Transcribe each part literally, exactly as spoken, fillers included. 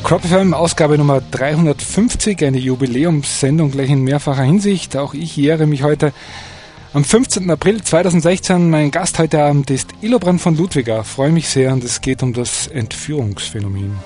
Crop F M, Ausgabe Nummer dreihundertfünfzig, eine Jubiläumssendung gleich in mehrfacher Hinsicht. Auch ich jähre mich heute am fünfzehnten April zweitausendsechzehn. Mein Gast heute Abend ist Illobrand von Ludwiga. Freue mich sehr und es geht um das Entführungsphänomen.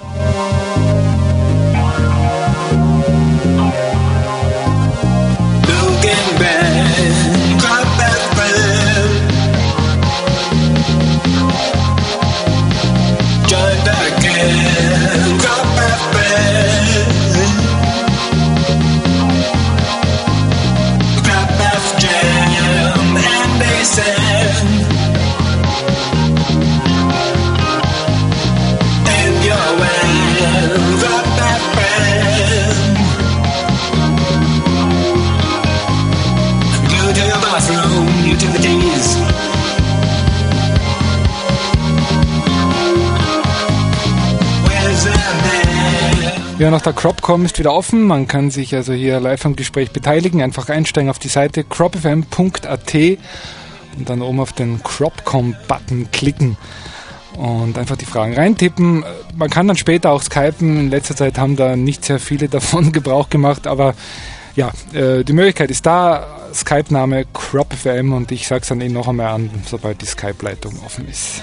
Ja, nach der Cropcom ist wieder offen. Man kann sich also hier live am Gespräch beteiligen. Einfach einsteigen auf die Seite crop f m punkt a t und dann oben auf den Cropcom-Button klicken und einfach die Fragen reintippen. Man kann dann später auch skypen. In letzter Zeit haben da nicht sehr viele davon Gebrauch gemacht, aber ja, äh, die Möglichkeit ist da. Skype-Name Crop F M und ich sage es dann eh noch einmal an, sobald die Skype-Leitung offen ist.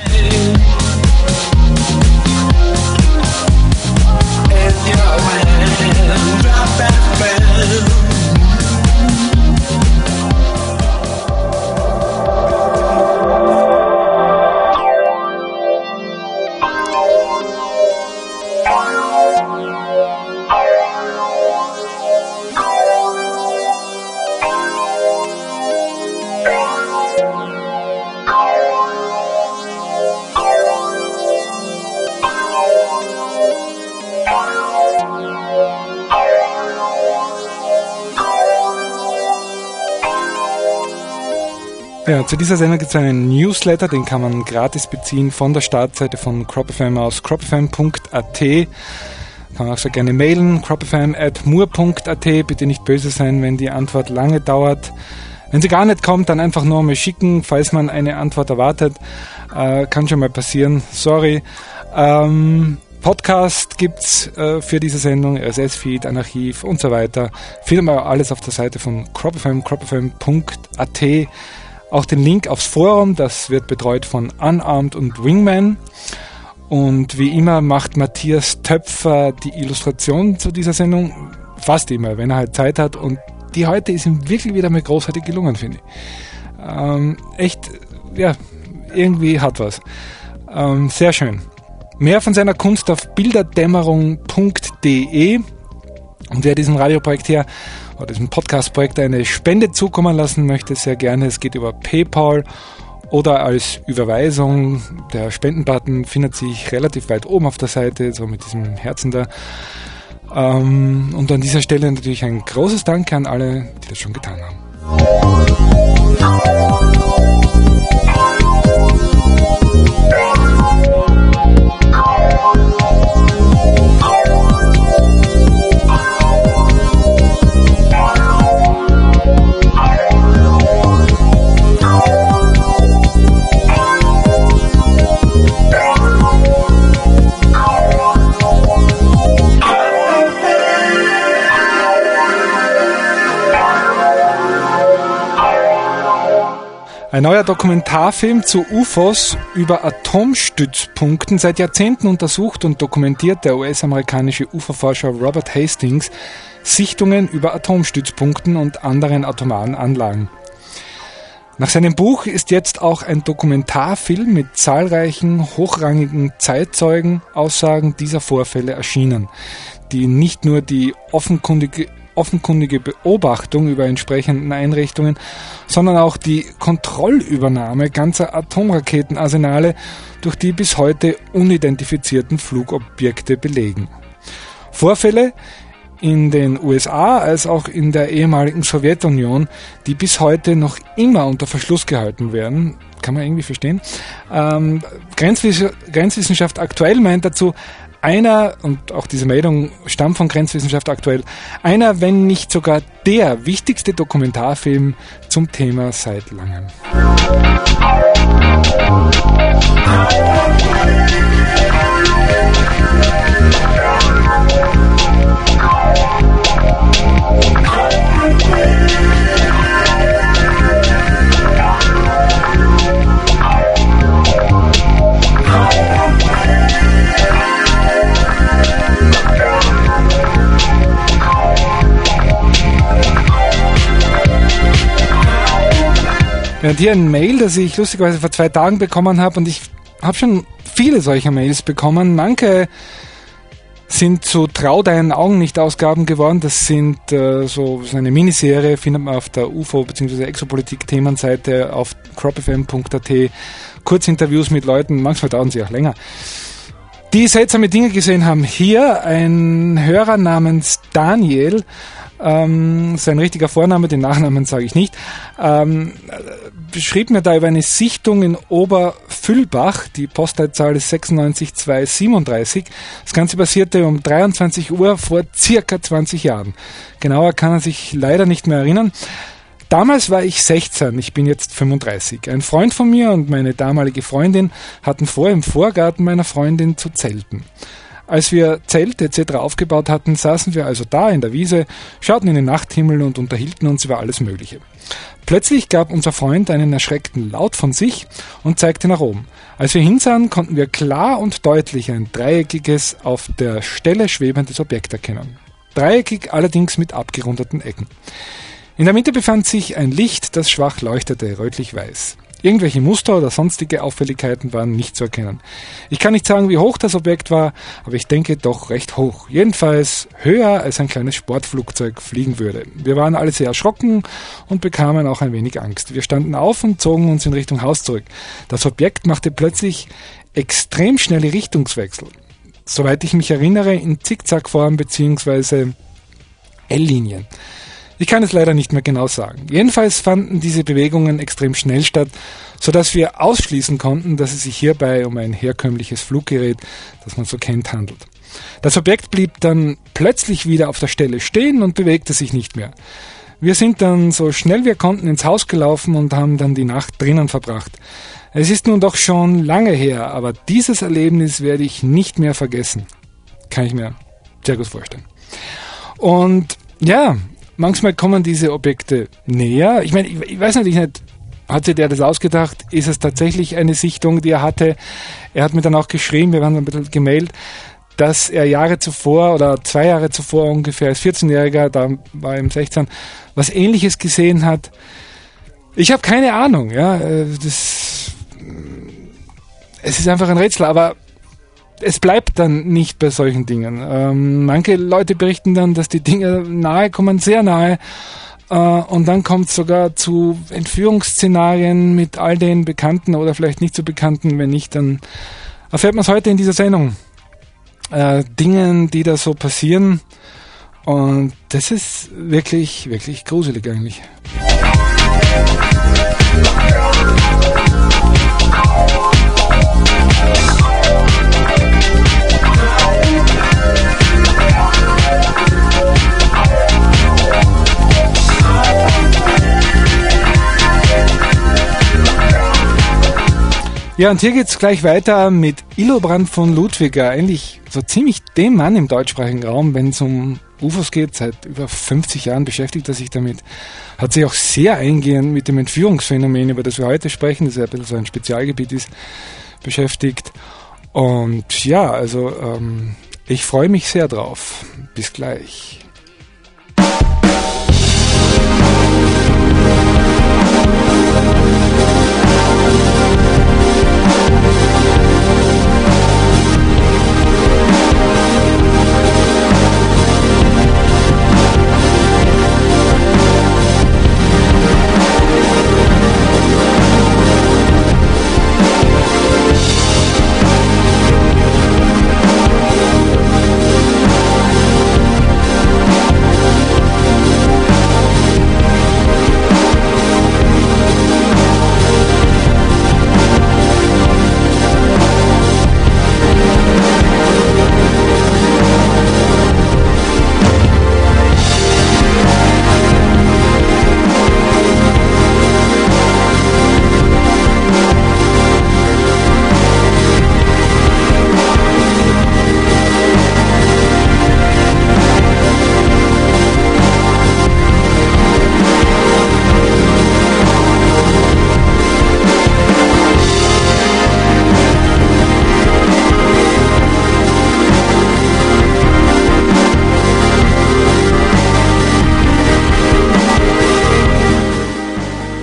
Ja, zu dieser Sendung gibt es einen Newsletter, den kann man gratis beziehen von der Startseite von Crop F M aus crop f m punkt a t. Kann man auch sehr gerne mailen, crop f m at mur punkt a t. Bitte nicht böse sein, wenn die Antwort lange dauert. Wenn sie gar nicht kommt, dann einfach nur mal schicken, falls man eine Antwort erwartet. Äh, kann schon mal passieren, sorry. Ähm, Podcast gibt's äh, für diese Sendung, R S S-Feed, ein Archiv und so weiter. Findet man alles auf der Seite von Crop F M, crop f m punkt a t. Auch den Link aufs Forum, das wird betreut von Unarmed und Wingman. Und wie immer macht Matthias Töpfer die Illustration zu dieser Sendung. Fast immer, wenn er halt Zeit hat. Und die heute ist ihm wirklich wieder mal großartig gelungen, finde ich. Ähm, echt, ja, irgendwie hat was. Ähm, sehr schön. Mehr von seiner Kunst auf bilderdämmerung punkt d e. Und wer diesem Radioprojekt hier oder diesem Podcast-Projekt eine Spende zukommen lassen möchte, sehr gerne. Es geht über PayPal oder als Überweisung. Der Spendenbutton findet sich relativ weit oben auf der Seite, so mit diesem Herzen da. Ähm, und an dieser Stelle natürlich ein großes Dank an alle, die das schon getan haben. Ein neuer Dokumentarfilm zu U F Os über Atomstützpunkten. Seit Jahrzehnten untersucht und dokumentiert der U S-amerikanische U F O-Forscher Robert Hastings Sichtungen über Atomstützpunkten und anderen atomaren Anlagen. Nach seinem Buch ist jetzt auch ein Dokumentarfilm mit zahlreichen hochrangigen Zeitzeugen-Aussagen dieser Vorfälle erschienen, die nicht nur die offenkundige offenkundige Beobachtung über entsprechenden Einrichtungen, sondern auch die Kontrollübernahme ganzer Atomraketenarsenale durch die bis heute unidentifizierten Flugobjekte belegen. Vorfälle in den U S A als auch in der ehemaligen Sowjetunion, die bis heute noch immer unter Verschluss gehalten werden, kann man irgendwie verstehen. Ähm, Grenzwiss- Grenzwissenschaft aktuell meint dazu, einer, und auch diese Meldung stammt von Grenzwissenschaft aktuell, einer, wenn nicht sogar der wichtigste Dokumentarfilm zum Thema seit langem. Während hier ein Mail, das ich lustigerweise vor zwei Tagen bekommen habe, und ich habe schon viele solcher Mails bekommen. Manche sind zu Trau deinen Augen nicht Ausgaben geworden. Das sind äh, so, so eine Miniserie, findet man auf der U F O bzw. Exopolitik-Themenseite auf crop f m punkt a t. Kurzinterviews mit Leuten, manchmal dauern sie auch länger, die seltsame Dinge gesehen haben. Hier ein Hörer namens Daniel, ähm, sein richtiger Vorname, den Nachnamen sage ich nicht, ähm, beschrieb mir da über eine Sichtung in Oberfüllbach, die Postleitzahl ist sechsundneunzig zweihundertsiebenunddreißig. Das Ganze passierte um dreiundzwanzig Uhr vor circa zwanzig Jahren. Genauer kann er sich leider nicht mehr erinnern. Damals war ich sechzehn, ich bin jetzt fünfunddreißig. Ein Freund von mir und meine damalige Freundin hatten vor, im Vorgarten meiner Freundin zu zelten. Als wir Zelte et cetera aufgebaut hatten, saßen wir also da in der Wiese, schauten in den Nachthimmel und unterhielten uns über alles Mögliche. Plötzlich gab unser Freund einen erschreckten Laut von sich und zeigte nach oben. Als wir hinsahen, konnten wir klar und deutlich ein dreieckiges, auf der Stelle schwebendes Objekt erkennen. Dreieckig, allerdings mit abgerundeten Ecken. In der Mitte befand sich ein Licht, das schwach leuchtete, rötlich-weiß. Irgendwelche Muster oder sonstige Auffälligkeiten waren nicht zu erkennen. Ich kann nicht sagen, wie hoch das Objekt war, aber ich denke doch recht hoch. Jedenfalls höher, als ein kleines Sportflugzeug fliegen würde. Wir waren alle sehr erschrocken und bekamen auch ein wenig Angst. Wir standen auf und zogen uns in Richtung Haus zurück. Das Objekt machte plötzlich extrem schnelle Richtungswechsel. Soweit ich mich erinnere, in Zickzackform bzw. L-Linien. Ich kann es leider nicht mehr genau sagen. Jedenfalls fanden diese Bewegungen extrem schnell statt, sodass wir ausschließen konnten, dass es sich hierbei um ein herkömmliches Fluggerät, das man so kennt, handelt. Das Objekt blieb dann plötzlich wieder auf der Stelle stehen und bewegte sich nicht mehr. Wir sind dann so schnell wir konnten ins Haus gelaufen und haben dann die Nacht drinnen verbracht. Es ist nun doch schon lange her, aber dieses Erlebnis werde ich nicht mehr vergessen. Kann ich mir sehr gut vorstellen. Und ja, manchmal kommen diese Objekte näher. Ich meine, ich, ich weiß natürlich nicht, hat sich der das ausgedacht? Ist es tatsächlich eine Sichtung, die er hatte? Er hat mir dann auch geschrieben, wir waren ein bisschen gemailt, dass er Jahre zuvor oder zwei Jahre zuvor ungefähr als vierzehnjähriger, da war er im sechzehn, was Ähnliches gesehen hat. Ich habe keine Ahnung. Ja, das, es ist einfach ein Rätsel, aber es bleibt dann nicht bei solchen Dingen. Ähm, manche Leute berichten dann, dass die Dinge nahe kommen, sehr nahe. Äh, und dann kommt es sogar zu Entführungsszenarien mit all den Bekannten oder vielleicht nicht so Bekannten. Wenn nicht, dann erfährt man es heute in dieser Sendung. Äh, Dingen, die da so passieren. Und das ist wirklich, wirklich gruselig eigentlich. Ja, und hier geht's gleich weiter mit Illobrand von Ludwiger, eigentlich so ziemlich dem Mann im deutschsprachigen Raum, wenn es um U F Os geht. Seit über fünfzig Jahren beschäftigt er sich damit, hat sich auch sehr eingehend mit dem Entführungsphänomen, über das wir heute sprechen, das ja ein bisschen so ein Spezialgebiet ist, beschäftigt. Und ja, also ähm, ich freue mich sehr drauf. Bis gleich.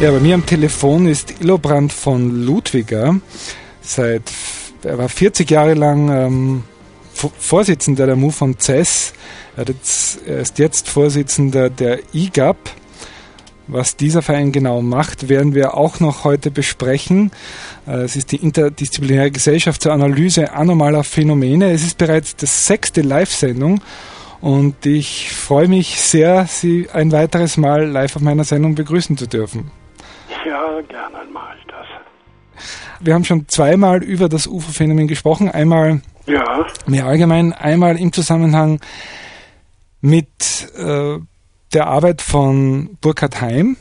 Ja, bei mir am Telefon ist Illobrand von Ludwiger. Seit, er war vierzig Jahre lang ähm, Vorsitzender der MUFON C E S. Er, jetzt, er ist jetzt Vorsitzender der I G A P. Was dieser Verein genau macht, werden wir auch noch heute besprechen. Es ist die Interdisziplinäre Gesellschaft zur Analyse anomaler Phänomene. Es ist bereits die sechste Live-Sendung und ich freue mich sehr, Sie ein weiteres Mal live auf meiner Sendung begrüßen zu dürfen. Ja, gerne mache ich das. Wir haben schon zweimal über das U F O-Phänomen gesprochen. Einmal ja. mehr allgemein, einmal im Zusammenhang mit äh, der Arbeit von Burkhard Heim,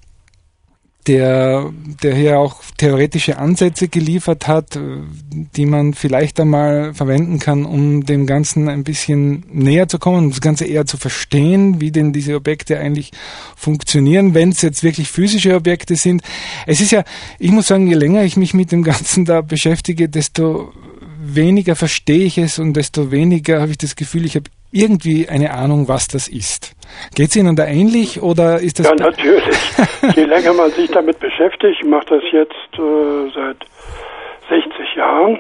der, der hier auch theoretische Ansätze geliefert hat, die man vielleicht einmal verwenden kann, um dem Ganzen ein bisschen näher zu kommen, um das Ganze eher zu verstehen, wie denn diese Objekte eigentlich funktionieren, wenn es jetzt wirklich physische Objekte sind. Es ist ja, ich muss sagen, je länger ich mich mit dem Ganzen da beschäftige, desto weniger verstehe ich es und desto weniger habe ich das Gefühl, ich habe irgendwie eine Ahnung, was das ist. Geht es Ihnen da ähnlich oder ist das... Ja, natürlich. Je länger man sich damit beschäftigt, ich mache das jetzt äh, seit sechzig Jahren,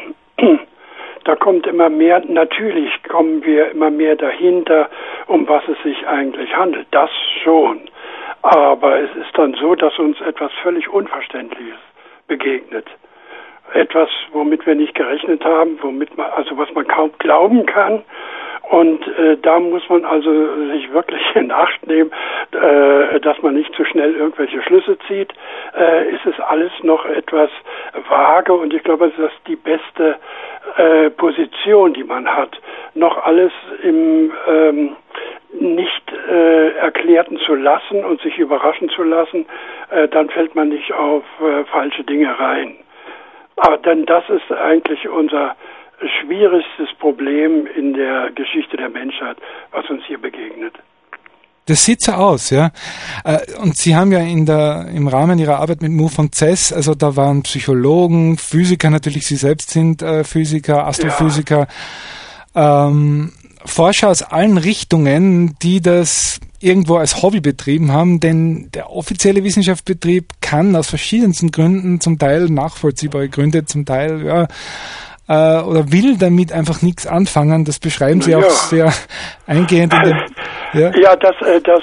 da kommt immer mehr, natürlich kommen wir immer mehr dahinter, um was es sich eigentlich handelt. Das schon. Aber es ist dann so, dass uns etwas völlig Unverständliches begegnet. Etwas, womit wir nicht gerechnet haben, womit man, also was man kaum glauben kann. Und äh, da muss man also sich wirklich in Acht nehmen, äh, dass man nicht zu schnell irgendwelche Schlüsse zieht. Äh, ist es alles noch etwas vage und ich glaube, das ist die beste äh, Position, die man hat. Noch alles im ähm, nicht äh, erklärten zu lassen und sich überraschen zu lassen, äh, dann fällt man nicht auf äh, falsche Dinge rein. Aber denn das ist eigentlich unser schwierigstes Problem in der Geschichte der Menschheit, was uns hier begegnet. Das sieht so aus, ja. Und Sie haben ja in der, im Rahmen Ihrer Arbeit mit MUFON C E S, also da waren Psychologen, Physiker, natürlich Sie selbst sind äh, Physiker, Astrophysiker, ja. ähm, Forscher aus allen Richtungen, die das irgendwo als Hobby betrieben haben, denn der offizielle Wissenschaftsbetrieb kann aus verschiedensten Gründen, zum Teil nachvollziehbare Gründe, zum Teil, ja, äh, oder will damit einfach nichts anfangen. Das beschreiben Sie ja. auch sehr eingehend in dem, ja. Ja, das, äh, das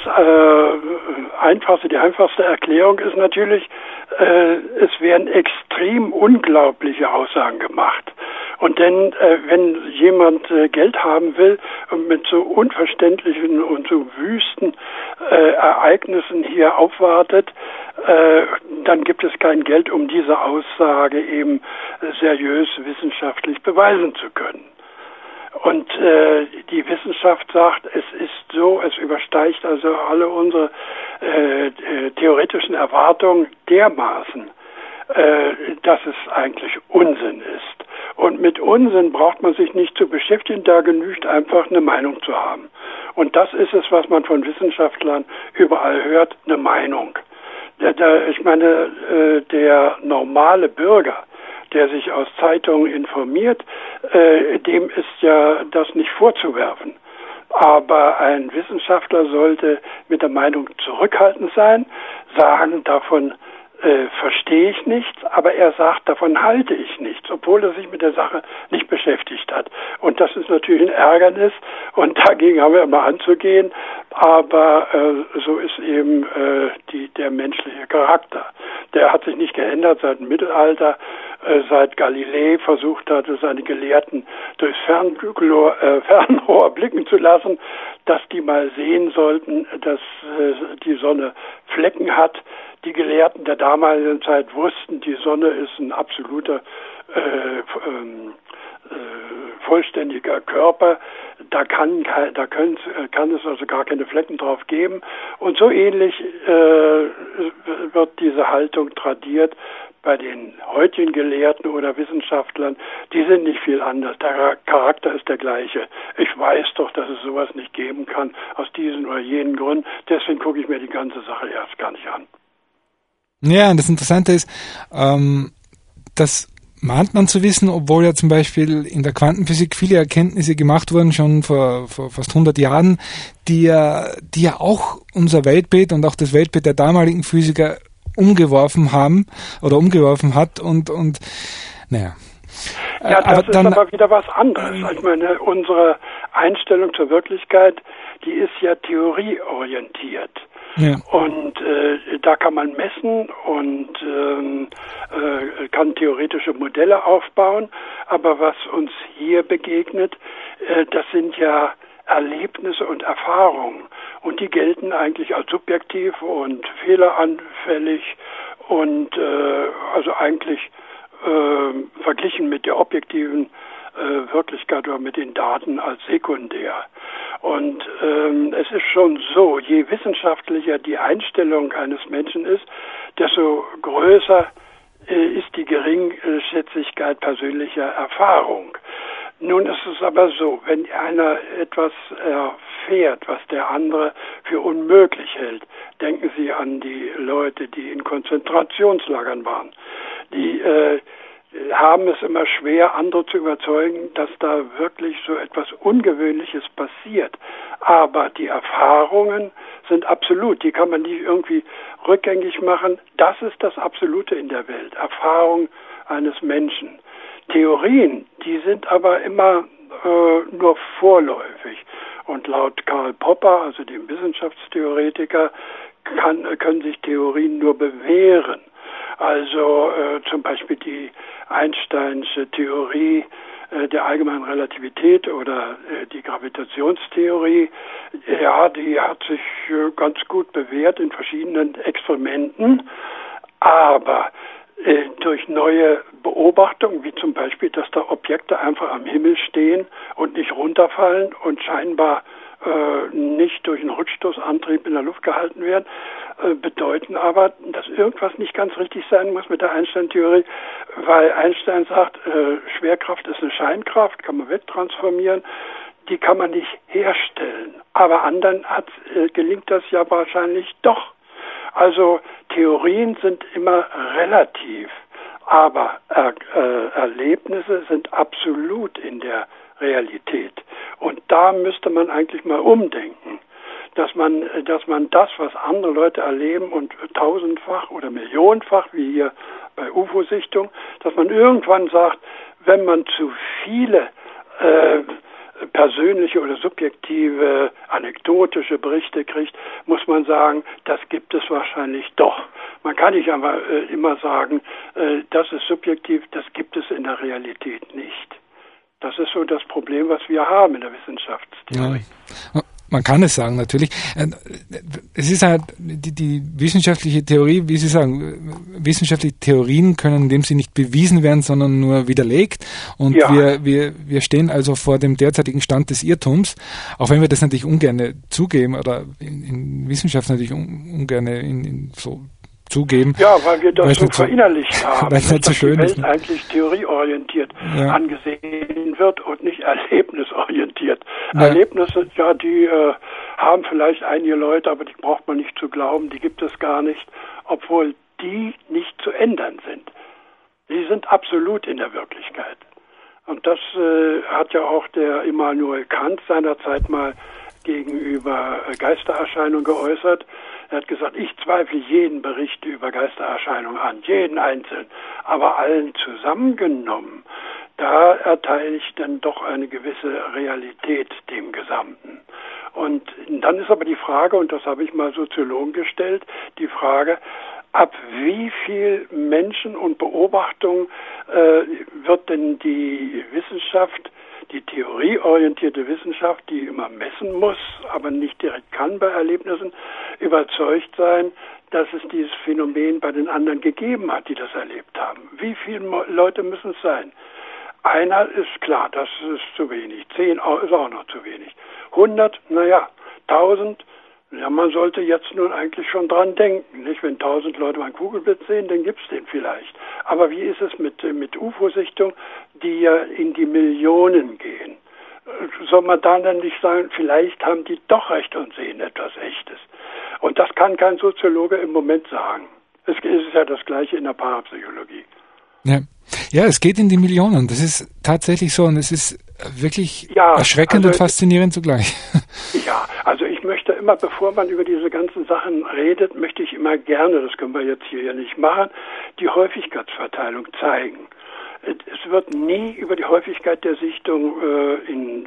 äh, einfachste, die einfachste Erklärung ist natürlich, äh, es werden extrem unglaubliche Aussagen gemacht. Und denn, äh, wenn jemand äh, Geld haben will und mit so unverständlichen und so wüsten äh, Ereignissen hier aufwartet, äh, dann gibt es kein Geld, um diese Aussage eben seriös wissenschaftlich beweisen zu können. Und äh, die Wissenschaft sagt, es ist so, es übersteigt also alle unsere äh, äh, theoretischen Erwartungen dermaßen, äh, dass es eigentlich Unsinn ist. Und mit Unsinn braucht man sich nicht zu beschäftigen, da genügt einfach eine Meinung zu haben. Und das ist es, was man von Wissenschaftlern überall hört, eine Meinung. Der, der, ich meine, äh, der normale Bürger, der sich aus Zeitungen informiert, äh, dem ist ja das nicht vorzuwerfen. Aber ein Wissenschaftler sollte mit der Meinung zurückhaltend sein, sagen, davon äh, verstehe ich nichts, aber er sagt, davon halte ich nichts, obwohl er sich mit der Sache nicht beschäftigt hat. Und das ist natürlich ein Ärgernis und dagegen haben wir immer anzugehen, aber äh, so ist eben äh, die, der menschliche Charakter. Der hat sich nicht geändert seit dem Mittelalter, äh, seit Galilei versucht hat, seine Gelehrten durchs Fernrohr, äh, Fernrohr blicken zu lassen, dass die mal sehen sollten, dass äh, die Sonne Flecken hat. Die Gelehrten der damaligen Zeit wussten, die Sonne ist ein absoluter äh, ähm, äh, vollständiger Körper. Da kann, da können, kann es also gar keine Flecken drauf geben. Und so ähnlich äh, wird diese Haltung tradiert bei den heutigen Gelehrten oder Wissenschaftlern. Die sind nicht viel anders. Der Charakter ist der gleiche. Ich weiß doch, dass es sowas nicht geben kann, aus diesen oder jenen Gründen. Deswegen gucke ich mir die ganze Sache erst gar nicht an. Ja, und das Interessante ist, ähm, das mahnt man zu wissen, obwohl ja zum Beispiel in der Quantenphysik viele Erkenntnisse gemacht wurden, schon vor, vor fast hundert Jahren, die ja, die ja auch unser Weltbild und auch das Weltbild der damaligen Physiker umgeworfen haben oder umgeworfen hat und, und naja. Ja, das aber ist dann, aber wieder was anderes. Ich meine, unsere Einstellung zur Wirklichkeit, die ist ja theorieorientiert. Ja. Und äh, da kann man messen und ähm, äh, kann theoretische Modelle aufbauen. Aber was uns hier begegnet, äh, das sind ja Erlebnisse und Erfahrungen. Und die gelten eigentlich als subjektiv und fehleranfällig und äh, also eigentlich äh, verglichen mit der objektiven äh, Wirklichkeit oder mit den Daten als sekundär. Und ähm, es ist schon so, je wissenschaftlicher die Einstellung eines Menschen ist, desto größer äh, ist die Geringschätzigkeit persönlicher Erfahrung. Nun ist es aber so, wenn einer etwas erfährt, was der andere für unmöglich hält, denken Sie an die Leute, die in Konzentrationslagern waren, die äh, haben es immer schwer, andere zu überzeugen, dass da wirklich so etwas Ungewöhnliches passiert. Aber die Erfahrungen sind absolut, die kann man nicht irgendwie rückgängig machen. Das ist das Absolute in der Welt, Erfahrung eines Menschen. Theorien, die sind aber immer äh, nur vorläufig. Und laut Karl Popper, also dem Wissenschaftstheoretiker, kann, können sich Theorien nur bewähren. Also äh, zum Beispiel die Einsteinsche Theorie äh, der allgemeinen Relativität oder äh, die Gravitationstheorie, ja, die hat sich äh, ganz gut bewährt in verschiedenen Experimenten, aber äh, durch neue Beobachtungen, wie zum Beispiel, dass da Objekte einfach am Himmel stehen und nicht runterfallen und scheinbar äh, nicht durch einen Rückstoßantrieb in der Luft gehalten werden, äh, bedeuten aber, dass irgendwas nicht ganz richtig sein muss mit der Einstein-Theorie, weil Einstein sagt, äh, Schwerkraft ist eine Scheinkraft, kann man wegtransformieren, die kann man nicht herstellen. Aber anderen hat, äh, gelingt das ja wahrscheinlich doch. Also Theorien sind immer relativ, aber er, äh, Erlebnisse sind absolut in der Realität. Und da müsste man eigentlich mal umdenken, dass man, dass man das, was andere Leute erleben und tausendfach oder millionenfach, wie hier bei U F O-Sichtung, dass man irgendwann sagt, wenn man zu viele äh, persönliche oder subjektive, anekdotische Berichte kriegt, muss man sagen, das gibt es wahrscheinlich doch. Man kann nicht aber äh, immer sagen, äh, das ist subjektiv, das gibt es in der Realität nicht. Das ist so das Problem, was wir haben in der Wissenschaftstheorie. Ja. Man kann es sagen, natürlich. Es ist halt die, die wissenschaftliche Theorie, wie Sie sagen, wissenschaftliche Theorien können in dem Sinne nicht bewiesen werden, sondern nur widerlegt. Und ja. wir, wir, wir stehen also vor dem derzeitigen Stand des Irrtums, auch wenn wir das natürlich ungern zugeben oder in, in Wissenschaft natürlich un, ungern in, in so zugeben. Ja, weil wir das so verinnerlicht so, haben, dass so schön die Welt ist, ne? eigentlich theorieorientiert ja. angesehen wird und nicht erlebnisorientiert. Ja. Erlebnisse, ja, die äh, haben vielleicht einige Leute, aber die braucht man nicht zu glauben, die gibt es gar nicht, obwohl die nicht zu ändern sind. Die sind absolut in der Wirklichkeit. Und das äh, hat ja auch der Immanuel Kant seinerzeit mal gegenüber Geistererscheinungen geäußert. Er hat gesagt, ich zweifle jeden Bericht über Geistererscheinungen an, jeden einzeln, aber allen zusammengenommen, da erteile ich dann doch eine gewisse Realität dem Gesamten. Und dann ist aber die Frage, und das habe ich mal Soziologen gestellt, die Frage, ab wie viel Menschen und Beobachtungen äh, wird denn die Wissenschaft, die theorieorientierte Wissenschaft, die immer messen muss, aber nicht direkt kann bei Erlebnissen, überzeugt sein, dass es dieses Phänomen bei den anderen gegeben hat, die das erlebt haben. Wie viele Leute müssen es sein? Einer ist klar, das ist zu wenig. Zehn ist auch noch zu wenig. Hundert, naja, tausend, ja, man sollte jetzt nun eigentlich schon dran denken, nicht? Wenn tausend Leute mal einen Kugelblitz sehen, dann gibt's den vielleicht. Aber wie ist es mit, mit U F O-Sichtung, die ja in die Millionen gehen? Soll man dann dann nicht sagen, vielleicht haben die doch recht und sehen etwas Echtes? Und das kann kein Soziologe im Moment sagen. Es ist ja das Gleiche in der Parapsychologie. Ja. Ja, es geht in die Millionen. Das ist tatsächlich so und es ist wirklich ja, erschreckend also, und faszinierend zugleich. Ja, also ich möchte immer, bevor man über diese ganzen Sachen redet, möchte ich immer gerne, das können wir jetzt hier ja nicht machen, die Häufigkeitsverteilung zeigen. Es wird nie über die Häufigkeit der Sichtung äh, in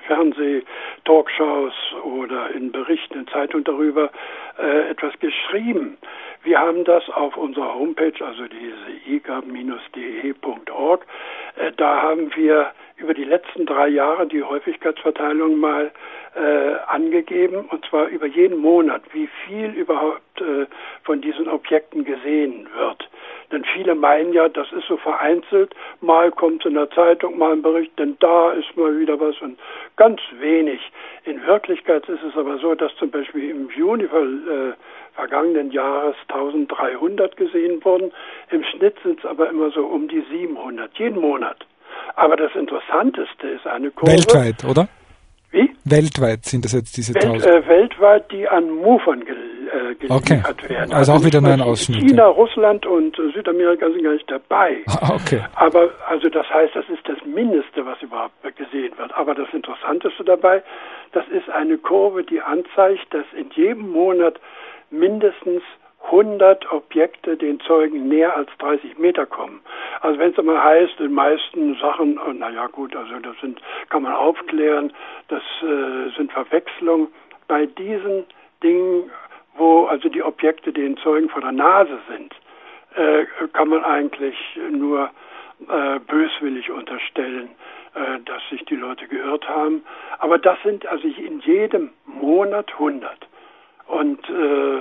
Fernseh-Talkshows oder in Berichten in Zeitungen darüber äh, etwas geschrieben. Wir haben das auf unserer Homepage, also diese i g a b Bindestrich d e Punkt org, äh, da haben wir über die letzten drei Jahre die Häufigkeitsverteilung mal äh, angegeben, und zwar über jeden Monat, wie viel überhaupt äh, von diesen Objekten gesehen wird. Denn viele meinen ja, das ist so vereinzelt, mal kommt es in der Zeitung, mal ein Bericht, denn da ist mal wieder was und ganz wenig. In Wirklichkeit ist es aber so, dass zum Beispiel im Juni äh, vergangenen Jahres dreizehnhundert gesehen wurden. Im Schnitt sind es aber immer so um die siebenhundert, jeden Monat. Aber das Interessanteste ist eine Kurve. Weltweit, oder? Wie? Weltweit sind das jetzt diese Welt, tausend? Äh, weltweit, die an MUFON gel, äh, geliefert okay. werden. Also, also auch wieder nur ein Ausschnitt. China, Russland und äh, Südamerika sind gar nicht dabei. Okay. Aber also das heißt, das ist das Mindeste, was überhaupt gesehen wird. Aber das Interessanteste dabei, das ist eine Kurve, die anzeigt, dass in jedem Monat mindestens hundert Objekte den Zeugen näher als dreißig Meter kommen. Also wenn es immer heißt, in meisten Sachen, oh, naja gut, also das sind, kann man aufklären, das äh, sind Verwechslungen. Bei diesen Dingen, wo also die Objekte den Zeugen vor der Nase sind, äh, kann man eigentlich nur äh, böswillig unterstellen, äh, dass sich die Leute geirrt haben. Aber das sind also in jedem Monat hundert. Und äh,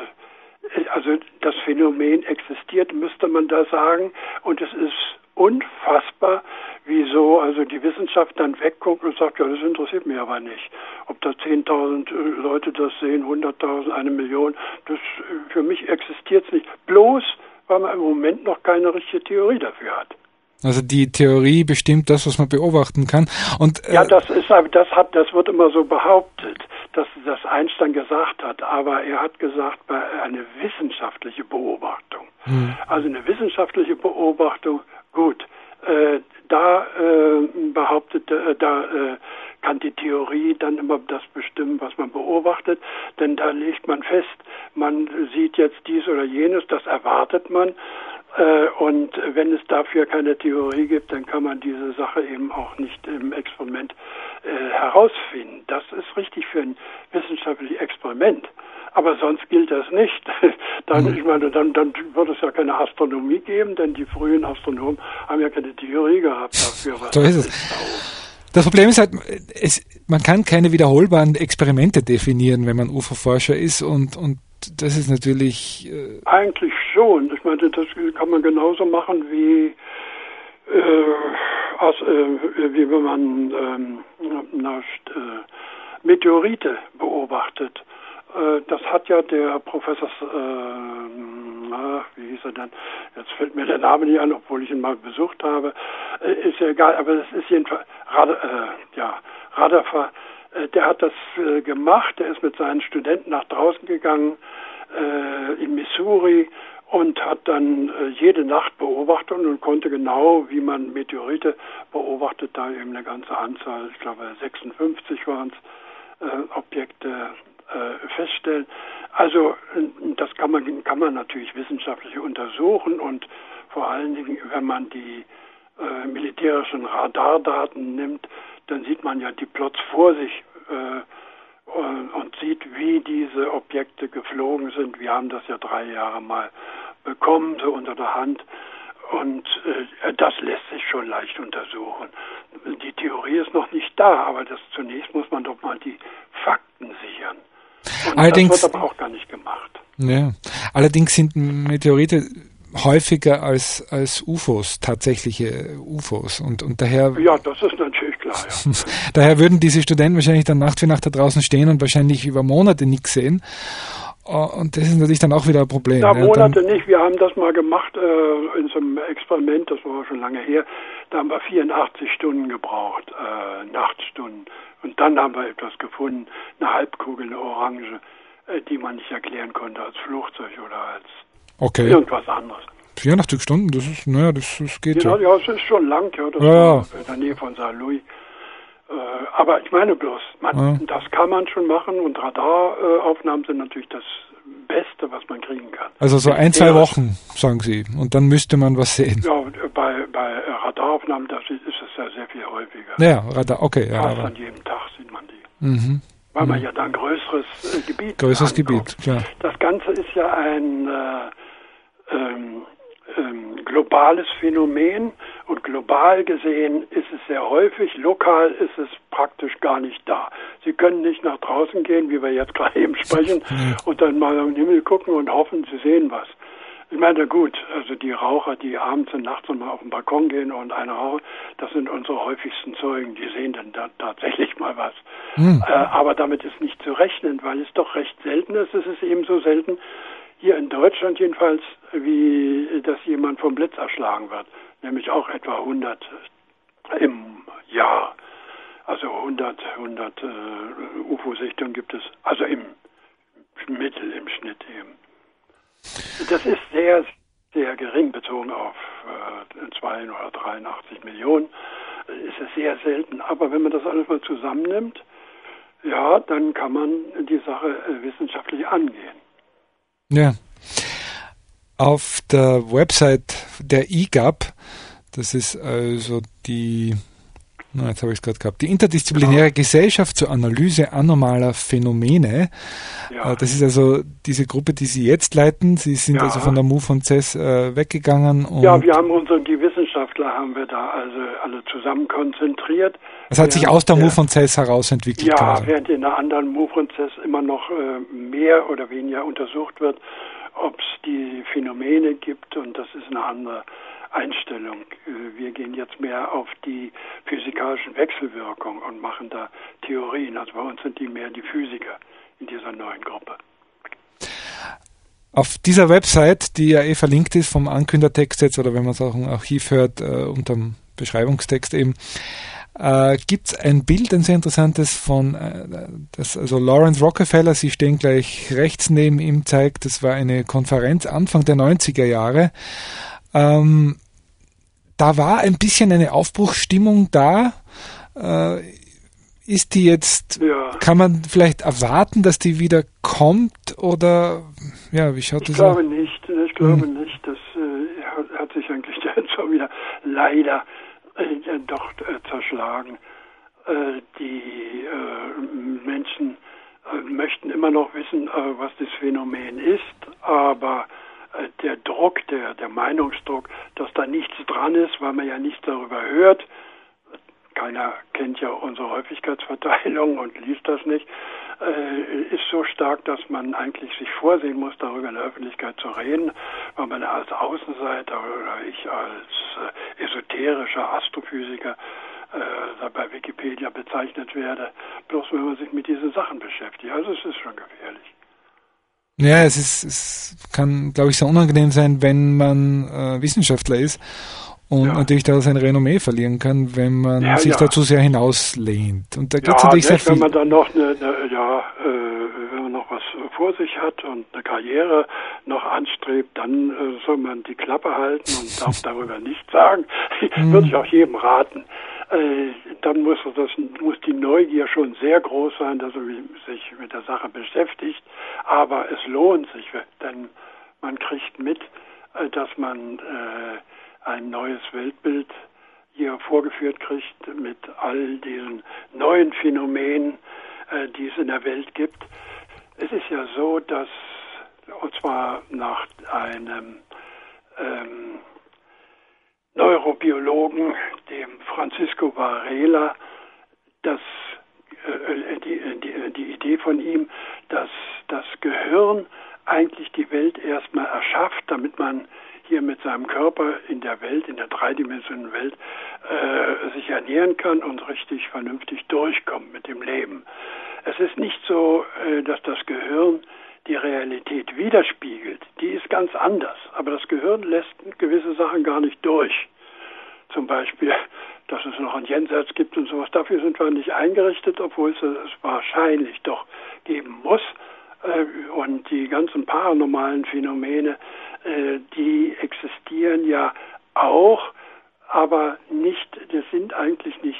also das Phänomen existiert, müsste man da sagen, und es ist unfassbar, wieso also die Wissenschaft dann wegguckt und sagt, ja, das interessiert mich aber nicht. Ob da zehntausend Leute das sehen, hunderttausend, eine Million, das für mich existiert es nicht. Bloß, weil man im Moment noch keine richtige Theorie dafür hat. Also die Theorie bestimmt das, was man beobachten kann. Und, äh ja, das ist, das hat, das wird immer so behauptet, dass das Einstein gesagt hat. Aber er hat gesagt, bei eine wissenschaftliche Beobachtung. Hm. Also eine wissenschaftliche Beobachtung, gut, äh, da äh, behauptet, äh, da äh, kann die Theorie dann immer das bestimmen, was man beobachtet. Denn da legt man fest, man sieht jetzt dies oder jenes, das erwartet man. Und wenn es dafür keine Theorie gibt, dann kann man diese Sache eben auch nicht im Experiment äh, herausfinden. Das ist richtig für ein wissenschaftliches Experiment. Aber sonst gilt das nicht. Dann, mhm. ich meine, dann, dann würde es ja keine Astronomie geben, denn die frühen Astronomen haben ja keine Theorie gehabt dafür. Was so ist es. Das Problem ist halt, es, man kann keine wiederholbaren Experimente definieren, wenn man U F O-Forscher ist, und, und das ist natürlich... Äh Eigentlich schon. Ich meine, das kann man genauso machen wie, äh, aus, äh, wie wenn man ähm, na, äh, Meteorite beobachtet. Äh, das hat ja der Professor, äh, na, wie hieß er denn? Jetzt fällt mir der Name nicht an, obwohl ich ihn mal besucht habe. Äh, ist ja egal, aber das ist jedenfalls Rad, äh, ja, Radafer. Der hat das äh, gemacht, der ist mit seinen Studenten nach draußen gegangen äh, in Missouri und hat dann äh, jede Nacht beobachtet und konnte genau, wie man Meteorite beobachtet, da eben eine ganze Anzahl, ich glaube sechsundfünfzig waren es, äh, Objekte äh, feststellen. Also das kann man, kann man natürlich wissenschaftlich untersuchen, und vor allen Dingen, wenn man die äh, militärischen Radardaten nimmt, dann sieht man ja die Plots vor sich äh, und, und sieht, wie diese Objekte geflogen sind. Wir haben das ja drei Jahre mal bekommen, so unter der Hand. Und äh, das lässt sich schon leicht untersuchen. Die Theorie ist noch nicht da, aber das, zunächst muss man doch mal die Fakten sichern. Und allerdings, das wird aber auch gar nicht gemacht. Ja, allerdings sind Meteorite häufiger als als U F Os, tatsächliche U F Os, und und daher ja, das ist natürlich klar. Ja. Daher würden diese Studenten wahrscheinlich dann Nacht für Nacht da draußen stehen und wahrscheinlich über Monate nichts sehen. Und das ist natürlich dann auch wieder ein Problem. Ja, Monate ja, nicht. Wir haben das mal gemacht äh, in so einem Experiment, das war schon lange her. Da haben wir vierundachtzig Stunden gebraucht, äh, Nachtstunden. Und dann haben wir etwas gefunden, eine Halbkugel, eine Orange, äh, die man nicht erklären konnte als Flugzeug oder als okay. irgendwas anderes. vierundachtzig Stunden, das ist, naja, das, das geht ja. ja. Ja, es ist schon lang, ja, das ja. war in der Nähe von Saint Louis. Aber ich meine bloß, man, ja. das kann man schon machen und Radaraufnahmen sind natürlich das Beste, was man kriegen kann. Also so ein, zwei Wochen, sagen Sie, und dann müsste man was sehen. Ja, bei, bei Radaraufnahmen das ist es ja sehr viel häufiger. Ja, Radar, okay. Ja, Fast aber. an jedem Tag sieht man die. Mhm. Weil man mhm. ja dann größeres äh, Gebiet Größeres anguckt. Gebiet, klar. Das Ganze ist ja ein äh, ähm, ähm, globales Phänomen und global gesehen ist es sehr häufig, lokal ist es praktisch gar nicht da. Sie können nicht nach draußen gehen, wie wir jetzt gerade eben sprechen, und dann mal am Himmel gucken und hoffen, Sie sehen was. Ich meine, gut, also die Raucher, die abends und nachts mal auf den Balkon gehen und eine rauchen, das sind unsere häufigsten Zeugen, die sehen dann da tatsächlich mal was. Mhm. Äh, aber damit ist nicht zu rechnen, weil es doch recht selten ist. Es ist eben so selten, hier in Deutschland jedenfalls, wie dass jemand vom Blitz erschlagen wird. Nämlich auch etwa hundert im Jahr. Also hundert, hundert äh, U F O-Sichtungen gibt es, also im Mittel, im Schnitt eben. Das ist sehr, sehr gering bezogen auf äh, zwei oder dreiundachtzig Millionen. Ist es sehr selten. Aber wenn man das alles mal zusammennimmt, ja, dann kann man die Sache äh, wissenschaftlich angehen. Ja. Auf der Website der I G A P, das ist also die, na, jetzt habe ich es gerade gehabt, die Interdisziplinäre genau. Gesellschaft zur Analyse anomaler Phänomene. Ja. Das ist also diese Gruppe, die Sie jetzt leiten. Sie sind ja. also von der M U von C E S äh, weggegangen. Und ja, wir haben unsere, die Wissenschaftler haben wir da also alle zusammen konzentriert. Das hat sich aus der M U von C E S heraus entwickelt. Ja, quasi. Während in der anderen M U von C E S immer noch äh, mehr oder weniger untersucht wird, ob es die Phänomene gibt, und das ist eine andere Einstellung. Wir gehen jetzt mehr auf die physikalischen Wechselwirkungen und machen da Theorien. Also bei uns sind die mehr die Physiker in dieser neuen Gruppe. Auf dieser Website, die ja eh verlinkt ist vom Ankündertext jetzt, oder wenn man es auch im Archiv hört, äh, unterm Beschreibungstext eben, äh, gibt es ein Bild, ein sehr interessantes von, äh, das, also Lawrence Rockefeller, Sie stehen gleich rechts neben ihm, zeigt, das war eine Konferenz Anfang der neunziger Jahre. Ähm, da war ein bisschen eine Aufbruchsstimmung da. Äh, ist die jetzt, ja. kann man vielleicht erwarten, dass die wieder kommt, oder, ja, wie schaut ich das glaube aus? nicht, ich glaube hm. nicht, das äh, hat, hat sich eigentlich jetzt schon wieder leider äh, doch äh, zerschlagen. Äh, die äh, Menschen äh, möchten immer noch wissen, äh, was das Phänomen ist, aber äh, der Druck, der, der Meinungsdruck, dass da nichts dran ist, weil man ja nichts darüber hört, keiner kennt ja unsere Häufigkeitsverteilung und liest das nicht, äh, ist so stark, dass man eigentlich sich vorsehen muss, darüber in der Öffentlichkeit zu reden, weil man als Außenseiter oder ich als äh, esoterischer Astrophysiker äh, bei Wikipedia bezeichnet werde, bloß wenn man sich mit diesen Sachen beschäftigt. Also es ist schon gefährlich. Ja, es ist, es kann, glaube ich, sehr unangenehm sein, wenn man äh, Wissenschaftler ist und ja. natürlich da sein Renommee verlieren kann, wenn man ja, sich ja. dazu sehr hinauslehnt. Und da geht es ja, natürlich sehr viel. Wenn man dann noch eine, eine ja, äh, wenn man noch was vor sich hat und eine Karriere noch anstrebt, dann äh, soll man die Klappe halten und darf darüber nichts sagen. Würde ich auch jedem raten. Äh, dann muss das muss die Neugier schon sehr groß sein, dass man sich mit der Sache beschäftigt. Aber es lohnt sich, denn man kriegt mit, äh, dass man äh, ein neues Weltbild hier vorgeführt kriegt mit all diesen neuen Phänomenen, äh, die es in der Welt gibt. Es ist ja so, dass, und zwar nach einem ähm, Neurobiologen, dem Francisco Varela, das, äh, die, die, die Idee von ihm, dass das Gehirn eigentlich die Welt erstmal erschafft, damit man hier mit seinem Körper in der Welt, in der dreidimensionalen Welt, äh, sich ernähren kann und richtig vernünftig durchkommt mit dem Leben. Es ist nicht so, äh, dass das Gehirn die Realität widerspiegelt. Die ist ganz anders. Aber das Gehirn lässt gewisse Sachen gar nicht durch. Zum Beispiel, dass es noch ein Jenseits gibt und sowas. Dafür sind wir nicht eingerichtet, obwohl es es wahrscheinlich doch geben muss. Und die ganzen paranormalen Phänomene, die existieren ja auch, aber nicht, das sind eigentlich nicht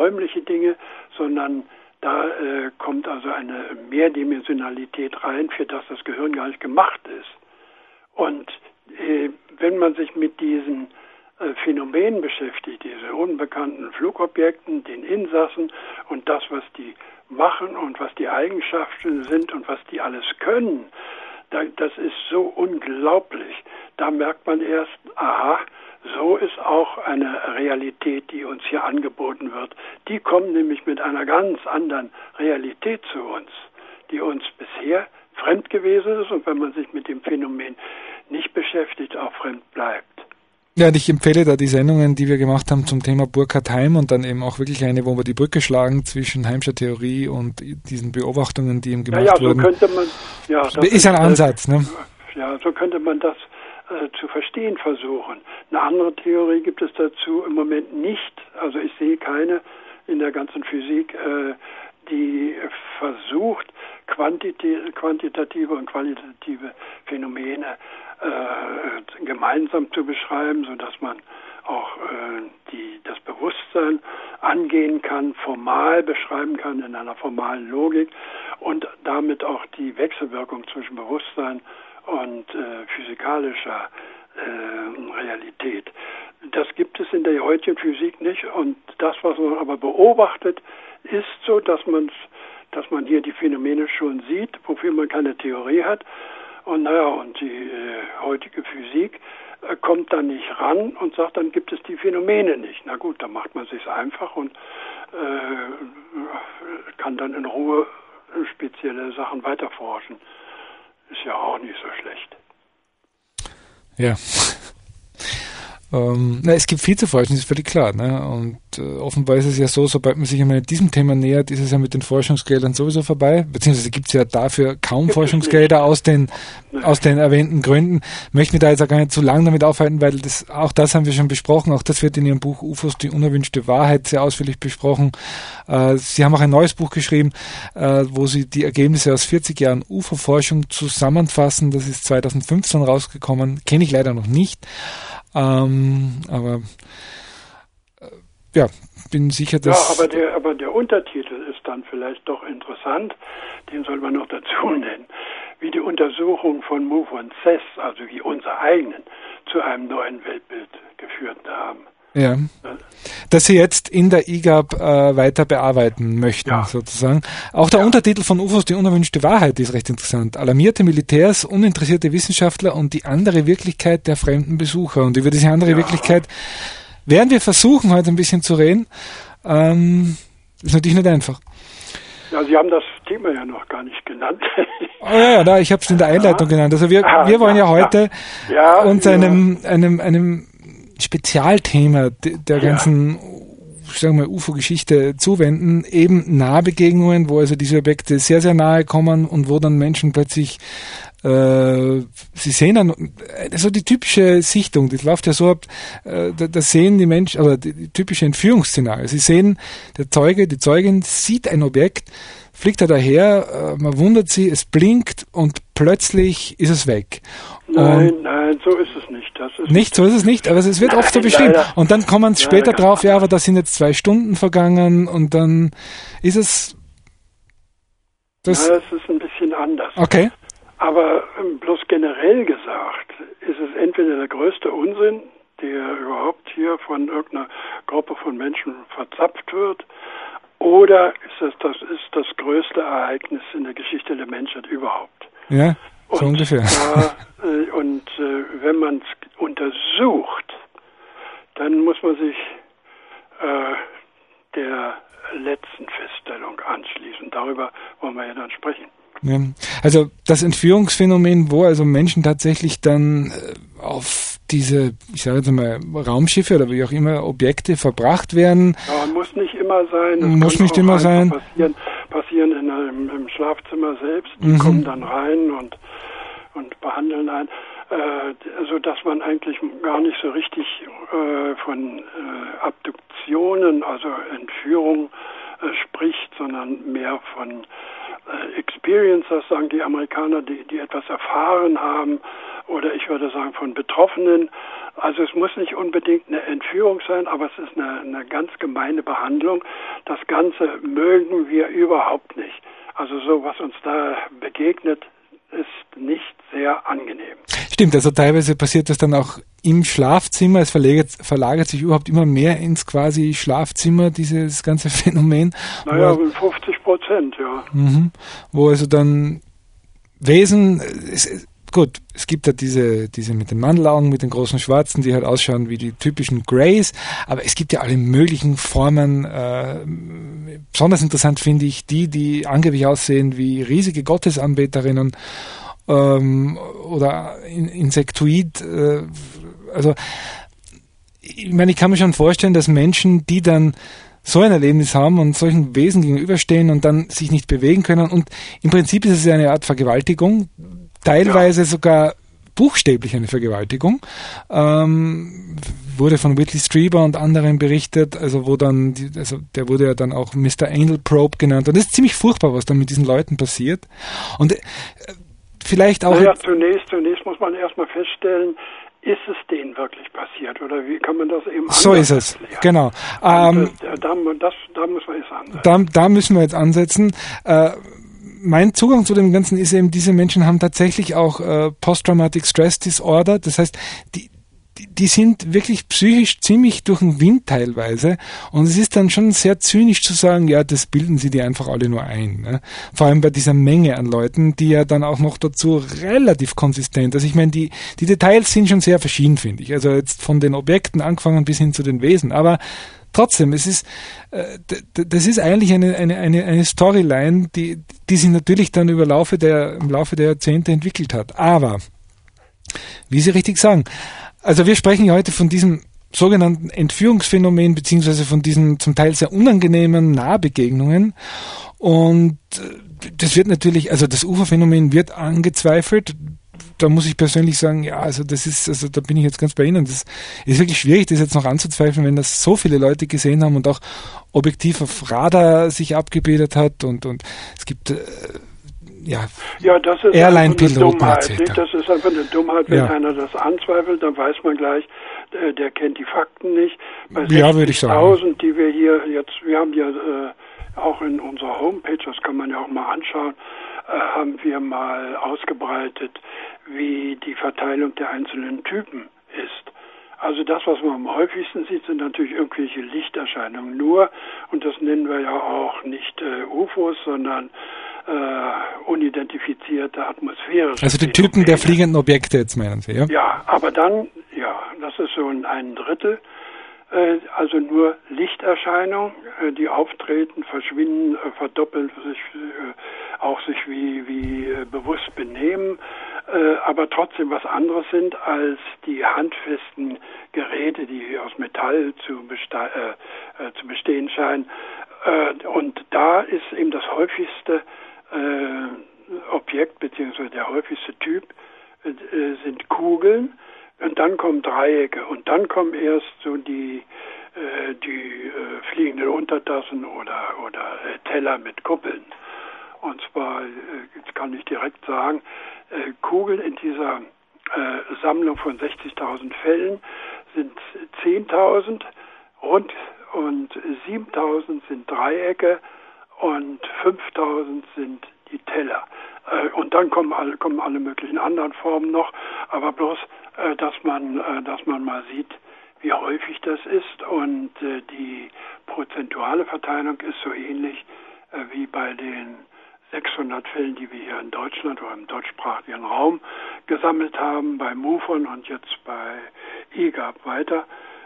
räumliche Dinge, sondern da äh, kommt also eine Mehrdimensionalität rein, für das das Gehirn gar nicht gemacht ist. Und äh, wenn man sich mit diesen äh, Phänomenen beschäftigt, diese unbekannten Flugobjekten, den Insassen und das, was die machen und was die Eigenschaften sind und was die alles können, da, das ist so unglaublich. Da merkt man erst, aha, so ist auch eine Realität, die uns hier angeboten wird. Die kommen nämlich mit einer ganz anderen Realität zu uns, die uns bisher fremd gewesen ist und wenn man sich mit dem Phänomen nicht beschäftigt, auch fremd bleibt. Ja, und ich empfehle da die Sendungen, die wir gemacht haben zum Thema Burkhard Heim und dann eben auch wirklich eine, wo wir die Brücke schlagen zwischen Heimscher Theorie und diesen Beobachtungen, die ihm gemacht ja, ja, so wurden. Könnte man, ja, das ist ein Ansatz, ne? Ja, so könnte man das äh, zu verstehen versuchen. Eine andere Theorie gibt es dazu im Moment nicht. Also ich sehe keine in der ganzen Physik, äh, die versucht, quantitative, quantitative und qualitative Phänomene äh, gemeinsam zu beschreiben, sodass man auch äh, die, das Bewusstsein angehen kann, formal beschreiben kann in einer formalen Logik und damit auch die Wechselwirkung zwischen Bewusstsein und äh, physikalischer äh, Realität. Das gibt es in der heutigen Physik nicht und das, was man aber beobachtet, ist so, dass man dass man hier die Phänomene schon sieht, wofür man keine Theorie hat. Und naja, und die äh, heutige Physik äh, kommt dann nicht ran und sagt, dann gibt es die Phänomene nicht. Na gut, dann macht man es sich einfach und äh, kann dann in Ruhe spezielle Sachen weiterforschen. Ist ja auch nicht so schlecht. Ja. Ähm, na, es gibt viel zu forschen, das ist völlig klar. Ne? Und äh, offenbar ist es ja so, sobald man sich einmal mit diesem Thema nähert, ist es ja mit den Forschungsgeldern sowieso vorbei. Beziehungsweise gibt es ja dafür kaum gibt Forschungsgelder aus den nee. aus den erwähnten Gründen. Möchte mich da jetzt auch gar nicht zu lange damit aufhalten, weil das auch das haben wir schon besprochen. Auch das wird in Ihrem Buch U F Os, die unerwünschte Wahrheit, sehr ausführlich besprochen. Äh, Sie haben auch ein neues Buch geschrieben, äh, wo Sie die Ergebnisse aus vierzig Jahren U F O-Forschung zusammenfassen. Das ist zweitausendfünfzehn rausgekommen. Kenne ich leider noch nicht. Ähm, aber äh, ja, bin sicher, dass... Ja, aber der, aber der Untertitel ist dann vielleicht doch interessant, den soll man noch dazu nennen, wie die Untersuchung von Mouffe und Cess, also wie unsere eigenen, zu einem neuen Weltbild geführt haben. Ja, dass Sie jetzt in der I G A B äh, weiter bearbeiten möchten, ja. sozusagen. Auch der ja. Untertitel von U F Os, die unerwünschte Wahrheit, ist recht interessant. Alarmierte Militärs, uninteressierte Wissenschaftler und die andere Wirklichkeit der fremden Besucher. Und über diese andere ja. Wirklichkeit werden wir versuchen, heute ein bisschen zu reden. Ähm, ist natürlich nicht einfach. Ja, Sie haben das Thema ja noch gar nicht genannt. Oh ja, ja, ich habe es in der Einleitung ja. genannt. Also wir, ah, wir wollen ja, ja heute ja. uns einem, einem, einem Spezialthema der ganzen, ja. sagen wir, U F O-Geschichte zuwenden, eben Nahbegegnungen, wo also diese Objekte sehr, sehr nahe kommen und wo dann Menschen plötzlich, äh, sie sehen dann, so die typische Sichtung, das läuft ja so ab, äh, da, da sehen die Menschen, aber die, die typische Entführungsszenario, sie sehen, der Zeuge, die Zeugin sieht ein Objekt, fliegt er daher, man wundert sie, es blinkt und plötzlich ist es weg. Nein, und nein, so ist es nicht. Das ist nicht, so ist es nicht, aber es wird nein, oft so beschrieben. Leider. Und dann kommen sie später drauf, anders. Ja, aber da sind jetzt zwei Stunden vergangen und dann ist es... Das Na, es ist ein bisschen anders. Okay. Aber bloß generell gesagt, ist es entweder der größte Unsinn, der überhaupt hier von irgendeiner Gruppe von Menschen verzapft wird, oder ist es das, ist das größte Ereignis in der Geschichte der Menschheit überhaupt. Ja, so und ungefähr. Da, äh, und äh, wenn man es untersucht, dann muss man sich äh, der letzten Feststellung anschließen. Darüber wollen wir ja dann sprechen. Ja. Also das Entführungsphänomen, wo also Menschen tatsächlich dann äh, auf diese, ich sage jetzt mal, Raumschiffe oder wie auch immer Objekte verbracht werden. Ja, muss nicht immer sein. Das muss nicht immer sein. Passieren, passieren in einem, im Schlafzimmer selbst. Die mhm. kommen dann rein und und behandeln einen, äh, so dass man eigentlich gar nicht so richtig äh, von äh, Abduktionen, also Entführung äh, spricht, sondern mehr von äh, Experiencers, sagen die Amerikaner, die, die etwas erfahren haben, oder ich würde sagen von Betroffenen. Also es muss nicht unbedingt eine Entführung sein, aber es ist eine, eine ganz gemeine Behandlung. das Ganze mögen wir überhaupt nicht. Also so, was uns da begegnet, ist nicht sehr angenehm. Stimmt, also teilweise passiert das dann auch im Schlafzimmer. Es verlagert, verlagert sich überhaupt immer mehr ins quasi Schlafzimmer, dieses ganze Phänomen. Naja, wo, fünfzig Prozent, ja. Mhm, wo also dann Wesen, es, gut, es gibt ja diese, diese mit den Mandelaugen, mit den großen Schwarzen, die halt ausschauen wie die typischen Greys, aber es gibt ja alle möglichen Formen. Äh, besonders interessant finde ich die, die angeblich aussehen wie riesige Gottesanbeterinnen ähm, oder in, Insektoid. Äh, also ich meine, ich kann mir schon vorstellen, dass Menschen, die dann so ein Erlebnis haben und solchen Wesen gegenüberstehen und dann sich nicht bewegen können, und im Prinzip ist es ja eine Art Vergewaltigung, teilweise ja. sogar buchstäblich eine Vergewaltigung, ähm, wurde von Whitley Strieber und anderen berichtet, also wo dann, die, also der wurde ja dann auch Mister Anal Probe genannt, und das ist ziemlich furchtbar, was dann mit diesen Leuten passiert. Und äh, vielleicht auch... Naja, zunächst, zunächst muss man erstmal feststellen, ist es denen wirklich passiert oder wie kann man das eben anders So ist es, erklären? genau. Ähm, ähm, da, das, da müssen wir jetzt ansetzen. Da, da müssen wir jetzt ansetzen. Äh, mein Zugang zu dem Ganzen ist eben, diese Menschen haben tatsächlich auch äh, Post-Traumatic Stress Disorder. Das heißt, die, die, die sind wirklich psychisch ziemlich durch den Wind teilweise. Und es ist dann schon sehr zynisch zu sagen, ja, das bilden sie die einfach alle nur ein. Ne? Vor allem bei dieser Menge an Leuten, die ja dann auch noch dazu relativ konsistent. Also ich meine, die, die Details sind schon sehr verschieden, finde ich. Also jetzt von den Objekten angefangen bis hin zu den Wesen. Aber trotzdem, es ist, äh, d- das ist eigentlich eine, eine, eine, eine Storyline, die, die sich natürlich dann über Laufe der, im Laufe der Jahrzehnte entwickelt hat. Aber, wie Sie richtig sagen, also wir sprechen ja heute von diesem sogenannten Entführungsphänomen, beziehungsweise von diesen zum Teil sehr unangenehmen Nahbegegnungen. Und das wird natürlich, also das U F O-Phänomen wird angezweifelt. Da muss ich persönlich sagen, ja, also das ist, also da bin ich jetzt ganz bei Ihnen. Das ist wirklich schwierig, das jetzt noch anzuzweifeln, wenn das so viele Leute gesehen haben und auch objektiv auf Radar sich abgebildet hat, und, und es gibt äh, ja, ja, das ist Airline-Piloten Dummheit. et cetera. Das ist einfach eine Dummheit, wenn ja. einer das anzweifelt, dann weiß man gleich, äh, der kennt die Fakten nicht. Bei ja, würde ich sagen. sechzigtausend, die wir hier jetzt, wir haben ja äh, auch in unserer Homepage, das kann man ja auch mal anschauen, äh, haben wir mal ausgebreitet, wie die Verteilung der einzelnen Typen ist. Also das, was man am häufigsten sieht, sind natürlich irgendwelche Lichterscheinungen nur, und das nennen wir ja auch nicht äh, U F Os, sondern äh, unidentifizierte atmosphärische Also die Typen Phänomene. der fliegenden Objekte jetzt, meinen Sie, ja? Ja, aber dann, ja, das ist so ein Drittel, äh, also nur Lichterscheinungen, äh, die auftreten, verschwinden, äh, verdoppeln sich, äh, auch sich wie, wie äh, bewusst benehmen, äh, aber trotzdem was anderes sind als die handfesten Geräte, die aus Metall zu, besta- äh, äh, zu bestehen scheinen. Äh, und da ist eben das häufigste äh, Objekt beziehungsweise der häufigste Typ äh, sind Kugeln, und dann kommen Dreiecke, und dann kommen erst so die äh, die äh, fliegenden Untertassen oder oder äh, Teller mit Kuppeln. Und zwar, äh, jetzt kann ich direkt sagen, äh, Kugeln in dieser äh, Sammlung von sechzigtausend Fällen sind zehntausend, rund, und siebentausend sind Dreiecke und fünftausend sind die Teller. Äh, und dann kommen alle, kommen alle möglichen anderen Formen noch, aber bloß, äh, dass man, äh, dass man mal sieht, wie häufig das ist, und äh, die prozentuale Verteilung ist so ähnlich äh, wie bei den sechshundert Fällen, die wir hier in Deutschland oder im deutschsprachigen Raum gesammelt haben, bei MUFON und jetzt bei I G A P weiter.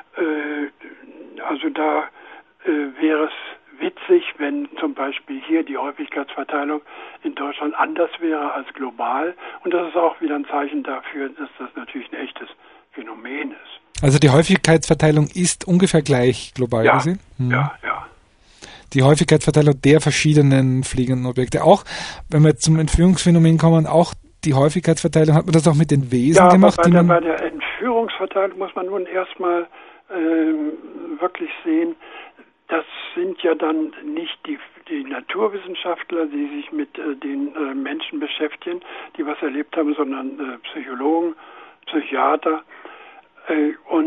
Äh, also da äh, wäre es witzig, wenn zum Beispiel hier die Häufigkeitsverteilung in Deutschland anders wäre als global. Und das ist auch wieder ein Zeichen dafür, dass das natürlich ein echtes Phänomen ist. Also die Häufigkeitsverteilung ist ungefähr gleich global ja, gesehen? Hm. Ja, ja. Die Häufigkeitsverteilung der verschiedenen fliegenden Objekte. Auch, wenn wir zum Entführungsphänomen kommen, auch die Häufigkeitsverteilung, hat man das auch mit den Wesen ja, gemacht? Bei, die der, man bei der Entführungsverteilung muss man nun erstmal ähm, wirklich sehen, das sind ja dann nicht die, die Naturwissenschaftler, die sich mit äh, den äh, Menschen beschäftigen, die was erlebt haben, sondern äh, Psychologen, Psychiater. Äh, und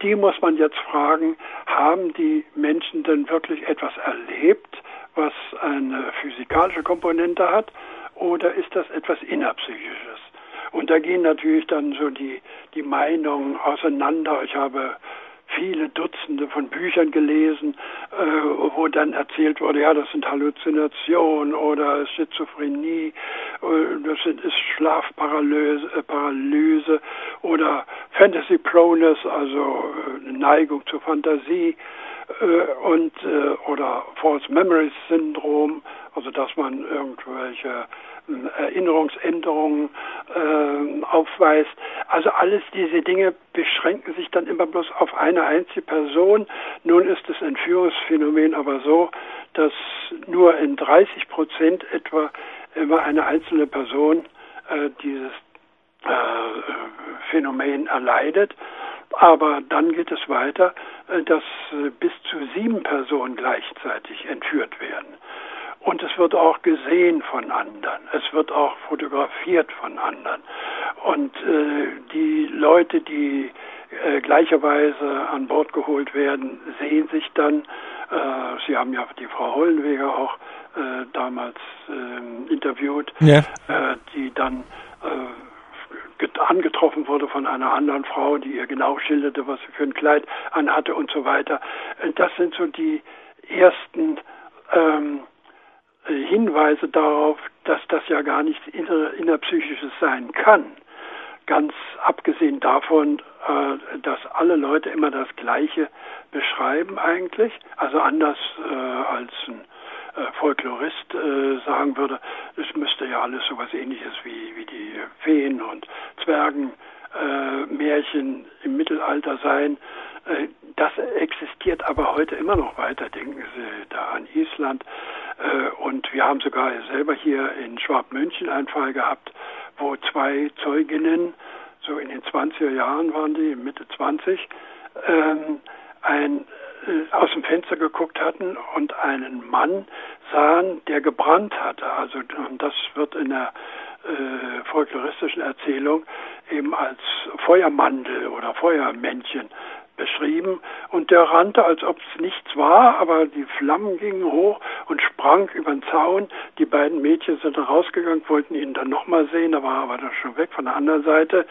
Und die muss man jetzt fragen, haben die Menschen denn wirklich etwas erlebt, was eine physikalische Komponente hat, oder ist das etwas Innerpsychisches? Und da gehen natürlich dann so die, die Meinungen auseinander. Ich habe viele Dutzende von Büchern gelesen, äh, wo dann erzählt wurde, ja, das sind Halluzinationen oder Schizophrenie, äh, das sind, ist Schlafparalyse äh, Paralyse oder Fantasy Proneness, also äh, eine Neigung zur Fantasie, äh, und äh, oder False Memories Syndrom, also dass man irgendwelche Erinnerungsänderungen äh, aufweist. Also alles diese Dinge beschränken sich dann immer bloß auf eine einzige Person. Nun ist das Entführungsphänomen aber so, dass nur in dreißig Prozent etwa immer eine einzelne Person äh, dieses äh, Phänomen erleidet. Aber dann geht es weiter, äh, dass äh, bis zu sieben Personen gleichzeitig entführt werden. Und es wird auch gesehen von anderen. Es wird auch fotografiert von anderen. Und äh, die Leute, die äh, gleicherweise an Bord geholt werden, sehen sich dann, äh, Sie haben ja die Frau Hollenweger auch äh, damals äh, interviewt, ja. äh, die dann äh, angetroffen wurde von einer anderen Frau, die ihr genau schilderte, was sie für ein Kleid anhatte und so weiter. Das sind so die ersten ähm, Hinweise darauf, dass das ja gar nichts inner, innerpsychisches sein kann. Ganz abgesehen davon, äh, dass alle Leute immer das Gleiche beschreiben eigentlich, also anders äh, als ein äh, Folklorist äh, sagen würde, es müsste ja alles so was Ähnliches wie, wie die Feen und Zwergen äh, Märchen im Mittelalter sein. Äh, das existiert aber heute immer noch weiter, denken Sie da an Island. Äh, und wir haben sogar selber hier in Schwabmünchen einen Fall gehabt, wo zwei Zeuginnen, so in den zwanziger Jahren waren die, Mitte zwanzig, ähm, ein, äh, aus dem Fenster geguckt hatten und einen Mann sahen, der gebrannt hatte. Also und das wird in der äh, folkloristischen Erzählung eben als Feuermandel oder Feuermännchen beschrieben, und der rannte, als ob es nichts war, aber die Flammen gingen hoch und sprang über den Zaun. Die beiden Mädchen sind rausgegangen, wollten ihn dann nochmal sehen, da war aber dann schon weg von der anderen Seite.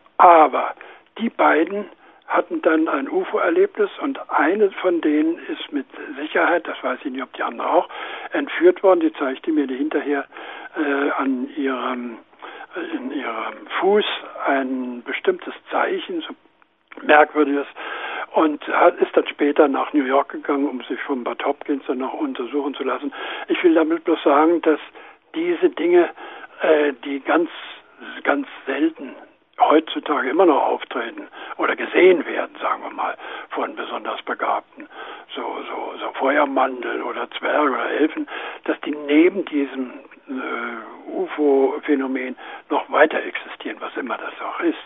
Aber die beiden hatten dann ein U F O-Erlebnis, und eine von denen ist mit Sicherheit, das weiß ich nicht, ob die andere auch, entführt worden. Die zeigte mir hinterher äh, an ihrem, äh, in ihrem Fuß ein bestimmtes Zeichen, so merkwürdiges, und hat, ist dann später nach New York gegangen, um sich von Bud Hopkins dann noch untersuchen zu lassen. Ich will damit bloß sagen, dass diese Dinge, äh, die ganz, ganz selten heutzutage immer noch auftreten oder gesehen werden, sagen wir mal, von besonders Begabten, so, so, so Feuermandel oder Zwerge oder Elfen, dass die neben diesem äh, U F O-Phänomen noch weiter existieren, was immer das auch ist.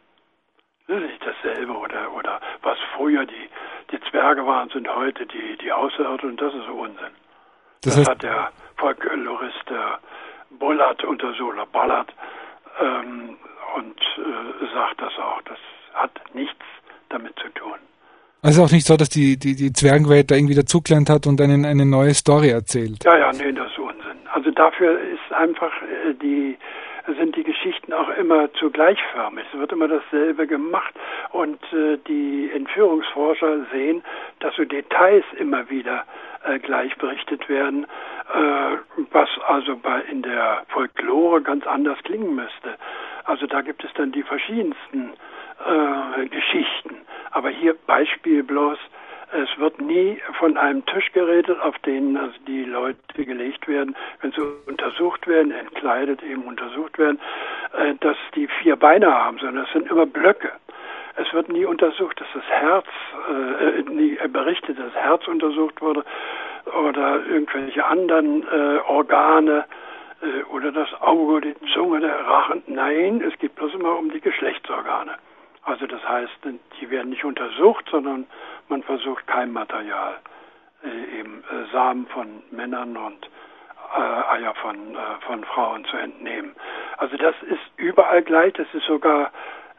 Das ist nicht dasselbe, oder, oder was früher die, die Zwerge waren, sind heute die, die Außerirdischen, und das ist Unsinn. Das, das heißt, hat der Folklorist der Bullard untersucht, oder Ballard, ähm, und äh, sagt das auch. Das hat nichts damit zu tun. Also auch nicht so, dass die, die, die Zwergenwelt da irgendwie dazugelernt hat und einen, eine neue Story erzählt. Ja, ja, nee, das ist Unsinn. Also dafür ist einfach äh, die sind die Geschichten auch immer zu gleichförmig. Es wird immer dasselbe gemacht, und äh, die Entführungsforscher sehen, dass so Details immer wieder äh, gleich berichtet werden, äh, was also bei in der Folklore ganz anders klingen müsste. Also da gibt es dann die verschiedensten äh, Geschichten. Aber hier Beispiel bloß, es wird nie von einem Tisch geredet, auf den also die Leute gelegt werden, wenn sie untersucht werden, entkleidet eben untersucht werden, äh, dass die vier Beine haben, sondern es sind immer Blöcke. Es wird nie untersucht, dass das Herz, äh, nie berichtet, dass das Herz untersucht wurde oder irgendwelche anderen äh, Organe äh, oder das Auge, die Zunge, der Rachen. Nein, es geht bloß immer um die Geschlechtsorgane. Also das heißt, die werden nicht untersucht, sondern man versucht Keimmaterial, äh, eben äh, Samen von Männern und äh, Eier von, äh, von Frauen zu entnehmen. Also das ist überall gleich, das ist sogar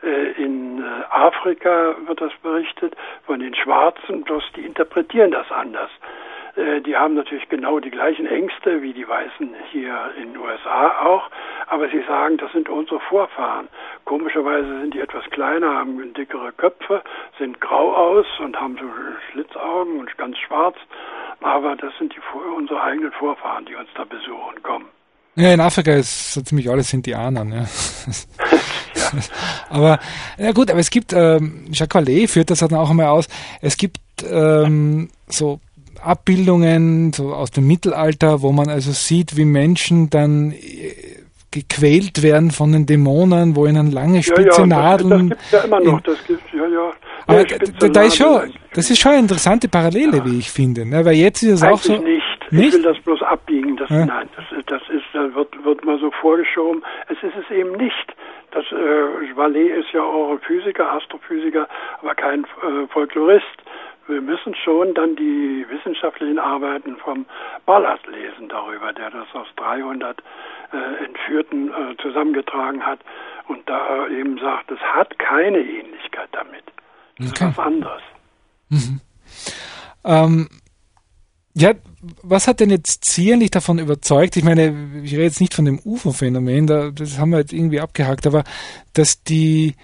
In Afrika wird das berichtet von den Schwarzen, bloß die interpretieren das anders. Die haben natürlich genau die gleichen Ängste wie die Weißen hier in den U S A auch, aber sie sagen, das sind unsere Vorfahren. Komischerweise sind die etwas kleiner, haben dickere Köpfe, sind grau aus und haben so Schlitzaugen und ganz schwarz, aber das sind die, unsere eigenen Vorfahren, die uns da besuchen kommen. Ja, in Afrika ist so ziemlich alles Indianer, ja. Ja. Aber, ja gut, aber es gibt, ähm, Jacques Vallée führt das dann auch einmal aus, es gibt ähm, so Abbildungen so aus dem Mittelalter, wo man also sieht, wie Menschen dann gequält werden von den Dämonen, wo ihnen lange spitze ja, ja, Nadeln... Das, das gibt es ja immer noch, das gibt's, ja, ja. Aber ja, da, da ist schon, das ist schon eine interessante Parallele, ja. Wie ich finde, ne? Weil jetzt ist es Eigentlich auch so... nicht. Nicht? Ich will das bloß abbiegen. Das, ja. Nein, das, das ist, da wird, wird mal so vorgeschoben. Es ist es eben nicht. Das, äh, Vallée ist ja auch Physiker, Astrophysiker, aber kein äh, Folklorist. Wir müssen schon dann die wissenschaftlichen Arbeiten vom Ballard lesen darüber, der das aus dreihundert äh, Entführten äh, zusammengetragen hat und da äh, eben sagt, es hat keine Ähnlichkeit damit. Das okay. ist was anderes. Mhm. Ähm, ja, was hat denn jetzt Sie eigentlich davon überzeugt? Ich meine, ich rede jetzt nicht von dem U F O-Phänomen, da, das haben wir jetzt irgendwie abgehakt, aber dass die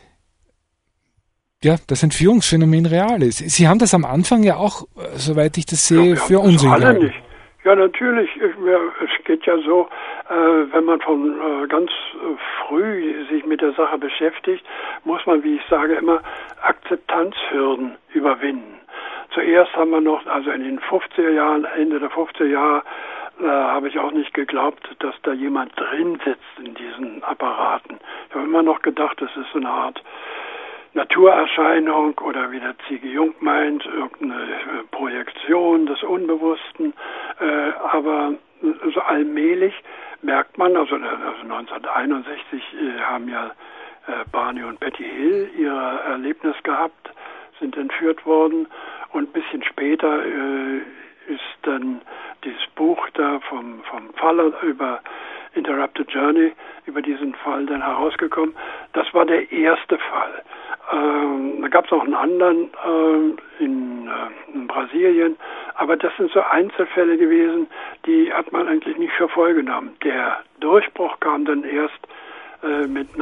ja, das Entführungsphänomen real ist. Sie haben das am Anfang ja auch, soweit ich das sehe, ja, für Unsinn gehalten. Nicht. Ja, natürlich. Ich, mir, es geht ja so, äh, wenn man von äh, ganz äh, früh sich mit der Sache beschäftigt, muss man, wie ich sage, immer Akzeptanzhürden überwinden. Zuerst haben wir noch, also in den fünfziger Jahren, Ende der fünfziger Jahre, äh, habe ich auch nicht geglaubt, dass da jemand drin sitzt in diesen Apparaten. Ich habe immer noch gedacht, das ist so eine Art Naturerscheinung oder wie der Ziege Jung meint, irgendeine Projektion des Unbewussten. Äh, aber so allmählich merkt man, also, also neunzehnhunderteinundsechzig äh, haben ja äh, Barney und Betty Hill ihr Erlebnis gehabt, sind entführt worden und ein bisschen später äh, ist dann dieses Buch da vom, vom Faller über Interrupted Journey, über diesen Fall dann herausgekommen. Das war der erste Fall. Ähm, da gab es noch einen anderen ähm, in, äh, in Brasilien, aber das sind so Einzelfälle gewesen, die hat man eigentlich nicht für voll genommen. Der Durchbruch kam dann erst äh, mit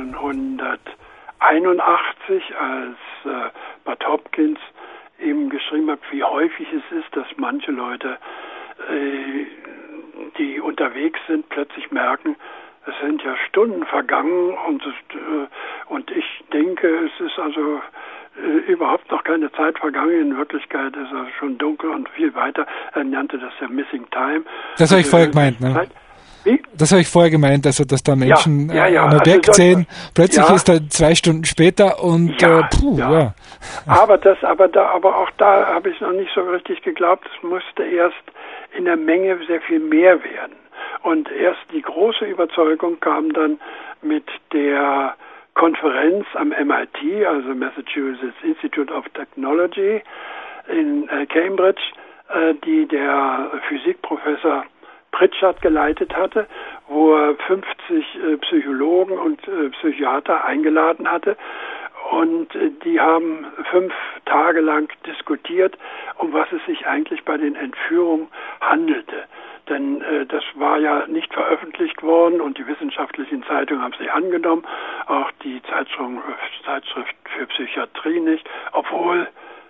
neunzehnhunderteinundachtzig, als äh, Bud Hopkins eben geschrieben hat, wie häufig es ist, dass manche Leute, äh, die unterwegs sind, plötzlich merken, es sind ja Stunden vergangen und, es, äh, und ich denke, es ist also äh, überhaupt noch keine Zeit vergangen. In Wirklichkeit ist es schon dunkel und viel weiter. Er nannte das ja Missing Time. Das habe ich vorher gemeint, ne? Wie? Das habe ich vorher gemeint, also dass da Menschen ja, ja, ja. ein Objekt also, sehen, plötzlich ja. ist er zwei Stunden später und ja, äh, puh, ja. ja. Aber das, aber da, aber auch da habe ich noch nicht so richtig geglaubt. Es musste erst in der Menge sehr viel mehr werden. Und erst die große Überzeugung kam dann mit der Konferenz am M I T, also Massachusetts Institute of Technology in äh, Cambridge, äh, die der Physikprofessor Pritchard geleitet hatte, wo er fünfzig äh, Psychologen und äh, Psychiater eingeladen hatte. Und äh, die haben fünf Tage lang diskutiert, um was es sich eigentlich bei den Entführungen handelte. Denn äh, das war ja nicht veröffentlicht worden und die wissenschaftlichen Zeitungen haben es nicht angenommen, auch die Zeitschrift, Zeitschrift für Psychiatrie nicht, obwohl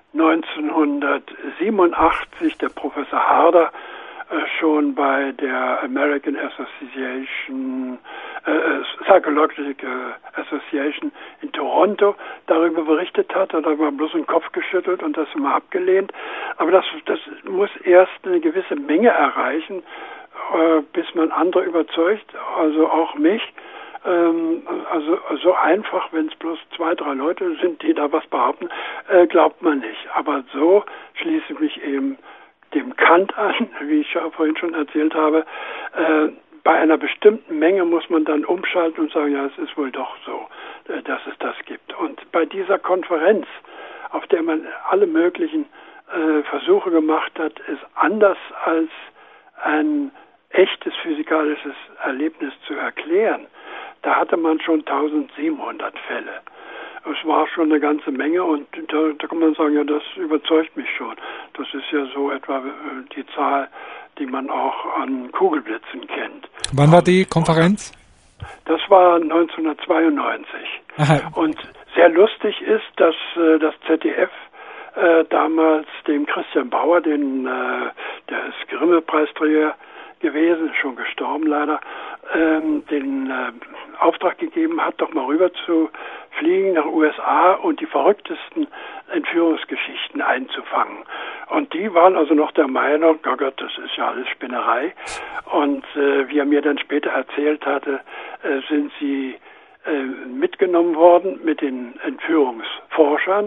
neunzehnhundertsiebenundachtzig der Professor Harder schon bei der American Association, äh, Psychological Association in Toronto darüber berichtet hat. Da war bloß ein Kopf geschüttelt und das immer abgelehnt. Aber das, das muss erst eine gewisse Menge erreichen, äh, bis man andere überzeugt, also auch mich. Ähm, also so einfach, wenn es bloß zwei, drei Leute sind, die da was behaupten, äh, glaubt man nicht. Aber so schließe ich mich eben dem Kant an, wie ich ja vorhin schon erzählt habe. Äh, bei einer bestimmten Menge muss man dann umschalten und sagen, ja, es ist wohl doch so, äh, dass es das gibt. Und bei dieser Konferenz, auf der man alle möglichen äh, Versuche gemacht hat, es anders als ein echtes physikalisches Erlebnis zu erklären, da hatte man schon eintausendsiebenhundert Fälle. Es war schon eine ganze Menge und da, da kann man sagen, ja, das überzeugt mich schon. Das ist ja so etwa die Zahl, die man auch an Kugelblitzen kennt. Wann war die Konferenz? Das war neunzehnhundertzweiundneunzig. Aha. Und sehr lustig ist, dass äh, das Z D F äh, damals dem Christian Bauer, den, äh, der ist Grimme-Preisträger gewesen, schon gestorben leider, ähm, den äh, Auftrag gegeben hat, doch mal rüber zu fliegen nach U S A und die verrücktesten Entführungsgeschichten einzufangen. Und die waren also noch der Meinung, oh Gott, das ist ja alles Spinnerei. Und äh, wie er mir dann später erzählt hatte, äh, sind sie äh, mitgenommen worden mit den Entführungsforschern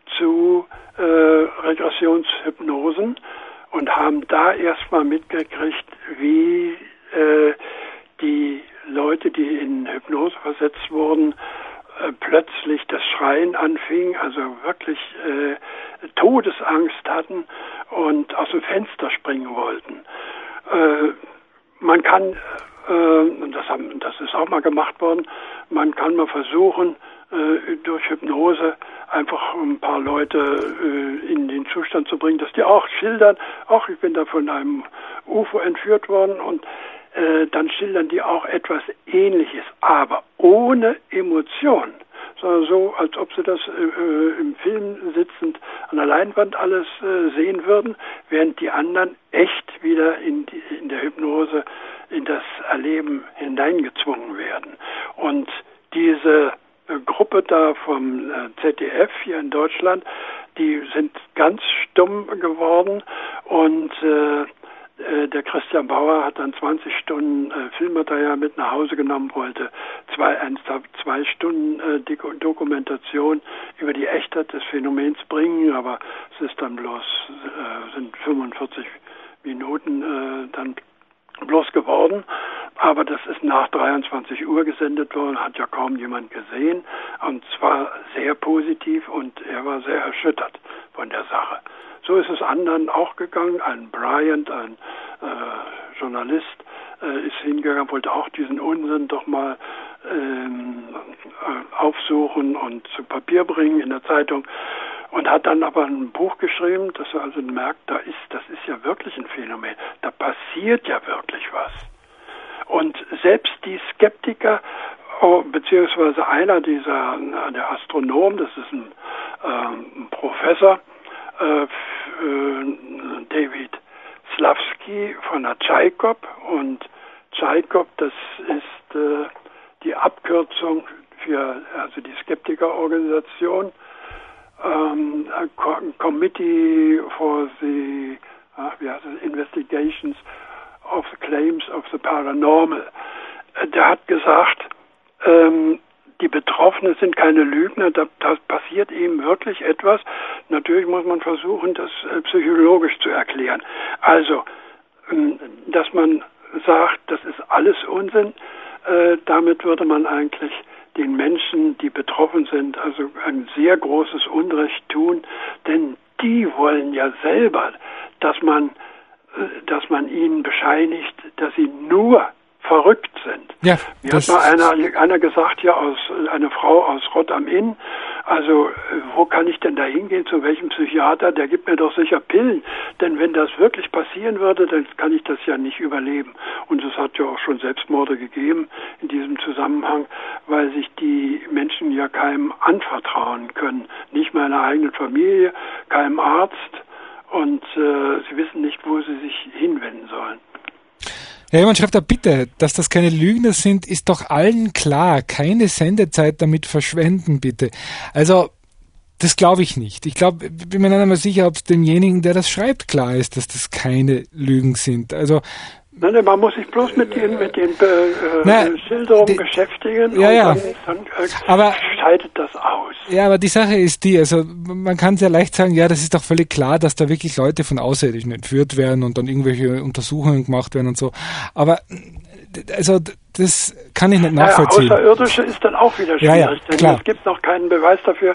zu äh, Regressionshypnosen und haben da erstmal mitgekriegt, wie äh, die Leute, die in Hypnose versetzt wurden, äh, plötzlich das Schreien anfing, also wirklich äh, Todesangst hatten und aus dem Fenster springen wollten. Äh, man kann, äh, und das, haben, das ist auch mal gemacht worden, man kann mal versuchen, äh, durch Hypnose einfach ein paar Leute äh, in den Zustand zu bringen, dass die auch schildern, ach, ich bin da von einem U F O entführt worden und äh, dann schildern die auch etwas Ähnliches, aber ohne Emotion, sondern so, als ob sie das äh, im Film sitzend an der Leinwand alles äh, sehen würden, während die anderen echt wieder in, die, in der Hypnose in das Erleben hineingezwungen werden. Und diese Gruppe da vom Z D F hier in Deutschland, die sind ganz stumm geworden und äh, der Christian Bauer hat dann zwanzig Stunden äh, Filmmaterial mit nach Hause genommen, wollte zwei, ernsthaft zwei Stunden äh, Dokumentation über die Echtheit des Phänomens bringen, aber es ist dann bloß, äh, sind fünfundvierzig Minuten äh, dann bloß geworden. Aber das ist nach dreiundzwanzig Uhr gesendet worden, hat ja kaum jemand gesehen und zwar sehr positiv und er war sehr erschüttert von der Sache. So ist es anderen auch gegangen. Ein Bryant, ein äh, Journalist, äh, ist hingegangen, wollte auch diesen Unsinn doch mal ähm, äh, aufsuchen und zu Papier bringen in der Zeitung und hat dann aber ein Buch geschrieben, dass er also merkt, da ist, das ist ja wirklich ein Phänomen, da passiert ja wirklich was. Und selbst die Skeptiker, oh, beziehungsweise einer dieser, der Astronom, das ist ein, äh, ein Professor, äh, David Slavsky von der Tscheikov, und Tscheikov, das ist äh, die Abkürzung für also die Skeptikerorganisation, ähm, Committee for the ach, wie heißt es, Investigations of the Claims of the Paranormal. Der hat gesagt, ähm, die Betroffenen sind keine Lügner, da, da passiert eben wirklich etwas. Natürlich muss man versuchen, das äh, psychologisch zu erklären. Also, ähm, dass man sagt, das ist alles Unsinn, äh, damit würde man eigentlich den Menschen, die betroffen sind, also ein sehr großes Unrecht tun, denn die wollen ja selber, dass man, äh, dass man ihnen bescheinigt, dass sie nur verrückt sind. Ja, Mir hat mal einer, einer gesagt, ja, aus, eine Frau aus Rott am Inn, also wo kann ich denn da hingehen, zu welchem Psychiater, der gibt mir doch sicher Pillen, denn wenn das wirklich passieren würde, dann kann ich das ja nicht überleben. Und es hat ja auch schon Selbstmorde gegeben in diesem Zusammenhang, weil sich die Menschen ja keinem anvertrauen können, nicht meiner eigenen Familie, keinem Arzt, und äh, sie wissen nicht, wo sie sich hinwenden sollen. Ja, jemand schreibt da, bitte, dass das keine Lügner sind, ist doch allen klar. Keine Sendezeit damit verschwenden, bitte. Also, das glaube ich nicht. Ich glaube, ich bin mir nicht einmal sicher, ob es demjenigen, der das schreibt, klar ist, dass das keine Lügen sind. Also, Nein, nein, man muss sich bloß mit den, mit den äh, na, Schilderungen die, beschäftigen ja, und ja. dann, dann äh, aber, scheidet das aus. Ja, aber die Sache ist die, also man kann sehr leicht sagen, ja, das ist doch völlig klar, dass da wirklich Leute von Außerirdischen entführt werden und dann irgendwelche Untersuchungen gemacht werden und so. Aber also das kann ich nicht nachvollziehen. Ja, Außerirdische ist dann auch wieder schwierig, ja, ja, denn klar. es gibt noch keinen Beweis dafür,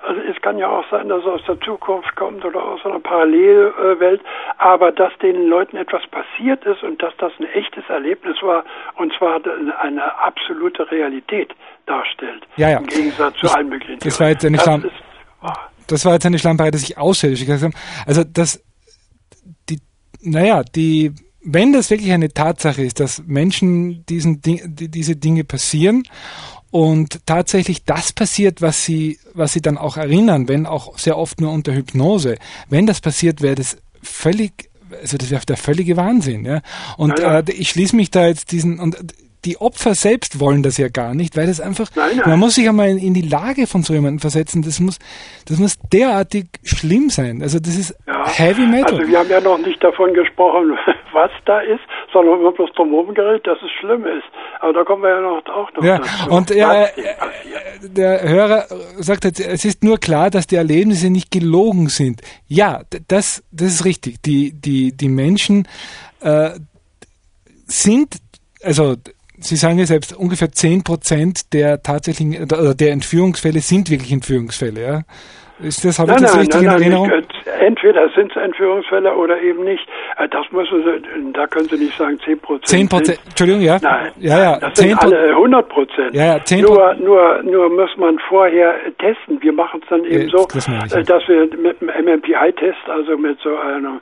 Also es kann ja auch sein, dass es aus der Zukunft kommt oder aus einer Parallelwelt, aber dass den Leuten etwas passiert ist und dass das ein echtes Erlebnis war, und zwar eine absolute Realität darstellt, ja, ja. im Gegensatz zu ich, allen möglichen das war jetzt eine das, Schlam- ist, oh. das war jetzt eine Schlamperei, dass ich Außerirdische gesagt habe. Also das, die, naja, die, wenn das wirklich eine Tatsache ist, dass Menschen diesen Ding, die, diese Dinge passieren und tatsächlich das passiert, was sie, was sie dann auch erinnern, wenn auch sehr oft nur unter Hypnose, wenn das passiert, wäre das völlig, also das wäre der völlige Wahnsinn, ja. Und ja, ja. Äh, ich schließe mich da jetzt diesen, und die Opfer selbst wollen das ja gar nicht, weil das einfach, nein, nein. man muss sich einmal in, in die Lage von so jemandem versetzen, das muss, das muss derartig schlimm sein. Also das ist ja. Heavy Metal. Also wir haben ja noch nicht davon gesprochen, was da ist, sondern wir haben bloß drum herum geredet, dass es schlimm ist. Aber da kommen wir ja noch, auch noch ja. dazu. Und ja, der Hörer sagt jetzt, es ist nur klar, dass die Erlebnisse nicht gelogen sind. Ja, das, das ist richtig. Die, die, die Menschen äh, sind, also Sie sagen ja selbst, ungefähr zehn Prozent der tatsächlichen, oder der Entführungsfälle sind wirklich Entführungsfälle, ja? Ist das, habe ich das richtig in Erinnerung? Nein, entweder sind es Entführungsfälle oder eben nicht. Das müssen Sie, da können Sie nicht sagen zehn Prozent. zehn Prozent, Entschuldigung, ja? Nein, ja, ja, das sind alle hundert Prozent. Ja, ja, zehn nur, nur, nur muss man vorher testen. Wir machen es dann eben ja, so, das ich, dass wir mit einem M M P I-Test, also mit so einem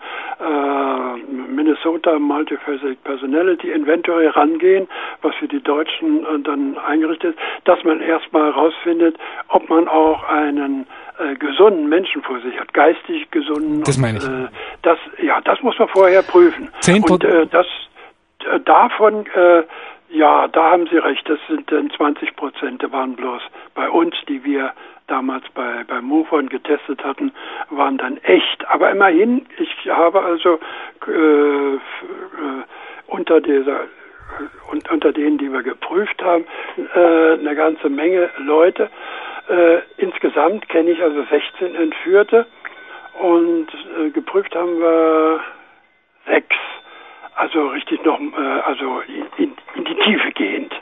äh, Minnesota Multifaceted Personality Inventory rangehen, was für die Deutschen äh, dann eingerichtet ist, dass man erstmal herausfindet, ob man auch einen Äh, gesunden Menschen vor sich hat, geistig gesunden. Das meine ich. Und, äh, das, ja, das muss man vorher prüfen. zehn und äh, das äh, davon, äh, ja, da haben Sie recht, das sind dann zwanzig Prozent, waren bloß bei uns, die wir damals bei, bei MUFON getestet hatten, waren dann echt. Aber immerhin, ich habe also äh, äh, unter dieser und unter denen, die wir geprüft haben, äh, eine ganze Menge Leute. Äh, insgesamt kenne ich also sechzehn Entführte und äh, geprüft haben wir sechs. Also richtig noch, äh, also in, in die Tiefe gehend.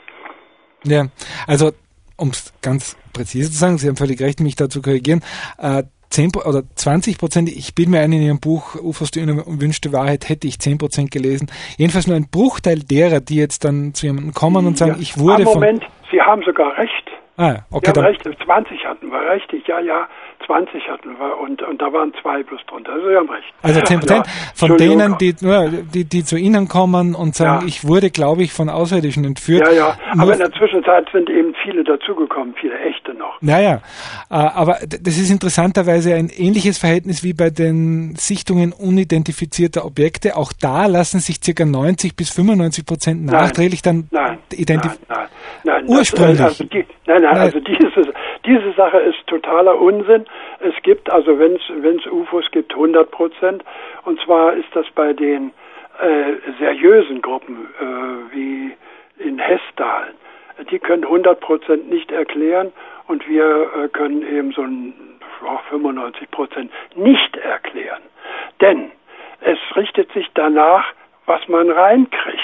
Ja, also um es ganz präzise zu sagen, Sie haben völlig recht, mich da zu korrigieren, äh, zehn oder zwanzig Prozent, ich bilde mir ein, in Ihrem Buch U F Os, die unerwünschte Wahrheit, hätte ich zehn Prozent gelesen. Jedenfalls nur ein Bruchteil derer, die jetzt dann zu jemandem kommen und sagen, ja. ich wurde von... Moment, Sie haben sogar recht. Ah, okay, Sie haben recht, zwanzig hatten wir, richtig, ja, ja, zwanzig hatten wir und, und da waren zwei plus drunter, also Sie haben recht. Also zehn Prozent ja, von denen, die, die, die zu Ihnen kommen und sagen, ja. ich wurde, glaube ich, von Außerirdischen entführt. Ja, ja, aber in der Zwischenzeit sind eben viele dazugekommen, viele echte noch. Naja, aber das ist interessanterweise ein ähnliches Verhältnis wie bei den Sichtungen unidentifizierter Objekte. Auch da lassen sich ca. neunzig bis fünfundneunzig Prozent nachträglich dann identifizieren. Nein, nein, nein, ursprünglich. Das, also die, nein, nein, also diese, diese Sache ist totaler Unsinn. Es gibt, also wenn es U F Os gibt, hundert Prozent. Und zwar ist das bei den äh, seriösen Gruppen, äh, wie in Hessdal. Die können hundert Prozent nicht erklären und wir äh, können eben so ein oh, fünfundneunzig Prozent nicht erklären. Denn es richtet sich danach, was man reinkriegt.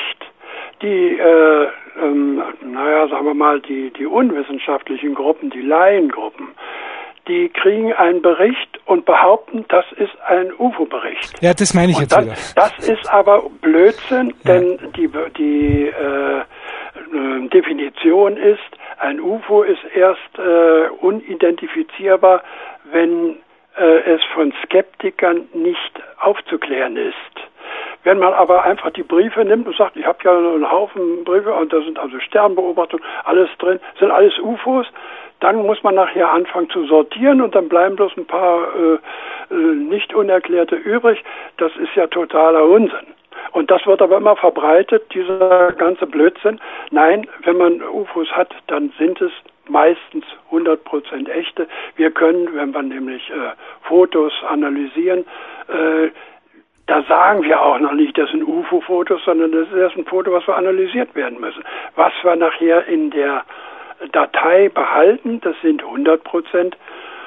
Die, äh, ähm, naja, sagen wir mal, die, die unwissenschaftlichen Gruppen, die Laiengruppen, die kriegen einen Bericht und behaupten, das ist ein U F O-Bericht. Ja, das meine ich und jetzt dann, wieder. Das ist aber Blödsinn, ja. denn die, die äh, äh, Definition ist, ein U F O ist erst äh, unidentifizierbar, wenn äh, es von Skeptikern nicht aufzuklären ist. Wenn man aber einfach die Briefe nimmt und sagt, ich habe ja einen Haufen Briefe und da sind also Sternbeobachtungen, alles drin, sind alles U F Os, dann muss man nachher anfangen zu sortieren und dann bleiben bloß ein paar äh, nicht unerklärte übrig. Das ist ja totaler Unsinn. Und das wird aber immer verbreitet, dieser ganze Blödsinn. Nein, wenn man U F Os hat, dann sind es meistens hundert Prozent echte. Wir können, wenn wir nämlich äh, Fotos analysieren, äh, da sagen wir auch noch nicht, das sind U F O-Fotos, sondern das ist erst ein Foto, was wir analysiert werden müssen. Was wir nachher in der Datei behalten, das sind hundert Prozent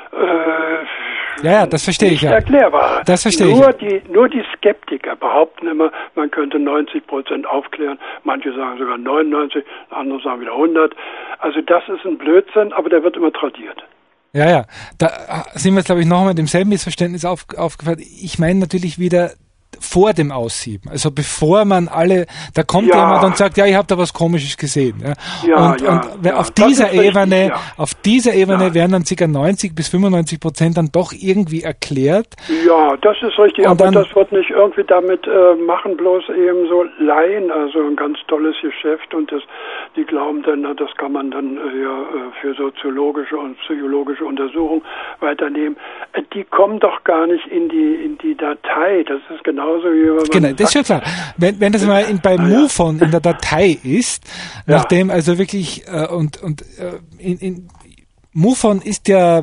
äh, ja, ja, das verstehe ich ja. erklärbar. Das verstehe nur ich. Die, nur die Skeptiker behaupten immer, man könnte neunzig Prozent aufklären. Manche sagen sogar neunundneunzig, andere sagen wieder hundert. Also das ist ein Blödsinn, aber der wird immer tradiert. Ja, ja. Da sind wir jetzt, glaube ich, nochmal demselben Missverständnis auf, aufgefallen. Ich meine natürlich wieder vor dem Aussieben. Also bevor man alle, da kommt ja. jemand und sagt, ja, ich habe da was Komisches gesehen. Ja. Ja, und, ja, und ja, auf dieser Ebene, richtig, ja. auf dieser Ebene ja. werden dann ca. neunzig bis fünfundneunzig Prozent dann doch irgendwie erklärt. Ja, das ist richtig, und aber dann, das wird nicht irgendwie damit äh, machen, bloß eben so Laien, also ein ganz tolles Geschäft und das, die glauben dann, na, das kann man dann äh, ja, für soziologische und psychologische Untersuchungen weiternehmen. Äh, die kommen doch gar nicht in die in die Datei. Das ist genauso wie wenn man genau, das ist schon klar. Wenn, wenn das mal in, bei MUFON ja. in der Datei ist, ja. nachdem also wirklich äh, und und äh, in, in MUFON ist ja,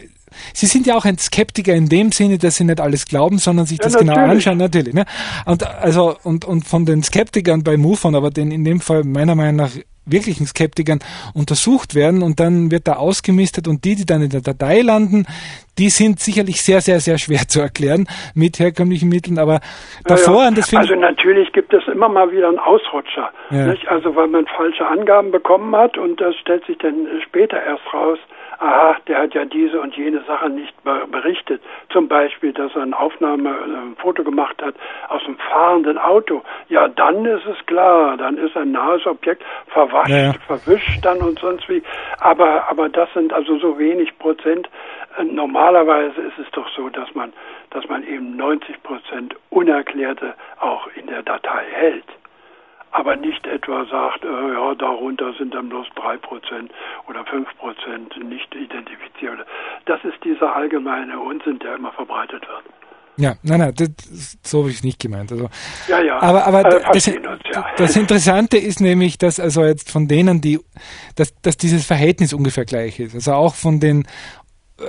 Sie sind ja auch ein Skeptiker in dem Sinne, dass Sie nicht alles glauben, sondern sich ja, das natürlich. genau anschauen, natürlich. Ne? Und also und und von den Skeptikern bei MUFON, aber den in dem Fall meiner Meinung nach wirklichen Skeptikern untersucht werden und dann wird da ausgemistet und die, die dann in der Datei landen, die sind sicherlich sehr, sehr, sehr schwer zu erklären mit herkömmlichen Mitteln, aber davor... Ja, ja. Und das also natürlich gibt es immer mal wieder einen Ausrutscher, ja. nicht? Also weil man falsche Angaben bekommen hat und das stellt sich dann später erst raus, aha, der hat ja diese und jene Sache nicht berichtet. Zum Beispiel, dass er eine Aufnahme, ein Foto gemacht hat aus einem fahrenden Auto. Ja, dann ist es klar, dann ist ein nahes Objekt verwascht, ja. verwischt dann und sonst wie. Aber, aber das sind also so wenig Prozent. Normalerweise ist es doch so, dass man, dass man eben neunzig Prozent Unerklärte auch in der Datei hält. Aber nicht etwa sagt, äh, ja, darunter sind dann bloß drei Prozent oder fünf Prozent nicht identifiziert. Das ist dieser allgemeine Unsinn, der immer verbreitet wird. Ja, nein, nein, das, so habe ich es nicht gemeint. Also, ja, ja. Aber, aber äh, das, uns, ja. das Interessante ist nämlich, dass also jetzt von denen, die, dass, dass dieses Verhältnis ungefähr gleich ist. Also auch von den, äh,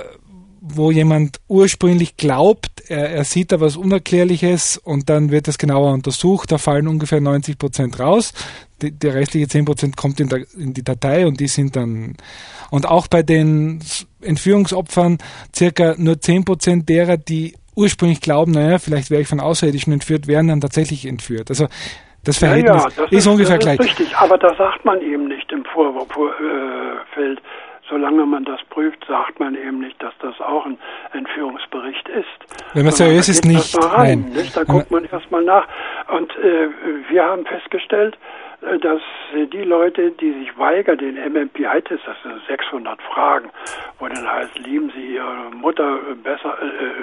wo jemand ursprünglich glaubt, er, er sieht da was Unerklärliches und dann wird das genauer untersucht, da fallen ungefähr neunzig Prozent raus, die, der restliche zehn Prozent kommt in, der, in die Datei und die sind dann, und auch bei den Entführungsopfern circa nur zehn Prozent derer, die ursprünglich glauben, naja, vielleicht wäre ich von Außerirdischen entführt, werden dann tatsächlich entführt. Also das Verhältnis ja, ja, das ist, ist ungefähr das gleich. Ist richtig, aber das sagt man eben nicht im Vorfeld. Solange man das prüft, sagt man eben nicht, dass das auch ein Entführungsbericht ist. Wenn man seriös ist, nicht. Rein, Nein. nicht. Da guckt man erstmal nach. Und äh, wir haben festgestellt, äh, dass äh, die Leute, die sich weigern, den M M P I-Test, das sind sechshundert Fragen, wo dann heißt, lieben Sie Ihre Mutter besser,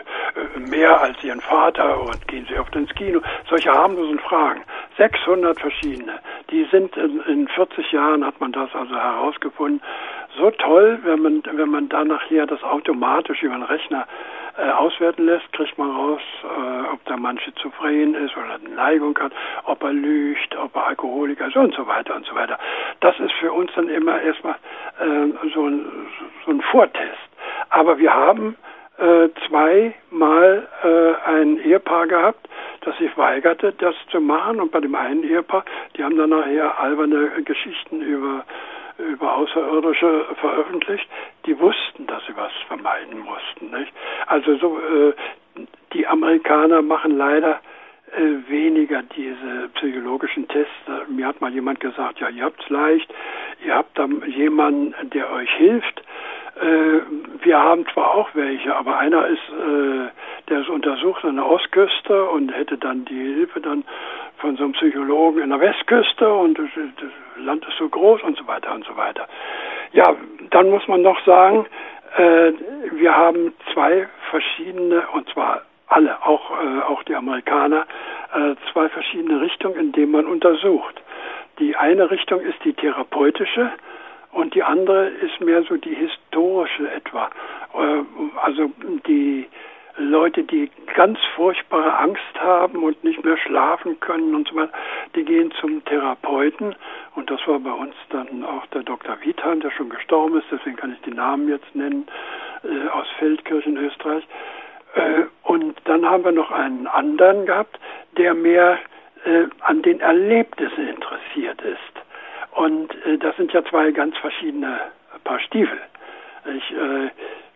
äh, äh, mehr als Ihren Vater und gehen Sie oft ins Kino. Solche harmlosen Fragen. sechshundert verschiedene. Die sind in, in vierzig Jahren, hat man das also herausgefunden, so toll, wenn man wenn man dann nachher das automatisch über den Rechner äh, auswerten lässt, kriegt man raus, äh, ob der Mann schizophren ist oder eine Neigung hat, ob er lügt, ob er Alkoholiker ist und so weiter und so weiter. Das ist für uns dann immer erstmal äh, so, ein, so ein Vortest. Aber wir haben äh, zweimal äh, ein Ehepaar gehabt, das sich weigerte, das zu machen, und bei dem einen Ehepaar, die haben dann nachher alberne Geschichten über über Außerirdische veröffentlicht, die wussten, dass sie was vermeiden mussten, nicht? Also so, äh, die Amerikaner machen leider äh, weniger diese psychologischen Tests. Mir hat mal jemand gesagt, ja, ihr habt's leicht, ihr habt dann jemanden, der euch hilft. Äh, wir haben zwar auch welche, aber einer ist, äh, der ist untersucht an der Ostküste und hätte dann die Hilfe dann von so einem Psychologen in der Westküste und das, das Land ist so groß und so weiter und so weiter. Ja, dann muss man noch sagen, äh, wir haben zwei verschiedene, und zwar alle, auch, äh, auch die Amerikaner, äh, zwei verschiedene Richtungen, in denen man untersucht. Die eine Richtung ist die therapeutische und die andere ist mehr so die historische etwa. Äh, also die Leute, die ganz furchtbare Angst haben und nicht mehr schlafen können und so weiter, die gehen zum Therapeuten. Und das war bei uns dann auch der Doktor Wietheim, der schon gestorben ist, deswegen kann ich die Namen jetzt nennen, äh, aus Feldkirchen, Österreich. Äh, und dann haben wir noch einen anderen gehabt, der mehr äh, an den Erlebnissen interessiert ist. Und äh, das sind ja zwei ganz verschiedene Paar Stiefel. Ich, äh,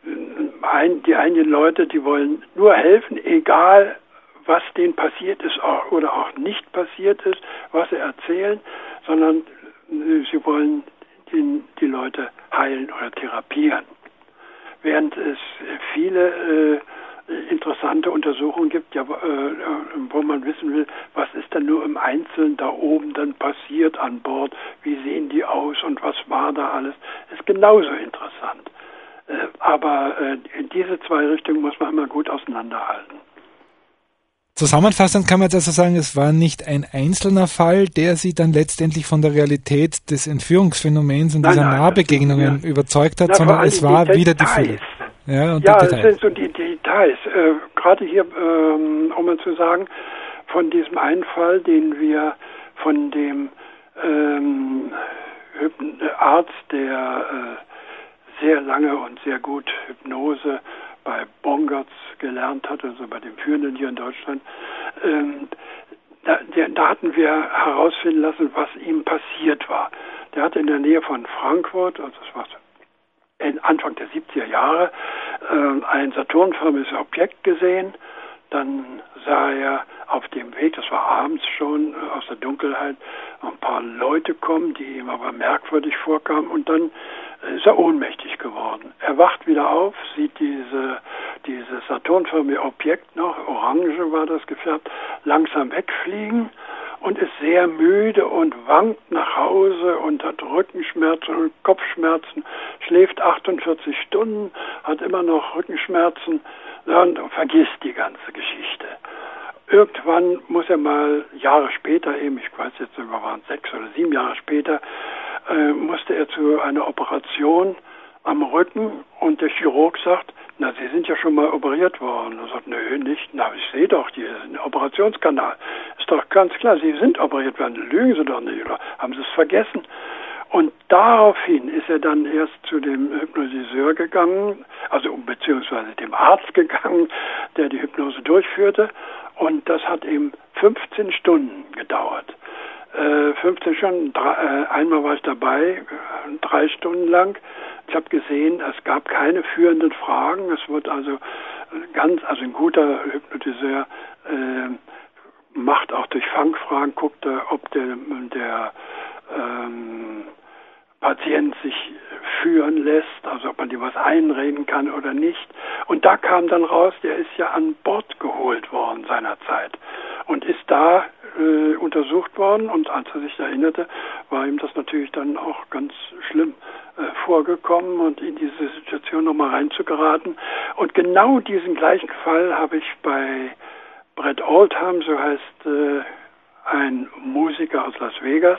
ein, die einigen Leute, die wollen nur helfen, egal was denen passiert ist oder auch nicht passiert ist, was sie erzählen, sondern sie wollen die, die Leute heilen oder therapieren. während es viele äh, interessante Untersuchungen gibt, ja, äh, wo man wissen will, was ist denn nur im Einzelnen da oben dann passiert an Bord, wie sehen die aus und was war da alles, ist genauso interessant. Äh, aber äh, in diese zwei Richtungen muss man immer gut auseinanderhalten. Zusammenfassend kann man jetzt also sagen, es war nicht ein einzelner Fall, der Sie dann letztendlich von der Realität des Entführungsphänomens und nein, dieser nein, Nahbegegnungen ja. überzeugt hat, na, sondern es war die wieder die Fülle. Ja, und ja es sind so die Details. Äh, gerade hier, ähm, um mal zu sagen, von diesem einen Fall, den wir von dem ähm, Arzt, der äh, sehr lange und sehr gut Hypnose bei Bongertz gelernt hat, also bei dem Führenden hier in Deutschland, ähm, da, der, da hatten wir herausfinden lassen, was ihm passiert war. Der hatte in der Nähe von Frankfurt, also das war Anfang der siebziger Jahre, äh, ein saturnförmiges Objekt gesehen. Dann sah er auf dem Weg, das war abends schon, äh, aus der Dunkelheit, ein paar Leute kommen, die ihm aber merkwürdig vorkamen, und dann ist er ohnmächtig geworden. Er wacht wieder auf, sieht diese, dieses saturnförmige Objekt noch, orange war das gefärbt, langsam wegfliegen und ist sehr müde und wankt nach Hause und hat Rückenschmerzen und Kopfschmerzen, schläft achtundvierzig Stunden, hat immer noch Rückenschmerzen und vergisst die ganze Geschichte. Irgendwann muss er mal Jahre später, eben, ich weiß jetzt sogar, waren es sechs oder sieben Jahre später, äh, musste er zu einer Operation am Rücken, und der Chirurg sagt, na, Sie sind ja schon mal operiert worden. Er sagt, nö, nicht. Na, ich sehe doch, hier ist ein Operationskanal. Ist doch ganz klar, Sie sind operiert worden. Lügen Sie doch nicht, oder haben Sie es vergessen? Und daraufhin ist er dann erst zu dem Hypnosiseur gegangen, also beziehungsweise dem Arzt gegangen, der die Hypnose durchführte. Und das hat ihm fünfzehn Stunden gedauert. Äh, fünfzehn Stunden, drei, äh, einmal war ich dabei, äh, drei Stunden lang. Ich habe gesehen, es gab keine führenden Fragen. Es wird also ganz, also ein guter Hypnotiseur äh, macht auch durch Fangfragen, guckt er, ob der, der ähm, Patient sich führen lässt, also ob man dir was einreden kann oder nicht. Und da kam dann raus, der ist ja an Bord geholt worden seinerzeit und ist da äh, untersucht worden, und als er sich erinnerte, war ihm das natürlich dann auch ganz schlimm äh, vorgekommen, und in diese Situation nochmal reinzugeraten. Und genau diesen gleichen Fall habe ich bei Brett Oldham, so heißt äh, ein Musiker aus Las Vegas,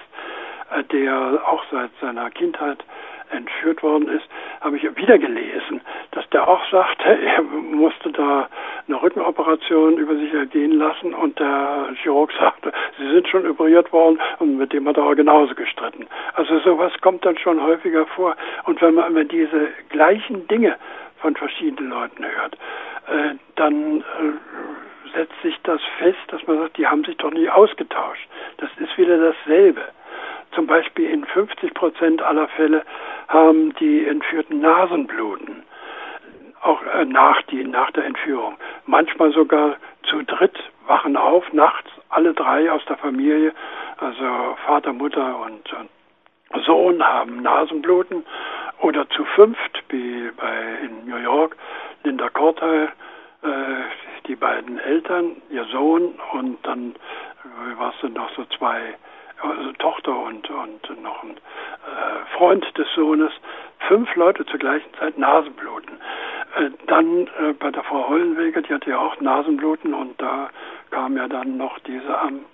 der auch seit seiner Kindheit entführt worden ist, habe ich wieder gelesen, dass der auch sagte, er musste da eine Rückenoperation über sich ergehen lassen, und der Chirurg sagte, Sie sind schon operiert worden, und mit dem hat er auch genauso gestritten. Also sowas kommt dann schon häufiger vor, und wenn man immer diese gleichen Dinge von verschiedenen Leuten hört, äh, dann äh, setzt sich das fest, dass man sagt, die haben sich doch nie ausgetauscht. Das ist wieder dasselbe. Zum Beispiel in fünfzig Prozent aller Fälle haben die Entführten Nasenbluten, auch äh, nach, die, nach der Entführung. Manchmal sogar zu dritt wachen auf, nachts, alle drei aus der Familie, also Vater, Mutter und, und Sohn haben Nasenbluten. Oder zu fünft, wie bei in New York, Linda Cortile, äh, die beiden Eltern, ihr Sohn, und dann äh, war es dann noch so zwei, also Tochter und, und noch ein äh, Freund des Sohnes, fünf Leute zur gleichen Zeit Nasenbluten. Äh, dann äh, bei der Frau Hollenweger, die hatte ja auch Nasenbluten, und da kamen ja dann noch diese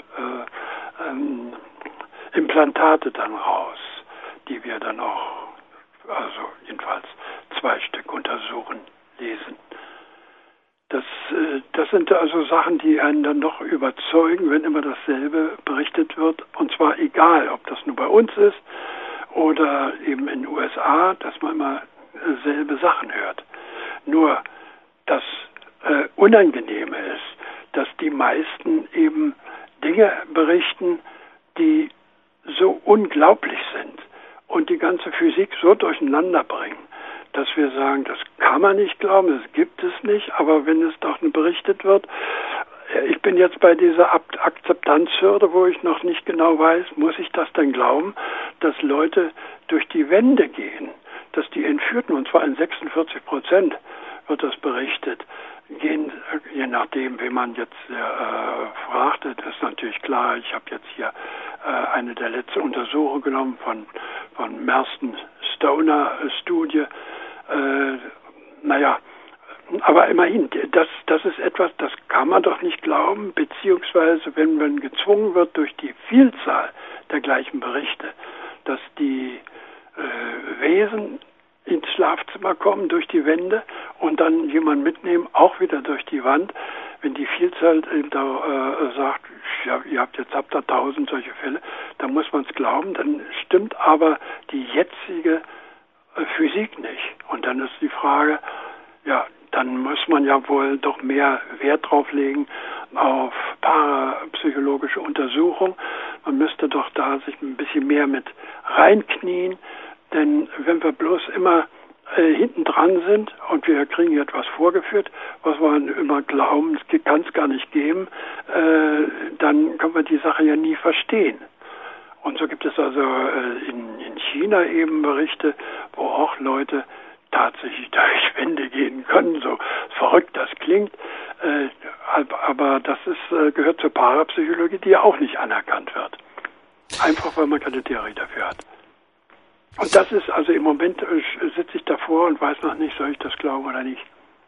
äh, ähm, Implantate dann raus, die wir dann auch, also jedenfalls zwei Stück untersuchen ließen. Das, das sind also Sachen, die einen dann noch überzeugen, wenn immer dasselbe berichtet wird. Und zwar egal, ob das nur bei uns ist oder eben in den U S A, dass man immer selbe Sachen hört. Nur das äh, Unangenehme ist, dass die meisten eben Dinge berichten, die so unglaublich sind und die ganze Physik so durcheinander bringen, dass wir sagen, das kann man nicht glauben, das gibt es nicht, aber wenn es doch berichtet wird, ich bin jetzt bei dieser Akzeptanzhürde, wo ich noch nicht genau weiß, muss ich das denn glauben, dass Leute durch die Wände gehen, dass die Entführten, und zwar in sechsundvierzig Prozent wird das berichtet, gehen, je nachdem, wen man jetzt äh, fragt, das ist natürlich klar, ich habe jetzt hier äh, eine der letzten Untersuchungen genommen von, von Marston Stoner Studie, äh, naja, aber immerhin, das, das ist etwas, das kann man doch nicht glauben, beziehungsweise wenn man gezwungen wird durch die Vielzahl der gleichen Berichte, dass die äh, Wesen ins Schlafzimmer kommen durch die Wände und dann jemand mitnehmen, auch wieder durch die Wand. Wenn die Vielzahl da äh, sagt, ja, ihr habt jetzt habt ihr tausend solche Fälle, dann muss man es glauben, dann stimmt aber die jetzige äh, Physik nicht. Und dann ist die Frage, ja, dann muss man ja wohl doch mehr Wert drauf legen auf parapsychologische Untersuchung. Man müsste doch da sich ein bisschen mehr mit reinknien, denn wenn wir bloß immer äh, hinten dran sind und wir kriegen hier etwas vorgeführt, was wir immer glauben, es kann es gar nicht geben, äh, dann können wir die Sache ja nie verstehen. Und so gibt es also äh, in, in China eben Berichte, wo auch Leute tatsächlich durch Wände gehen können, so verrückt das klingt, äh, aber das ist, äh, gehört zur Parapsychologie, die ja auch nicht anerkannt wird. Einfach, weil man keine Theorie dafür hat. Und das ist, also im Moment äh, sitze ich davor und weiß noch nicht, soll ich das glauben oder nicht.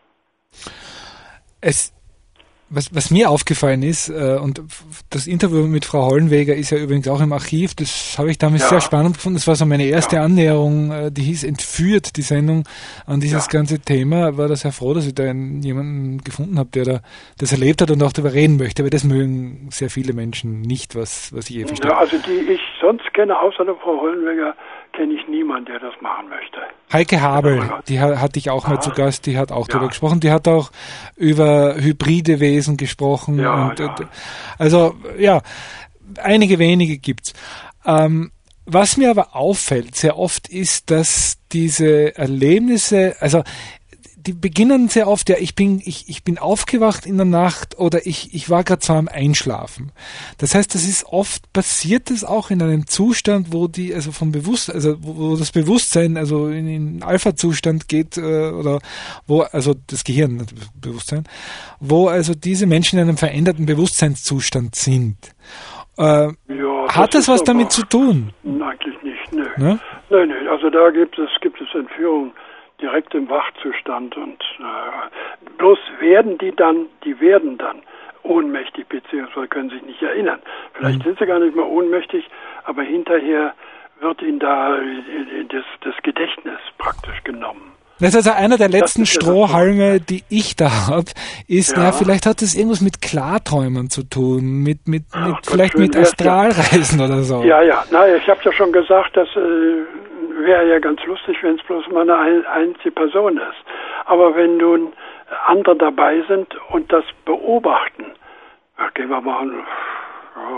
Es Was, was mir aufgefallen ist, äh, und das Interview mit Frau Hollenweger ist ja übrigens auch im Archiv, das habe ich damals ja. sehr spannend gefunden. Das war so meine erste ja. Annäherung, äh, die hieß Entführt, die Sendung an dieses ja. ganze Thema. War da sehr froh, dass ich da einen, jemanden gefunden habe, der da das erlebt hat und auch darüber reden möchte. Aber das mögen sehr viele Menschen nicht, was, was ich je verstehe. Ja, also die ich sonst kenne, außer der Frau Hollenweger, kenne ich niemanden, der das machen möchte. Heike Habel, die hatte ich auch Aha. mal zu Gast, die hat auch ja. darüber gesprochen. Die hat auch über hybride Wesen gesprochen. Ja, und, ja. und, also, ja, einige wenige gibt's. Ähm, was mir aber auffällt sehr oft ist, dass diese Erlebnisse, also die beginnen sehr oft, ja, ich bin, ich, ich bin aufgewacht in der Nacht oder ich, ich war gerade so am Einschlafen. Das heißt, das ist oft passiert das auch in einem Zustand, wo die, also vom Bewusstsein, also wo, wo das Bewusstsein, also in den Alpha-Zustand geht, äh, oder wo, also das Gehirn, das Bewusstsein, wo also diese Menschen in einem veränderten Bewusstseinszustand sind. Äh, ja, hat das, das was damit zu tun? Eigentlich nicht, nö. Ne? Nein, nein, also da gibt es, gibt es Entführungen direkt im Wachzustand und äh, bloß werden die dann, die werden dann ohnmächtig, beziehungsweise können sich nicht erinnern. Vielleicht mhm. sind sie gar nicht mehr ohnmächtig, aber hinterher wird ihnen da das, das Gedächtnis praktisch genommen. Das ist also einer der letzten Strohhalme, die ich da habe, ist, ja. na, vielleicht hat das irgendwas mit Klarträumen zu tun, mit, mit, mit Ach, vielleicht mit Astralreisen ja. oder so. Ja, ja, naja, ich habe ja schon gesagt, das äh, wäre ja ganz lustig, wenn es bloß mal eine einzige Person ist. Aber wenn nun andere dabei sind und das beobachten, ja, gehen wir mal an, ja,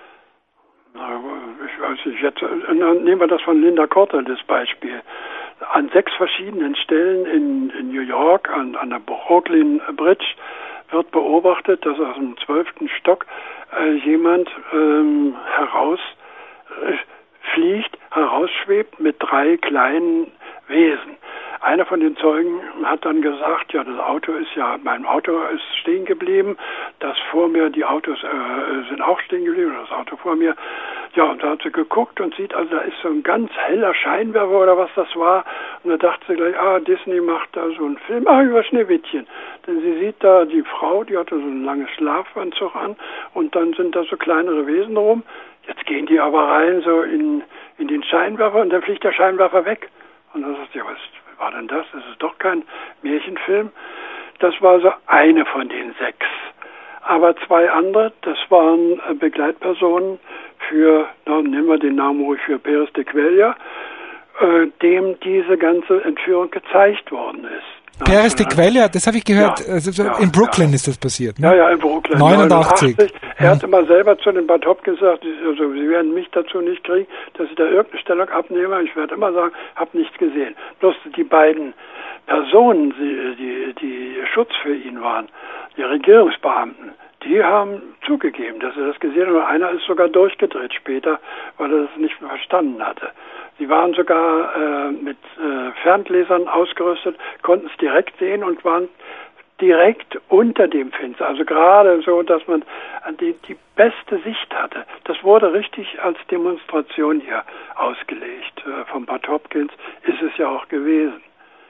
ich weiß nicht, jetzt nehmen wir das von Linda Cortell, das Beispiel. An sechs verschiedenen Stellen in, in New York, an, an der Brooklyn Bridge, wird beobachtet, dass aus dem zwölften Stock äh, jemand ähm, heraus äh, fliegt, herausschwebt mit drei kleinen Wesen. Einer von den Zeugen hat dann gesagt, ja, das Auto ist ja, mein Auto ist stehen geblieben, das vor mir, die Autos äh, sind auch stehen geblieben, das Auto vor mir. Ja, und da hat sie geguckt und sieht, also da ist so ein ganz heller Scheinwerfer oder was das war. Und da dachte sie gleich, ah, Disney macht da so einen Film, ah, über Schneewittchen. Denn sie sieht da die Frau, die hatte so einen langen Schlafanzug an und dann sind da so kleinere Wesen rum. Jetzt gehen die aber rein so in, in den Scheinwerfer und dann fliegt der Scheinwerfer weg. Und dann sagt sie, ja, was war denn das? Das ist doch kein Märchenfilm. Das war so eine von den sechs. Aber zwei andere, das waren Begleitpersonen für, na, nehmen wir den Namen ruhig, für Pérez de Cuéllar, äh, dem diese ganze Entführung gezeigt worden ist. Pérez de Cuéllar, das habe ich gehört, ja, also ja, in Brooklyn ja. ist das passiert. Ne? Ja, ja, in Brooklyn. neunundachtzig. neunundachtzig. Er hat immer selber zu den Bad Hop gesagt, also sie werden mich dazu nicht kriegen, dass ich da irgendeine Stellung abnehme. Ich werde immer sagen, habe nichts gesehen. Bloß die beiden Personen, die, die, die Schutz für ihn waren, die Regierungsbeamten, die haben zugegeben, dass er das gesehen hat. Und einer ist sogar durchgedreht später, weil er das nicht mehr verstanden hatte. Sie waren sogar äh, mit äh, Ferngläsern ausgerüstet, konnten es direkt sehen und waren direkt unter dem Fenster. Also gerade so, dass man die, die beste Sicht hatte. Das wurde richtig als Demonstration hier ausgelegt. Äh, von Bud Hopkins ist es ja auch gewesen.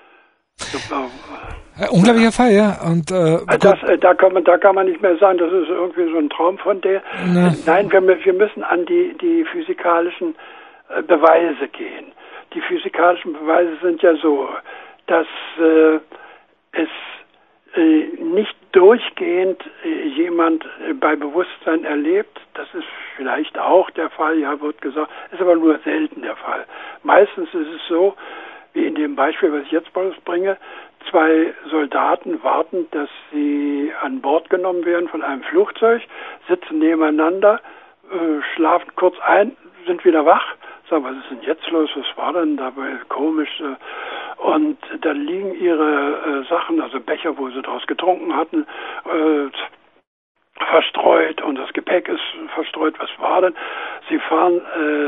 Äh, unglaublicher Fall, ja. Und, äh, das, äh, da, kann man, da kann man nicht mehr sagen, das ist irgendwie so ein Traum von der. Na. Nein, wir, wir müssen an die, die physikalischen äh, Beweise gehen. Die physikalischen Beweise sind ja so, dass äh, es äh, nicht durchgehend äh, jemand äh, bei Bewusstsein erlebt. Das ist vielleicht auch der Fall, ja, wird gesagt, ist aber nur selten der Fall. Meistens ist es so, wie in dem Beispiel, was ich jetzt bringe, zwei Soldaten warten, dass sie an Bord genommen werden von einem Flugzeug, sitzen nebeneinander, äh, schlafen kurz ein, sind wieder wach, sagen, was ist denn jetzt los, was war denn dabei komisch? Äh, und dann liegen ihre äh, Sachen, also Becher, wo sie draus getrunken hatten, äh, verstreut und das Gepäck ist verstreut, was war denn? Sie fahren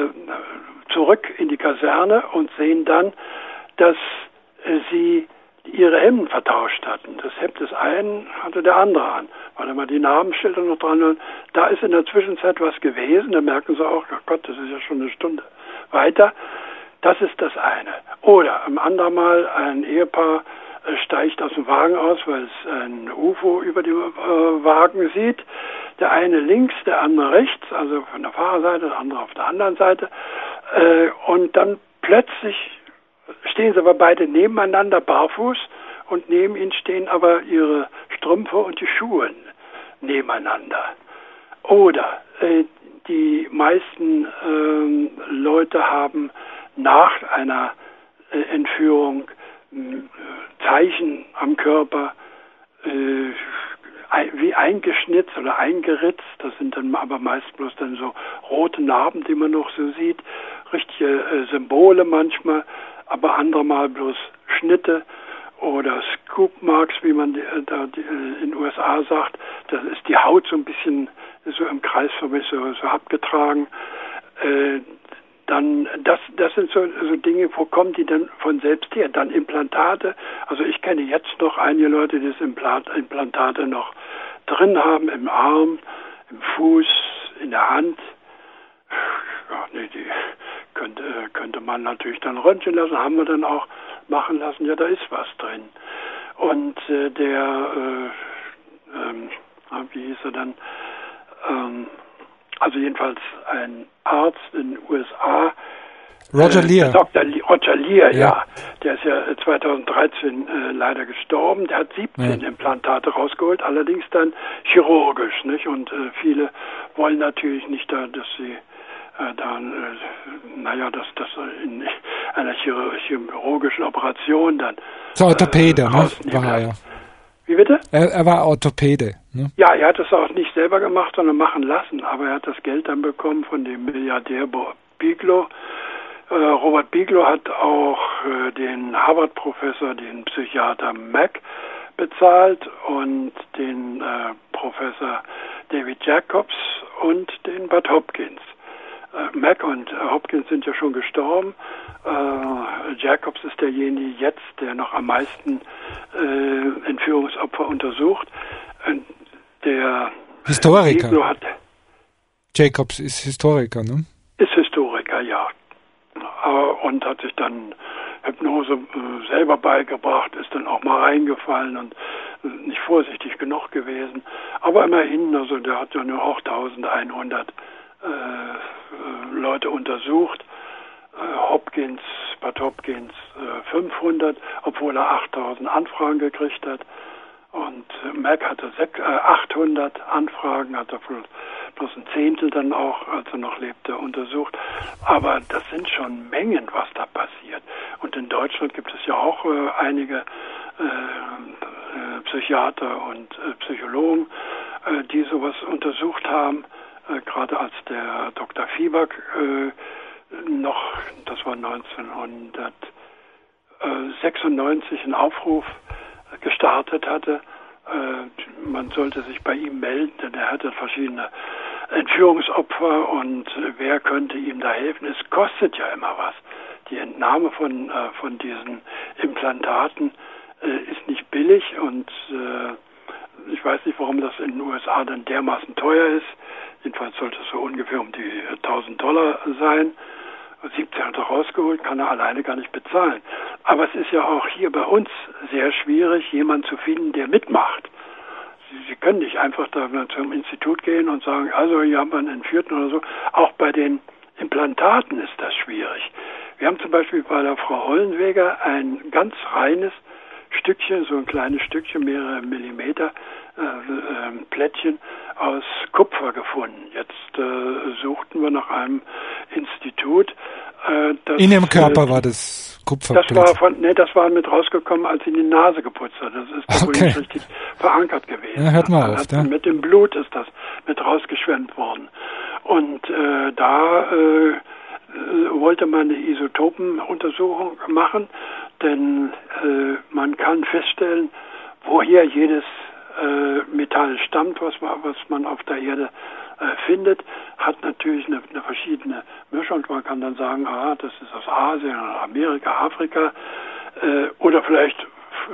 äh, zurück in die Kaserne und sehen dann, dass äh, sie ihre Hemden vertauscht hatten. Das Hemd des einen hatte der andere an. Weil immer die Namensschilder noch dran waren. Da ist in der Zwischenzeit was gewesen. Da merken sie auch, oh Gott, das ist ja schon eine Stunde weiter. Das ist das eine. Oder am anderen Mal ein Ehepaar äh, steigt aus dem Wagen aus, weil es ein U F O über dem äh, Wagen sieht. Der eine links, der andere rechts, also von der Fahrerseite, der andere auf der anderen Seite. Äh, und dann plötzlich stehen sie aber beide nebeneinander barfuß und neben ihnen stehen aber ihre Strümpfe und die Schuhe nebeneinander. Oder äh, die meisten äh, Leute haben nach einer äh, Entführung äh, Zeichen am Körper äh, wie eingeschnitzt oder eingeritzt. Das sind dann aber meist bloß dann so rote Narben, die man noch so sieht. Richtige äh, Symbole manchmal, aber andere Mal bloß Schnitte oder Scoop Marks, wie man die, da die, in den U S A sagt. Das ist die Haut so ein bisschen so im Kreis förmig so, so abgetragen. Äh, dann, das, das sind so, so Dinge, wo kommen die dann von selbst her? Dann Implantate. Also ich kenne jetzt noch einige Leute, die das Implant, Implantate noch drin haben, im Arm, im Fuß, in der Hand. Ja, nee, die könnte, könnte man natürlich dann röntgen lassen, haben wir dann auch machen lassen. Ja, da ist was drin. Und äh, der, äh, ähm, wie hieß er dann, ähm, also jedenfalls ein Arzt in den U S A. Roger Leir. Äh, Doktor Roger Leir, ja. ja. Der ist ja zweitausenddreizehn äh, leider gestorben. Der hat siebzehn ja. Implantate rausgeholt, allerdings dann chirurgisch, nicht? Und äh, viele wollen natürlich nicht da, dass sie äh, dann, äh, naja, dass das in einer chirurgischen Operation dann. So Orthopäde, äh, ne? War er. Wie bitte? Er, er war Orthopäde. Ne? Ja, er hat es auch nicht selber gemacht, sondern machen lassen. Aber er hat das Geld dann bekommen von dem Milliardär Bigelow. Äh, Robert Bigelow hat auch äh, den Harvard-Professor, den Psychiater Mack, bezahlt und den äh, Professor David Jacobs und den Bud Hopkins. Äh, Mack und Hopkins sind ja schon gestorben. Äh, Jacobs ist derjenige jetzt, der noch am meisten äh, Entführungsopfer untersucht. Äh, der Historiker. Bigelow hat, Jacobs ist Historiker, ne? Ist Historiker, ja. Und hat sich dann Hypnose äh, selber beigebracht, ist dann auch mal reingefallen und äh, nicht vorsichtig genug gewesen. Aber immerhin, also der hat ja nur auch eintausendeinhundert äh, äh, Leute untersucht. Äh, Hopkins, Bud Hopkins äh, fünfhundert, obwohl er achttausend Anfragen gekriegt hat. Und äh, Mack hatte sechs, äh, achthundert Anfragen, hat er bloß ein Zehntel dann auch, als er noch lebte, untersucht. Aber das sind schon Mengen, was da passiert. Und in Deutschland gibt es ja auch äh, einige äh, äh, Psychiater und äh, Psychologen, äh, die sowas untersucht haben. Äh, gerade als der Doktor Fieback äh, noch, das war neunzehnhundertsechsundneunzig, einen Aufruf gestartet hatte. Äh, man sollte sich bei ihm melden, denn er hatte verschiedene Entführungsopfer und äh, wer könnte ihm da helfen? Es kostet ja immer was. die Entnahme von, äh, von diesen Implantaten äh, ist nicht billig und äh, ich weiß nicht, warum das in den U S A dann dermaßen teuer ist. Jedenfalls sollte es so ungefähr um die tausend Dollar sein. siebzehn hat er rausgeholt, kann er alleine gar nicht bezahlen. Aber es ist ja auch hier bei uns sehr schwierig, jemanden zu finden, der mitmacht. Sie, Sie können nicht einfach da zum Institut gehen und sagen, also hier haben wir einen Entführten oder so. Auch bei den Implantaten ist das schwierig. Wir haben zum Beispiel bei der Frau Hollenweger ein ganz reines Stückchen, so ein kleines Stückchen, mehrere Millimeter äh, äh, Plättchen aus Kupfer gefunden. Jetzt äh, suchten wir nach einem Institut. Äh, das, in ihrem Körper äh, war das Kupfer. Das war von, nee, das war mit rausgekommen, als sie die Nase geputzt hat. Das ist da wohl okay. nicht richtig verankert gewesen. Ja, hört mal auf, ja. Mit dem Blut ist das mit rausgeschwemmt worden. Und äh, da äh, wollte man eine Isotopenuntersuchung machen, denn äh, man kann feststellen, woher jedes äh, Metall stammt, was man, was man auf der Erde äh, findet, hat natürlich eine, eine verschiedene Mischung. Man kann dann sagen, ah, das ist aus Asien oder Amerika, Afrika äh, oder vielleicht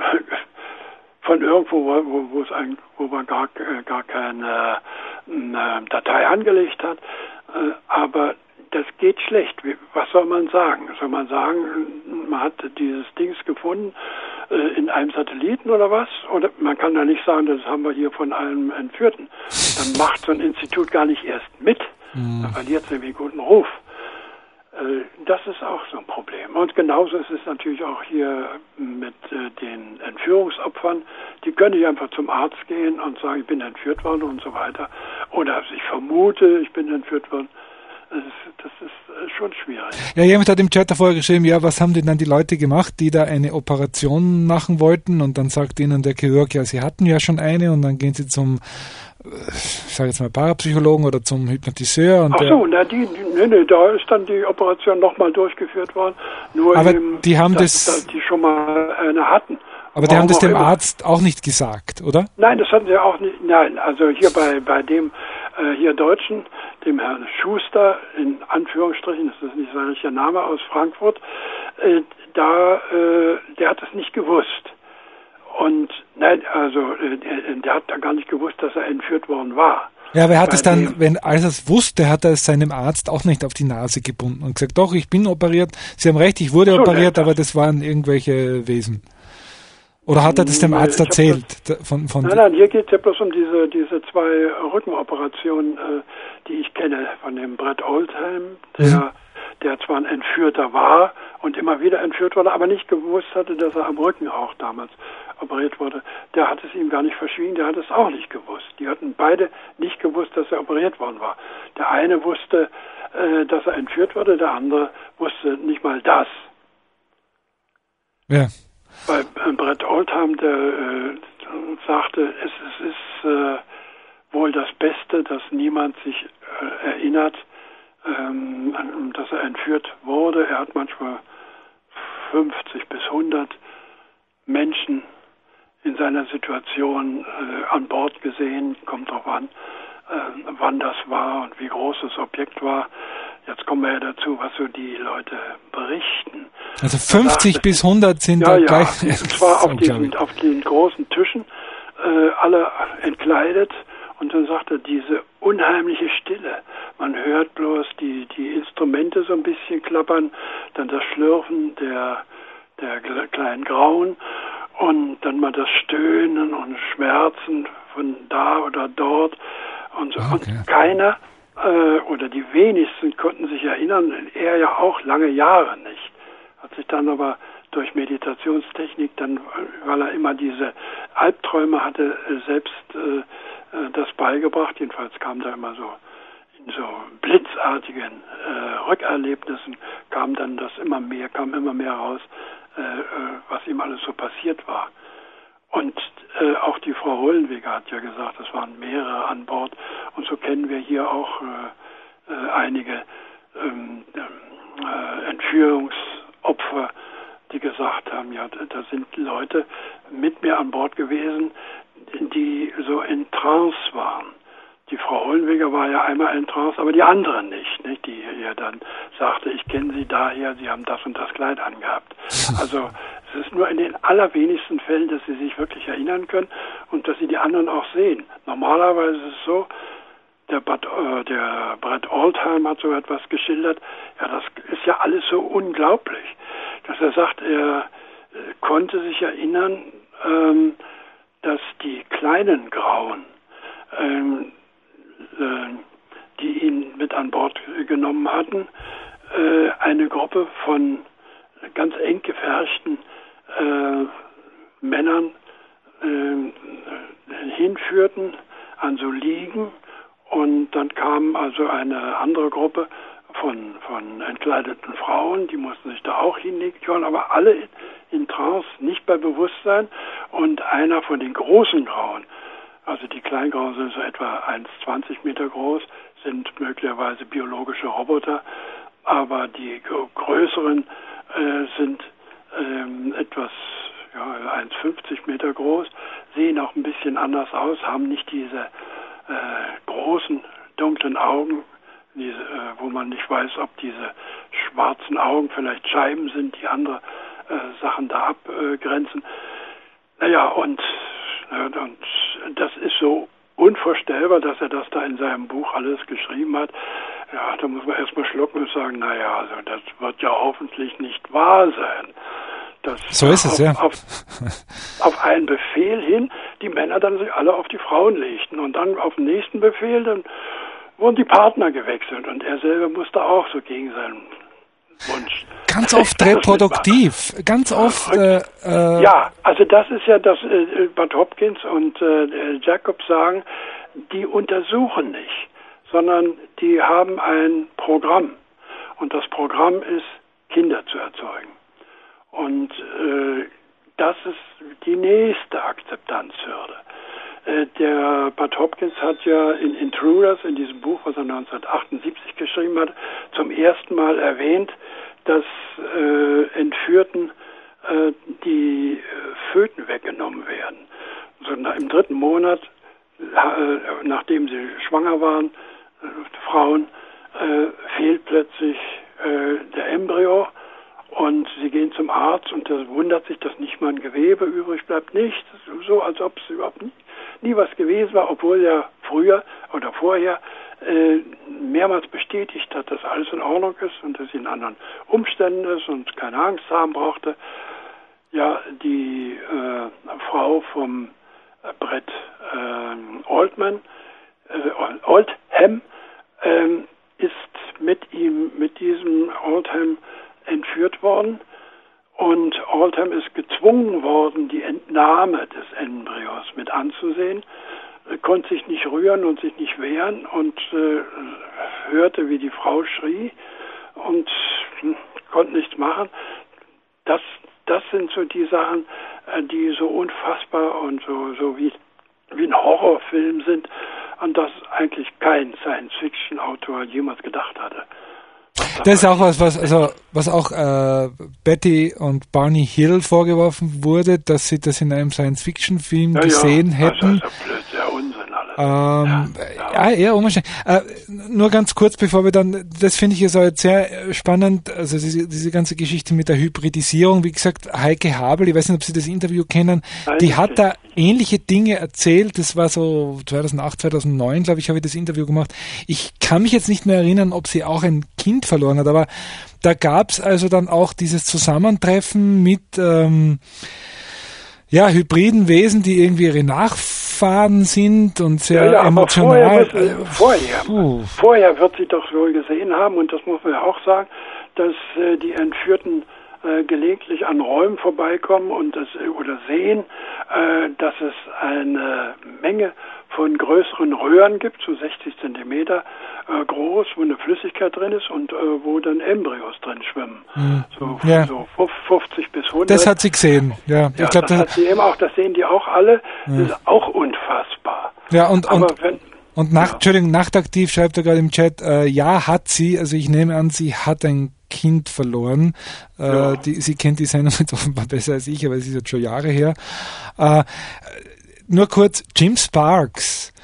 von irgendwo, wo, wo es ein, wo man gar, gar keine eine Datei angelegt hat, äh, aber das geht schlecht. Was soll man sagen? Soll man sagen, man hat dieses Dings gefunden äh, in einem Satelliten oder was? Oder man kann ja nicht sagen, das haben wir hier von einem Entführten. Dann macht so ein Institut gar nicht erst mit. Mhm. Dann verliert es nämlich guten Ruf. Äh, das ist auch so ein Problem. Und genauso ist es natürlich auch hier mit äh, den Entführungsopfern. Die können nicht einfach zum Arzt gehen und sagen, ich bin entführt worden und so weiter. Oder ich vermute, ich bin entführt worden. Das ist, das ist schon schwierig. Ja, jemand hat im Chat davor geschrieben, ja, was haben denn dann die Leute gemacht, die da eine Operation machen wollten und dann sagt ihnen der Chirurg, ja, sie hatten ja schon eine und dann gehen sie zum, ich sage jetzt mal Parapsychologen oder zum Hypnotiseur. Und Ach so, na, die, nee, nee, da ist dann die Operation nochmal durchgeführt worden. Nur aber eben, die haben dass, das, dass die schon mal eine hatten. Aber die haben das dem Arzt auch nicht gesagt, oder? Nein, das hatten sie auch nicht. Nein, also hier bei bei dem äh, hier Deutschen, dem Herrn Schuster, in Anführungsstrichen, das ist nicht sein richtiger Name, aus Frankfurt, äh, da, äh, der hat es nicht gewusst. Und nein, also äh, der, der hat da gar nicht gewusst, dass er entführt worden war. Ja, aber er hat es dann, wenn als er es wusste, hat er es seinem Arzt auch nicht auf die Nase gebunden und gesagt, doch, ich bin operiert. Sie haben recht, ich wurde so, operiert, nein, aber das waren irgendwelche Wesen. Oder hat er das dem Arzt erzählt? Das, von, von nein, nein, hier geht es ja bloß um diese, diese zwei Rückenoperationen, äh, die ich kenne, von dem Brett Oldham, der, mhm. der zwar ein Entführter war und immer wieder entführt wurde, aber nicht gewusst hatte, dass er am Rücken auch damals operiert wurde. Der hat es ihm gar nicht verschwiegen, der hat es auch nicht gewusst. Die hatten beide nicht gewusst, dass er operiert worden war. Der eine wusste, äh, dass er entführt wurde, der andere wusste nicht mal das. Ja. Bei Brett Oldham, der äh, sagte, es, es ist äh, wohl das Beste, dass niemand sich äh, erinnert, ähm, dass er entführt wurde. Er hat manchmal fünfzig bis hundert Menschen in seiner Situation äh, an Bord gesehen, kommt drauf an, äh, wann das war und wie groß das Objekt war. Jetzt kommen wir ja dazu, was so die Leute berichten. Also fünfzig sagte, bis hundert sind ja, da ja, gleich. Und zwar auf diesen, auf den großen Tischen, äh, alle entkleidet. Und dann sagt er, diese unheimliche Stille. Man hört bloß die, die Instrumente so ein bisschen klappern, dann das Schlürfen der, der kleinen Grauen und dann mal das Stöhnen und Schmerzen von da oder dort. Und, so. Okay. Und keiner äh, oder die wenigsten konnten sich erinnern, er ja auch lange Jahre nicht. Hat sich dann aber durch Meditationstechnik, dann, weil er immer diese Albträume hatte, selbst äh, das beigebracht. Jedenfalls kam da immer so in so blitzartigen äh, Rückerlebnissen kam dann das immer mehr, kam immer mehr raus, äh, was ihm alles so passiert war. Und äh, auch die Frau Hollenweger hat ja gesagt, es waren mehrere an Bord. Und so kennen wir hier auch äh, äh, einige ähm, äh, Entführungsopfer, die gesagt haben, ja, da sind Leute mit mir an Bord gewesen, die so in Trance waren. die Frau Hohenweger war ja einmal in Trance, aber die andere nicht, nicht, die ihr dann sagte, ich kenne Sie daher, Sie haben das und das Kleid angehabt. Also es ist nur in den allerwenigsten Fällen, dass Sie sich wirklich erinnern können und dass Sie die anderen auch sehen. Normalerweise ist es so, der, Bad, äh, der Brett Oldham hat so etwas geschildert, ja, das ist ja alles so unglaublich, dass er sagt, er äh, konnte sich erinnern, ähm, dass die kleinen Grauen, ähm, die ihn mit an Bord genommen hatten, äh, eine Gruppe von ganz eng gefärschten äh, Männern äh, hinführten an so Liegen, und dann kam also eine andere Gruppe von, von entkleideten Frauen, die mussten sich da auch hinlegen, aber alle in, in Trance, nicht bei Bewusstsein, und einer von den großen Grauen, also die Kleingrauen sind so etwa eins Komma zwanzig Meter groß, sind möglicherweise biologische Roboter, aber die größeren äh, sind ähm, etwas ja, eins Komma fünfzig Meter groß, sehen auch ein bisschen anders aus, haben nicht diese äh, großen, dunklen Augen, diese, äh, wo man nicht weiß, ob diese schwarzen Augen vielleicht Scheiben sind, die andere äh, Sachen da abgrenzen. Naja, und Und das ist so unvorstellbar, dass er das da in seinem Buch alles geschrieben hat. Ja, da muss man erstmal schlucken und sagen, naja, also das wird ja hoffentlich nicht wahr sein. Dass so ist es, auf, ja. Auf, auf einen Befehl hin die Männer dann sich alle auf die Frauen legten. Und dann auf den nächsten Befehl, dann wurden die Partner gewechselt. Und er selber musste auch so gegen seinen Wunsch. Ganz oft reproduktiv, ganz oft. Äh, äh, ja, also das ist ja das, äh, Bud Hopkins und äh, Jacobs sagen, die untersuchen nicht, sondern die haben ein Programm. Und das Programm ist, Kinder zu erzeugen. Und äh, das ist die nächste Akzeptanzhürde. Äh, der Bud Hopkins hat ja in Intruders, in diesem Buch, was er neunzehnhundertachtundsiebzig geschrieben hat, zum ersten Mal erwähnt, dass äh, Entführten äh, die äh, Föten weggenommen werden. So, na, im dritten Monat, äh, nachdem sie schwanger waren, äh, Frauen, äh, fehlt plötzlich äh, der Embryo, und sie gehen zum Arzt, und da wundert sich, dass nicht mal ein Gewebe übrig bleibt. Nichts, so als ob es überhaupt nie, nie was gewesen war, obwohl ja früher oder vorher äh, mehrmals bestätigt hat, dass alles in Ordnung ist und dass sie in anderen Umständen ist und keine Angst haben brauchte. Ja, die äh, Frau vom äh, Brett äh, Oldman, äh, Oldham, äh, ist mit ihm, mit diesem Oldham entführt worden, und Oldham ist gezwungen worden, die Entnahme des Embryos mit anzusehen, konnte sich nicht rühren und sich nicht wehren und äh, hörte, wie die Frau schrie, und hm, konnte nichts machen. Das, das sind so die Sachen, äh, die so unfassbar und so, so wie, wie ein Horrorfilm sind, an das eigentlich kein Science-Fiction-Autor jemals gedacht hatte. Das ist auch was, was, also, was auch äh, Betty und Barney Hill vorgeworfen wurde, dass sie das in einem Science-Fiction-Film ja, gesehen ja, hätten. Das ist ja Blödsinn, Unsinn alles. Ähm, ja, ja. ja, eher unwahrscheinlich. Äh, nur ganz kurz, bevor wir dann, das finde ich jetzt auch jetzt sehr spannend, also diese, diese ganze Geschichte mit der Hybridisierung, wie gesagt, Heike Habel, ich weiß nicht, ob Sie das Interview kennen, Nein, die hat da ähnliche Dinge erzählt, das war so zweitausendacht, zweitausendneun, glaube ich, habe ich das Interview gemacht. Ich kann mich jetzt nicht mehr erinnern, ob sie auch ein Kind verloren hat, aber da gab es also dann auch dieses Zusammentreffen mit ähm, ja, hybriden Wesen, die irgendwie ihre Nachfahren sind und sehr ja, ja, emotional. Vorher, äh, vorher, vorher wird sie doch wohl gesehen haben, und das muss man ja auch sagen, dass äh, die Entführten äh, gelegentlich an Räumen vorbeikommen und das, oder sehen, äh, dass es eine Menge von größeren Röhren gibt, so sechzig Zentimeter äh, groß, wo eine Flüssigkeit drin ist und äh, wo dann Embryos drin schwimmen. Mhm. So, ja. so fünfzig bis hundert. Das hat sie gesehen, ja. ja ich glaub, das, das hat sie eben auch, das sehen die auch alle. Ja. Das ist auch unfassbar. Ja, und, Aber und, wenn, und nach, ja. Entschuldigung, nachtaktiv schreibt er gerade im Chat, äh, ja, hat sie, also ich nehme an, sie hat ein Kind verloren. Äh, ja. die, sie kennt die Sendung jetzt offenbar besser als ich, aber es ist jetzt schon Jahre her. Äh, nur kurz, Jim Sparks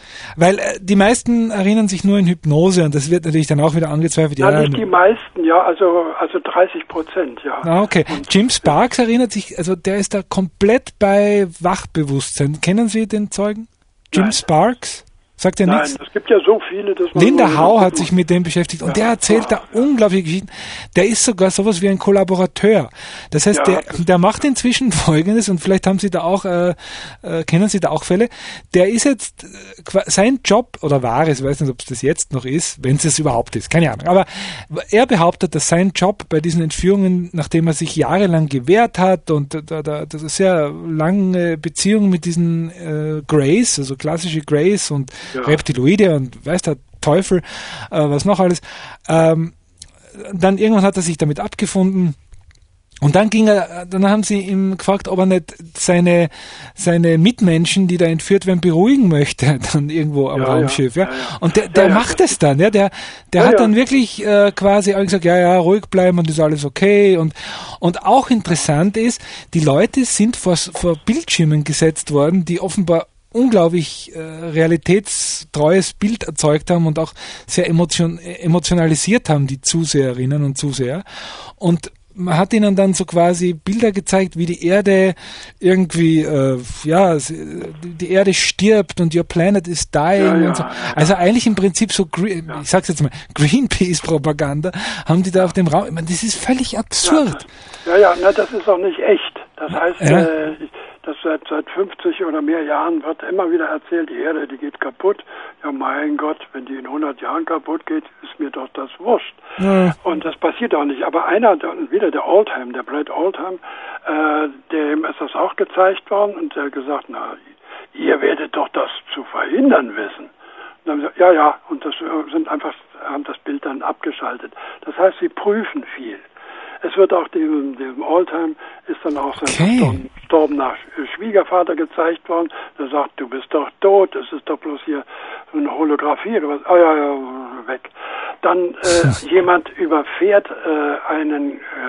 Weil äh, die meisten erinnern sich nur in Hypnose und das wird natürlich dann auch wieder angezweifelt. Ja, ja, nicht die meisten, ja, also also dreißig Prozent, ja. Ah, okay. Und Jim Sparks erinnert sich, also der ist da komplett bei Wachbewusstsein. Kennen Sie den Zeugen? Jim Nein. Sparks? Sagt ja nichts? Nein, es gibt ja so viele, dass man... Linda Howe hat sich mit dem beschäftigt und ja, der erzählt ja, da ja. unglaubliche Geschichten. Der ist sogar sowas wie ein Kollaborateur. Das heißt, ja. der, der macht inzwischen Folgendes und vielleicht haben Sie da auch, äh, äh, kennen Sie da auch Fälle. Der ist jetzt, äh, sein Job, oder war es, ich weiß nicht, ob es das jetzt noch ist, wenn es es überhaupt ist, keine Ahnung. Aber er behauptet, dass sein Job bei diesen Entführungen, nachdem er sich jahrelang gewehrt hat und da, da, das ist sehr lange Beziehung mit diesen äh, Greys, also klassische Greys und ja. Reptiloide und weiß der Teufel, äh, was noch alles. Ähm, dann irgendwann hat er sich damit abgefunden und dann ging er, dann haben sie ihm gefragt, ob er nicht seine seine Mitmenschen, die da entführt werden, beruhigen möchte, dann irgendwo am ja, Raumschiff. Ja. Ja. Und der, der ja, ja. macht es dann, ja, der der ja, hat dann ja. wirklich äh, quasi gesagt, ja, ja, ruhig bleiben und ist alles okay. Und und auch interessant ist, die Leute sind vor, vor Bildschirmen gesetzt worden, die offenbar unglaublich äh, realitätstreues Bild erzeugt haben und auch sehr emotion, emotionalisiert haben, die Zuseherinnen und Zuseher. Und man hat ihnen dann so quasi Bilder gezeigt, wie die Erde irgendwie, äh, ja, die Erde stirbt und your planet is dying. Ja, ja, und so. Also eigentlich im Prinzip so, ja. ich sag's jetzt mal, Greenpeace-Propaganda haben die da auf dem Raum. Ich meine, das ist völlig absurd. Ja, ja, ja na, das ist auch nicht echt. Das heißt, ja. äh, das seit seit fünfzig oder mehr Jahren wird immer wieder erzählt, die Erde, die geht kaputt. Ja, mein Gott, wenn die in hundert Jahren kaputt geht, ist mir doch das wurscht. Ja. Und das passiert auch nicht. Aber einer, wieder der Oldham, der Brad Oldham, äh, dem ist das auch gezeigt worden und der hat gesagt, na, ihr werdet doch das zu verhindern wissen. Und dann haben sie gesagt, ja, ja, und das sind einfach, haben das Bild dann abgeschaltet. Das heißt, sie prüfen viel. Es wird auch dem, dem Oldham ist dann auch sein okay. verstorbener Schwiegervater gezeigt worden. Der sagt, du bist doch tot, das ist doch bloß hier so eine Holographie. Oder was. Oh ja, ja, weg. Dann äh, jemand überfährt äh, einen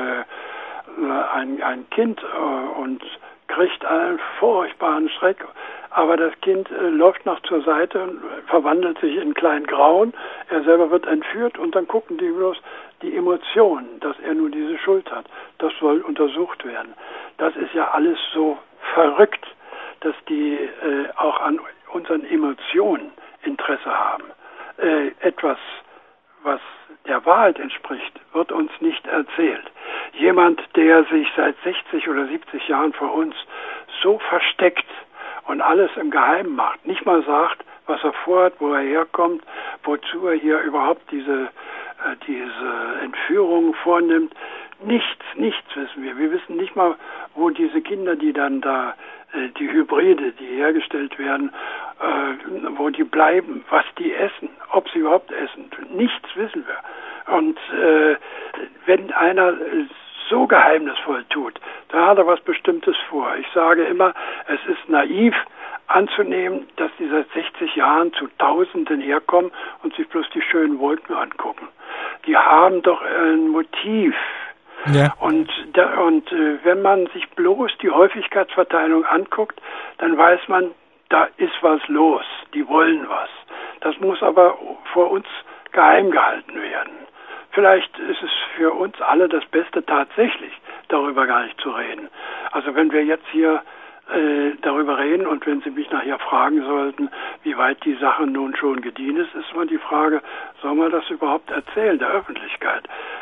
äh, ein, ein Kind äh, und kriegt einen furchtbaren Schreck. Aber das Kind äh, läuft noch zur Seite und verwandelt sich in kleinen Grauen. Er selber wird entführt und dann gucken die bloß die Emotionen, dass er nur diese Schuld hat. Das soll untersucht werden. Das ist ja alles so verrückt, dass die äh, auch an unseren Emotionen Interesse haben. Äh, etwas, was der Wahrheit entspricht, wird uns nicht erzählt. Jemand, der sich seit sechzig oder siebzig Jahren vor uns so versteckt und alles im Geheimen macht, nicht mal sagt, was er vorhat, wo er herkommt, wozu er hier überhaupt diese, äh, diese Entführungen vornimmt. Nichts, nichts wissen wir. Wir wissen nicht mal, wo diese Kinder, die dann da, äh, die Hybride, die hergestellt werden, äh, wo die bleiben, was die essen, ob sie überhaupt essen. Nichts wissen wir. Und äh, wenn einer so geheimnisvoll tut, da hat er was Bestimmtes vor. Ich sage immer, es ist naiv anzunehmen, dass die seit sechzig Jahren zu Tausenden herkommen und sich bloß die schönen Wolken angucken. Die haben doch ein Motiv. Ja. Und, da, und äh, wenn man sich bloß die Häufigkeitsverteilung anguckt, dann weiß man, da ist was los. Die wollen was. Das muss aber vor uns geheim gehalten werden. Vielleicht ist es für uns alle das Beste, tatsächlich darüber gar nicht zu reden. Also wenn wir jetzt hier äh, darüber reden und wenn Sie mich nachher fragen sollten, wie weit die Sache nun schon gediehen ist, ist immer die Frage, soll man das überhaupt erzählen der Öffentlichkeit?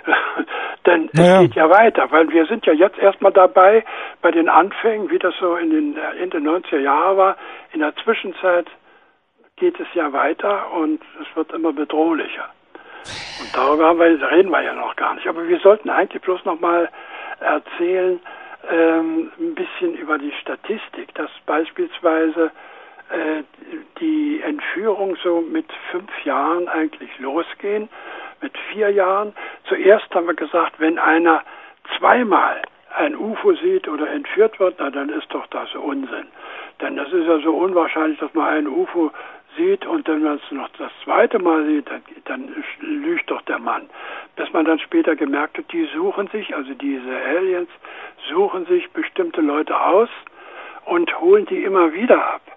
Denn naja. Es geht ja weiter, weil wir sind ja jetzt erstmal dabei, bei den Anfängen, wie das so in den Ende neunziger Jahre war. In der Zwischenzeit geht es ja weiter und es wird immer bedrohlicher. Und darüber haben wir, reden wir ja noch gar nicht. Aber wir sollten eigentlich bloß noch mal erzählen, ähm, ein bisschen über die Statistik, dass beispielsweise äh, die Entführung so mit fünf Jahren eigentlich losgehen, mit vier Jahren. Zuerst haben wir gesagt, wenn einer zweimal ein U F O sieht oder entführt wird, na dann ist doch das Unsinn. Denn das ist ja so unwahrscheinlich, dass man ein U F O sieht und dann, wenn man es noch das zweite Mal sieht, dann, dann lügt doch der Mann. Bis man dann später gemerkt hat, die suchen sich, also diese Aliens, suchen sich bestimmte Leute aus und holen die immer wieder ab.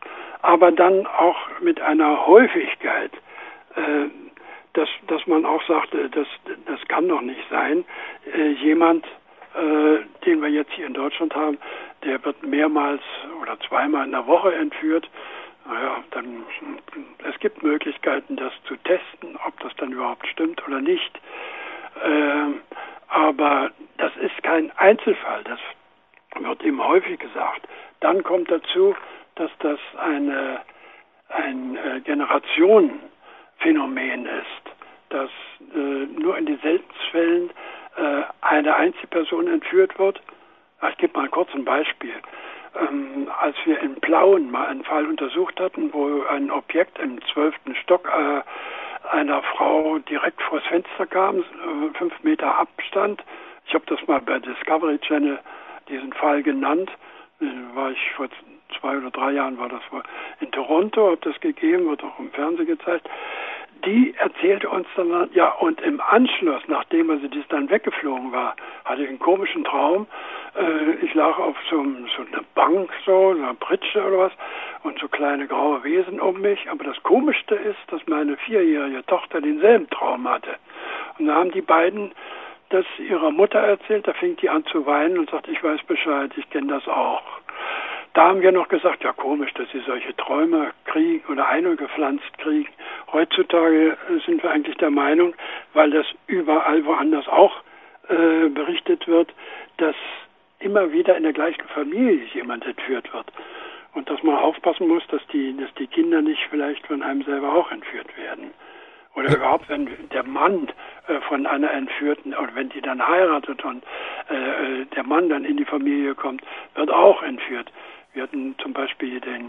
aber dann auch mit einer Häufigkeit, äh, dass, dass man auch sagte, das, das kann doch nicht sein. Äh, jemand, äh, den wir jetzt hier in Deutschland haben, der wird mehrmals oder zweimal in der Woche entführt. Naja, dann, es gibt Möglichkeiten, das zu testen, ob das dann überhaupt stimmt oder nicht. Äh, aber das ist kein Einzelfall, das wird ihm häufig gesagt. Dann kommt dazu, dass das eine, ein äh, Generationenphänomen ist, dass äh, nur in den seltensten Fällen äh, eine Einzelperson entführt wird. Ich gebe mal kurz ein Beispiel. Ähm, als wir in Plauen mal einen Fall untersucht hatten, wo ein Objekt im zwölften Stock äh, einer Frau direkt vors Fenster kam, äh, fünf Meter Abstand. Ich habe das mal bei Discovery Channel diesen Fall genannt. Äh, war ich vor zwei oder drei Jahren war das in Toronto, habe das gegeben, wird auch im Fernsehen gezeigt. Die erzählte uns dann, ja, und im Anschluss, nachdem also dies dann weggeflogen war, hatte ich einen komischen Traum. Äh, ich lag auf so, so einer Bank, so einer Pritsche oder was, und so kleine graue Wesen um mich. Aber das Komischste ist, dass meine vierjährige Tochter denselben Traum hatte. Und da haben die beiden das ihrer Mutter erzählt, da fing die an zu weinen und sagte, ich weiß Bescheid, ich kenne das auch. Da haben wir noch gesagt, ja komisch, dass sie solche Träume kriegen oder eingepflanzt kriegen. Heutzutage sind wir eigentlich der Meinung, weil das überall woanders auch äh, berichtet wird, dass immer wieder in der gleichen Familie jemand entführt wird. Und dass man aufpassen muss, dass die, dass die Kinder nicht vielleicht von einem selber auch entführt werden. Oder ja. Überhaupt, wenn der Mann äh, von einer Entführten, oder wenn die dann heiratet und äh, der Mann dann in die Familie kommt, wird auch entführt. Wir hatten zum Beispiel den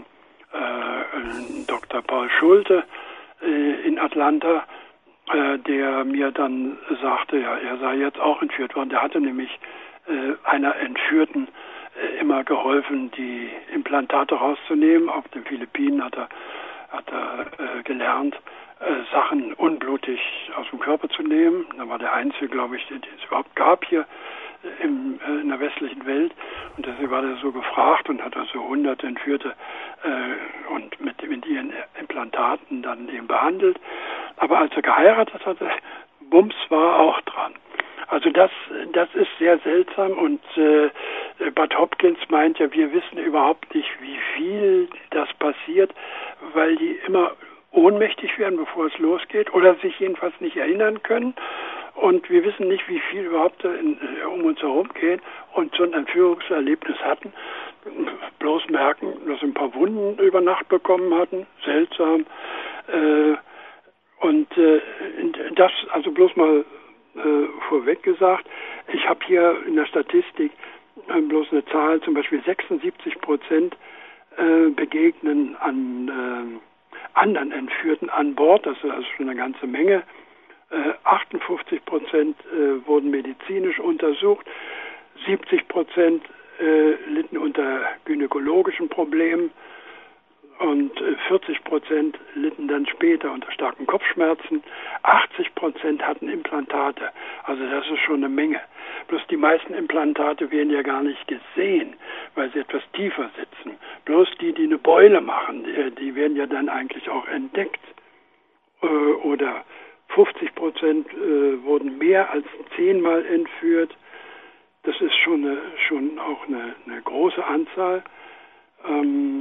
äh, Doktor Paul Schulte äh, in Atlanta, äh, der mir dann sagte, ja, er sei jetzt auch entführt worden. Der hatte nämlich äh, einer Entführten äh, immer geholfen, die Implantate rauszunehmen. Auf den Philippinen hat er, hat er äh, gelernt, äh, Sachen unblutig aus dem Körper zu nehmen. Da war der einzige, glaube ich, den es überhaupt gab hier Im, äh, in der westlichen Welt, und deswegen war er so gefragt und hat also hunderte Entführte äh, und mit, mit ihren Implantaten dann eben behandelt. Aber als er geheiratet hatte, Bums war auch dran. Also das, das ist sehr seltsam, und äh, Bud Hopkins meint ja, wir wissen überhaupt nicht, wie viel das passiert, weil die immer ohnmächtig werden, bevor es losgeht, oder sich jedenfalls nicht erinnern können. Und wir wissen nicht, wie viel überhaupt in, um uns herum geht und so ein Entführungserlebnis hatten. Bloß merken, dass sie ein paar Wunden über Nacht bekommen hatten. Seltsam. Äh, und äh, das, also bloß mal äh, vorweg gesagt, ich habe hier in der Statistik äh, bloß eine Zahl, zum Beispiel sechsundsiebzig Prozent äh, begegnen an äh, anderen Entführten an Bord. Das ist also schon eine ganze Menge. Äh, achtundfünfzig Prozent äh, wurden medizinisch untersucht, siebzig Prozent äh, litten unter gynäkologischen Problemen und äh, vierzig Prozent litten dann später unter starken Kopfschmerzen, achtzig Prozent hatten Implantate, also das ist schon eine Menge. Bloß die meisten Implantate werden ja gar nicht gesehen, weil sie etwas tiefer sitzen. Bloß die, die eine Beule machen, die, die werden ja dann eigentlich auch entdeckt. Äh, oder fünfzig Prozent äh, wurden mehr als zehnmal entführt. Das ist schon, eine, schon auch eine, eine große Anzahl. Ähm,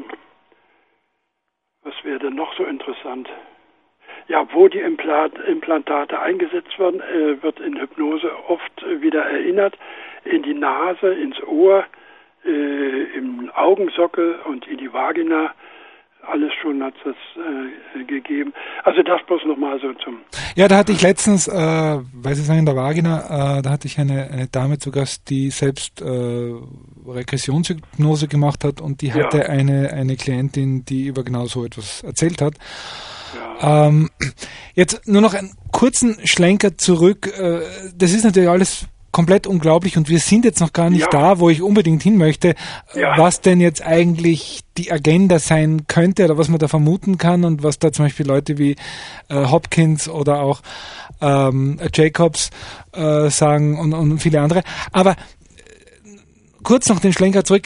was wäre denn noch so interessant? Ja, wo die Implant, Implantate eingesetzt werden, äh, wird in Hypnose oft äh, wieder erinnert. In die Nase, ins Ohr, äh, im Augensockel und in die Vagina. Alles schon hat es äh, gegeben. Also das bloß nochmal so zum... Ja, da hatte ich letztens, äh, weil Sie sagen in der Vagina, äh, da hatte ich eine, eine Dame zu Gast, die selbst äh, Regressionshypnose gemacht hat, und die hatte ja. eine, eine Klientin, die über genau so etwas erzählt hat. Ja. Ähm, jetzt nur noch einen kurzen Schlenker zurück. Äh, das ist natürlich alles komplett unglaublich, und wir sind jetzt noch gar nicht ja. da, wo ich unbedingt hin möchte, ja. was denn jetzt eigentlich die Agenda sein könnte oder was man da vermuten kann, und was da zum Beispiel Leute wie äh, Hopkins oder auch ähm, Jacobs äh, sagen und, und viele andere. Aber äh, kurz noch den Schlenker zurück.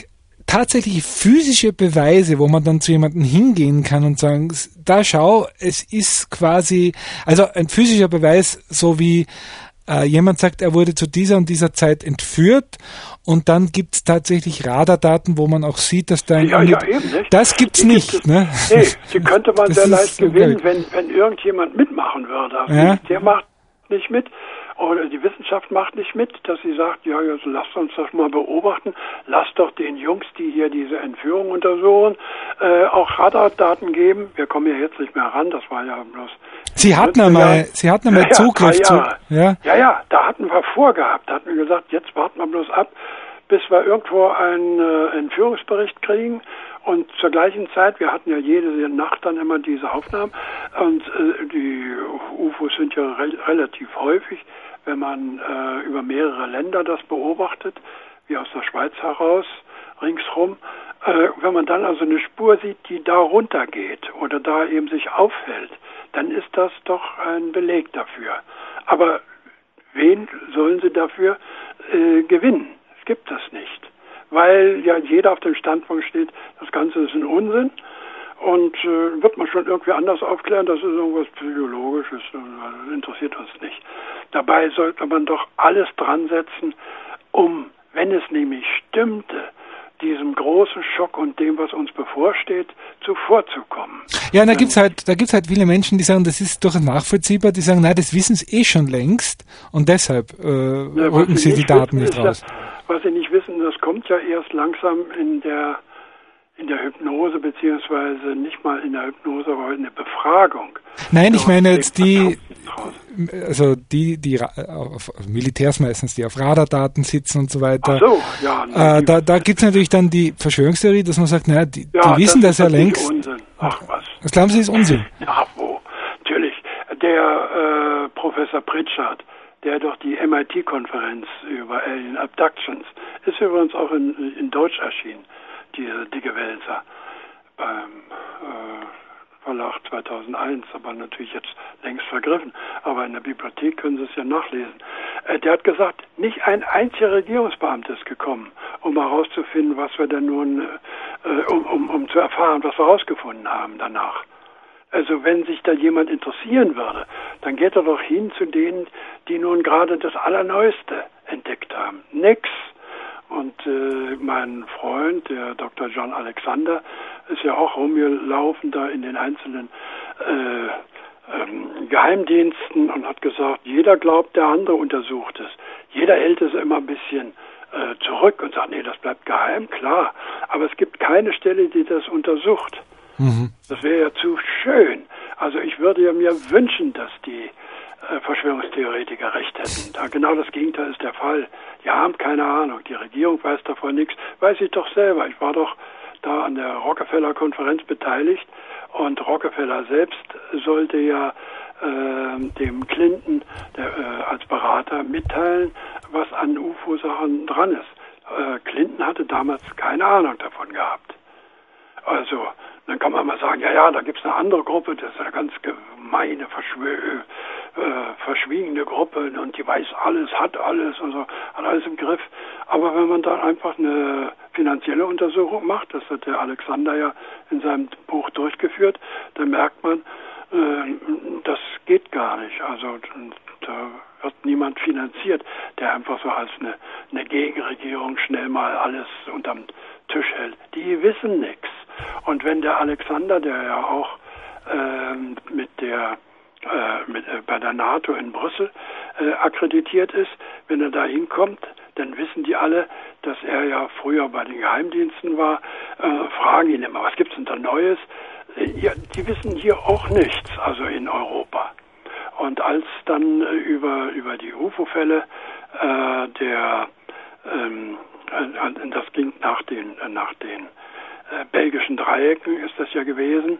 tatsächlich physische Beweise, wo man dann zu jemandem hingehen kann und sagen, da schau, es ist quasi, also ein physischer Beweis, so wie äh, jemand sagt, er wurde zu dieser und dieser Zeit entführt und dann gibt es tatsächlich Radardaten, wo man auch sieht, dass da ein... Ja, ja, eben, nicht? Das gibt's die nicht, gibt es, ne? Nee, die könnte man das sehr leicht so gewinnen, geil. wenn, wenn irgendjemand mitmachen würde. Also Ja. Der macht nicht mit. Oder die Wissenschaft macht nicht mit, dass sie sagt, ja, also lasst uns das mal beobachten, lasst doch den Jungs, die hier diese Entführung untersuchen, äh, auch Radardaten geben. Wir kommen ja jetzt nicht mehr ran, das war ja bloß... Sie hatten einmal, Sie hatten einmal ja, Zugriff ja, zu... Ja. ja, ja, da hatten wir vorgehabt, da hatten wir gesagt, jetzt warten wir bloß ab, bis wir irgendwo einen äh, Entführungsbericht kriegen. Und zur gleichen Zeit, wir hatten ja jede Nacht dann immer diese Aufnahmen und äh, die U F Os sind ja re- relativ häufig, wenn man äh, über mehrere Länder das beobachtet, wie aus der Schweiz heraus, ringsrum. Äh, wenn man dann also eine Spur sieht, die da runtergeht oder da eben sich aufhält, dann ist das doch ein Beleg dafür. Aber wen sollen sie dafür äh, gewinnen? Es gibt das nicht. Weil ja jeder auf dem Standpunkt steht, das Ganze ist ein Unsinn und äh, wird man schon irgendwie anders aufklären, das ist irgendwas Psychologisches, das interessiert uns nicht. Dabei sollte man doch alles dran setzen, um, wenn es nämlich stimmte, diesem großen Schock und dem, was uns bevorsteht, zuvorzukommen. Ja, da gibt's halt, da gibt's halt viele Menschen, die sagen, das ist durchaus nachvollziehbar, die sagen, nein, das wissen sie eh schon längst und deshalb äh, ja, rücken sie die Daten wissen, nicht raus. Ja, was sie nicht wissen, das kommt ja erst langsam in der in der Hypnose, beziehungsweise nicht mal in der Hypnose, aber in der Befragung. Nein, ich meine jetzt die, also die, die auf Militärs meistens, die auf Radardaten sitzen und so weiter. Ach so, ja. Äh, da da gibt es natürlich dann die Verschwörungstheorie, dass man sagt, naja, die, ja, die wissen das, das ja längst. Unsinn. Ach was. Was glauben Sie, ist Unsinn? Ach wo, natürlich. Der äh, Professor Pritchard, der durch die M I T-Konferenz über Alien Abductions, ist übrigens auch in, in Deutsch erschienen, die dicke Wälzer, beim äh, Verlag zweitausendeins, aber natürlich jetzt längst vergriffen, aber in der Bibliothek können Sie es ja nachlesen. Äh, der hat gesagt, nicht ein einziger Regierungsbeamter ist gekommen, um herauszufinden, was wir denn nun, äh, um, um, um zu erfahren, was wir herausgefunden haben danach. Also wenn sich da jemand interessieren würde, dann geht er doch hin zu denen, die nun gerade das Allerneueste entdeckt haben. Nix. Und äh, mein Freund, der Doktor John Alexander, ist ja auch rumgelaufen da in den einzelnen äh, ähm, Geheimdiensten und hat gesagt, jeder glaubt, der andere untersucht es. Jeder hält es immer ein bisschen äh, zurück und sagt, nee, das bleibt geheim, klar. Aber es gibt keine Stelle, die das untersucht. Mhm. Das wäre ja zu schön. Also ich würde ja mir wünschen, dass die äh, Verschwörungstheoretiker recht hätten. Da genau das Gegenteil ist der Fall. Die haben keine Ahnung. Die Regierung weiß davon nichts. Weiß ich doch selber. Ich war doch da an der Rockefeller-Konferenz beteiligt und Rockefeller selbst sollte ja äh, dem Clinton der, äh, als Berater mitteilen, was an U F O-Sachen dran ist. Äh, Clinton hatte damals keine Ahnung davon gehabt. Also, dann kann man mal sagen, ja, ja, da gibt es eine andere Gruppe, das ist eine ganz gemeine, verschwö- äh, verschwiegene Gruppe und die weiß alles, hat alles und so, hat alles im Griff. Aber wenn man dann einfach eine finanzielle Untersuchung macht, das hat der Alexander ja in seinem Buch durchgeführt, dann merkt man, äh, das geht gar nicht. Also da wird niemand finanziert, der einfach so als eine, eine Gegenregierung schnell mal alles unterm Tisch hält. Die wissen nichts. Und wenn der Alexander, der ja auch ähm, mit der äh, mit, äh, bei der NATO in Brüssel äh, akkreditiert ist, wenn er da hinkommt, dann wissen die alle, dass er ja früher bei den Geheimdiensten war, äh, fragen ihn immer, was gibt's denn da Neues? Äh, ja, die wissen hier auch nichts, also in Europa. Und als dann äh, über über die U F O-Fälle äh, der ähm, äh, das ging nach den äh, nach den äh, belgischen Dreiecken ist das ja gewesen,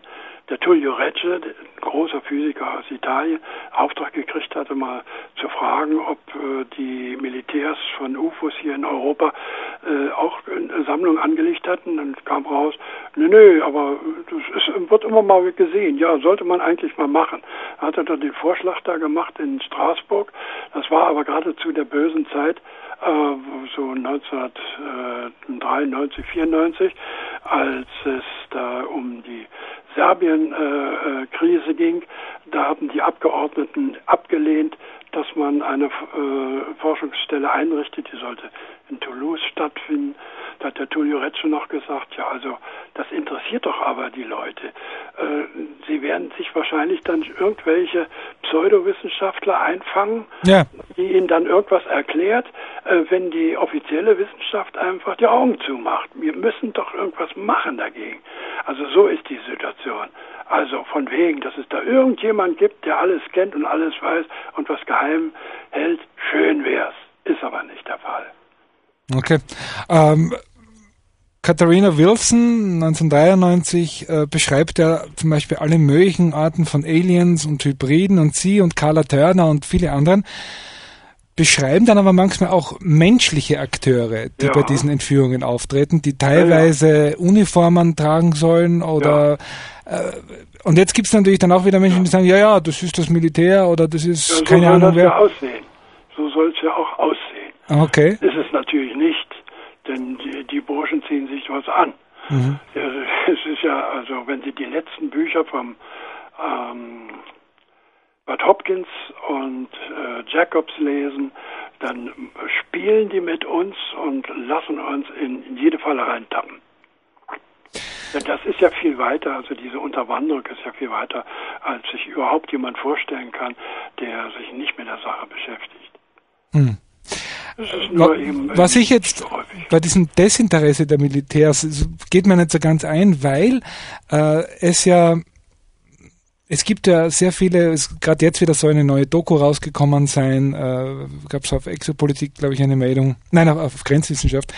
der Tullio Regge, ein großer Physiker aus Italien, Auftrag gekriegt hatte, mal zu fragen, ob äh, die Militärs von U F Os hier in Europa äh, auch eine Sammlung angelegt hatten. Dann kam raus, nö, nö, aber das ist, wird immer mal gesehen. Ja, sollte man eigentlich mal machen. Da hat er dann den Vorschlag da gemacht in Straßburg. Das war aber gerade zu der bösen Zeit, äh, so neunzehnhundertdreiundneunzig, vierundneunzig, als es da um die Serbien-Krise äh, ging. Da haben die Abgeordneten abgelehnt, dass man eine äh, Forschungsstelle einrichtet, die sollte in Toulouse stattfinden. Da hat der Tullio Regge noch gesagt, ja, also das interessiert doch aber die Leute. Äh, sie werden sich wahrscheinlich dann irgendwelche Pseudowissenschaftler einfangen, ja, die ihnen dann irgendwas erklärt, äh, wenn die offizielle Wissenschaft einfach die Augen zumacht. Wir müssen doch irgendwas machen dagegen. Also so ist die Situation. Also von wegen, dass es da irgendjemand gibt, der alles kennt und alles weiß und was geheim hält, schön wär's. Ist aber nicht der Fall. Okay. Ähm, Katharina Wilson, neunzehnhundertdreiundneunzig, äh, beschreibt ja zum Beispiel alle möglichen Arten von Aliens und Hybriden, und sie und Carla Turner und viele anderen beschreiben dann aber manchmal auch menschliche Akteure, die ja. bei diesen Entführungen auftreten, die teilweise ja, ja. Uniformen tragen sollen oder ja. äh, und jetzt gibt es natürlich dann auch wieder Menschen, ja. die sagen, ja, ja, das ist das Militär oder das ist ja, so keine soll Ahnung das wer. Ja aussehen. So soll es ja auch aussehen. Okay. Ist es natürlich nicht, denn die, die Burschen ziehen sich was an. Mhm. Ja, es ist ja, also wenn Sie die letzten Bücher vom ähm, Bud Hopkins und äh, Jacobs lesen, dann spielen die mit uns und lassen uns in, in jede Falle reintappen. Denn das ist ja viel weiter, also diese Unterwanderung ist ja viel weiter, als sich überhaupt jemand vorstellen kann, der sich nicht mit der Sache beschäftigt. Hm. Das ist nur eben Was ich jetzt so bei diesem Desinteresse der Militärs, geht mir nicht so ganz ein, weil äh, es ja Es gibt ja sehr viele, gerade jetzt wieder so eine neue Doku rausgekommen sein, äh, gab es auf Exopolitik, glaube ich, eine Meldung, nein, auf, auf Grenzwissenschaft,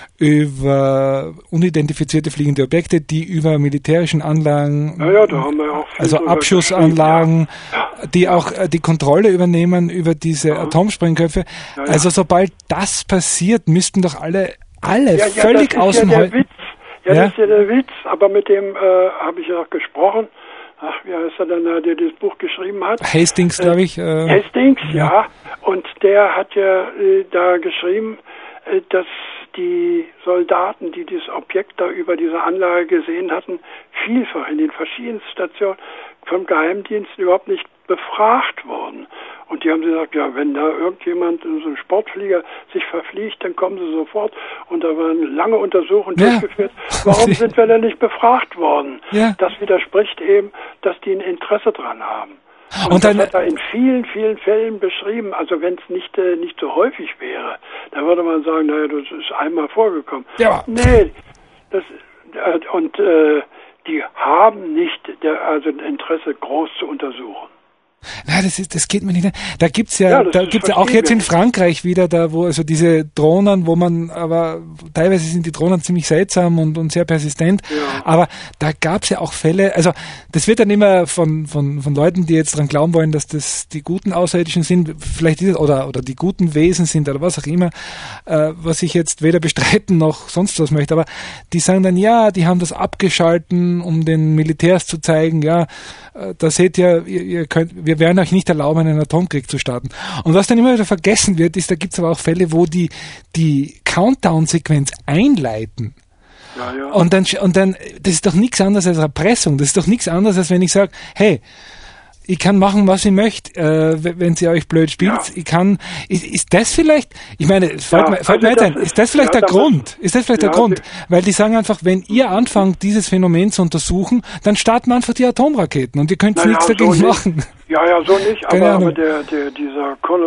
über unidentifizierte fliegende Objekte, die über militärischen Anlagen, ja, ja, da haben wir auch also Abschussanlagen, ja. Ja. die auch äh, die Kontrolle übernehmen über diese ja. Atomsprengköpfe. Ja, ja. Also sobald das passiert, müssten doch alle, alle ja, ja, völlig aus dem Hals. Ja, ja, das ist ja der Witz, aber mit dem äh, habe ich ja auch gesprochen. Ach, wie heißt er denn, der das Buch geschrieben hat? Hastings, glaube ich. Äh, Hastings, ja. ja. Und der hat ja äh, da geschrieben, äh, dass die Soldaten, die dieses Objekt da über diese Anlage gesehen hatten, vielfach in den verschiedensten Stationen vom Geheimdienst überhaupt nicht befragt wurden. Und die haben gesagt, ja, wenn da irgendjemand, so ein Sportflieger, sich verfliegt, dann kommen sie sofort. Und da waren lange Untersuchungen ja. durchgeführt. Warum sind wir denn nicht befragt worden? Ja. Das widerspricht eben, dass die ein Interesse dran haben. Und, und dann, das hat er in vielen, vielen Fällen beschrieben. Also wenn es nicht, äh, nicht so häufig wäre, dann würde man sagen, naja, das ist einmal vorgekommen. Ja. Nee, das, äh, und äh, die haben nicht der, also ein Interesse, groß zu untersuchen. Na, das ist, das geht mir nicht. Da gibt's ja, ja da gibt's ja auch jetzt in Frankreich wieder da, wo also diese Drohnen, wo man, aber teilweise sind die Drohnen ziemlich seltsam und, und sehr persistent. Ja. Aber da gab's ja auch Fälle. Also das wird dann immer von von von Leuten, die jetzt dran glauben wollen, dass das die guten Außerirdischen sind, vielleicht ist es, oder oder die guten Wesen sind oder was auch immer, äh, was ich jetzt weder bestreiten noch sonst was möchte. Aber die sagen dann, ja, die haben das abgeschalten, um den Militärs zu zeigen, ja, äh, da seht ihr, ihr, ihr könnt, wir werden euch nicht erlauben, einen Atomkrieg zu starten. Und was dann immer wieder vergessen wird, ist, da gibt es aber auch Fälle, wo die die Countdown-Sequenz einleiten. Ja, ja. Und dann, und dann, das ist doch nichts anderes als Erpressung. Das ist doch nichts anderes, als wenn ich sage, hey, ich kann machen, was ich möchte, äh, wenn sie euch blöd spielt. Ja. Ich kann, ist, ist das vielleicht, ich meine, es fällt, ja, mir, fällt also mir jetzt ein, ist das vielleicht ja, der Grund? Ist das vielleicht ja, der Grund? Weil die sagen einfach, wenn ihr anfangt, dieses Phänomen zu untersuchen, dann starten wir einfach die Atomraketen und ihr könnt naja, nichts dagegen so machen. Ja, ja, so nicht, aber, aber der, der, dieser Kol-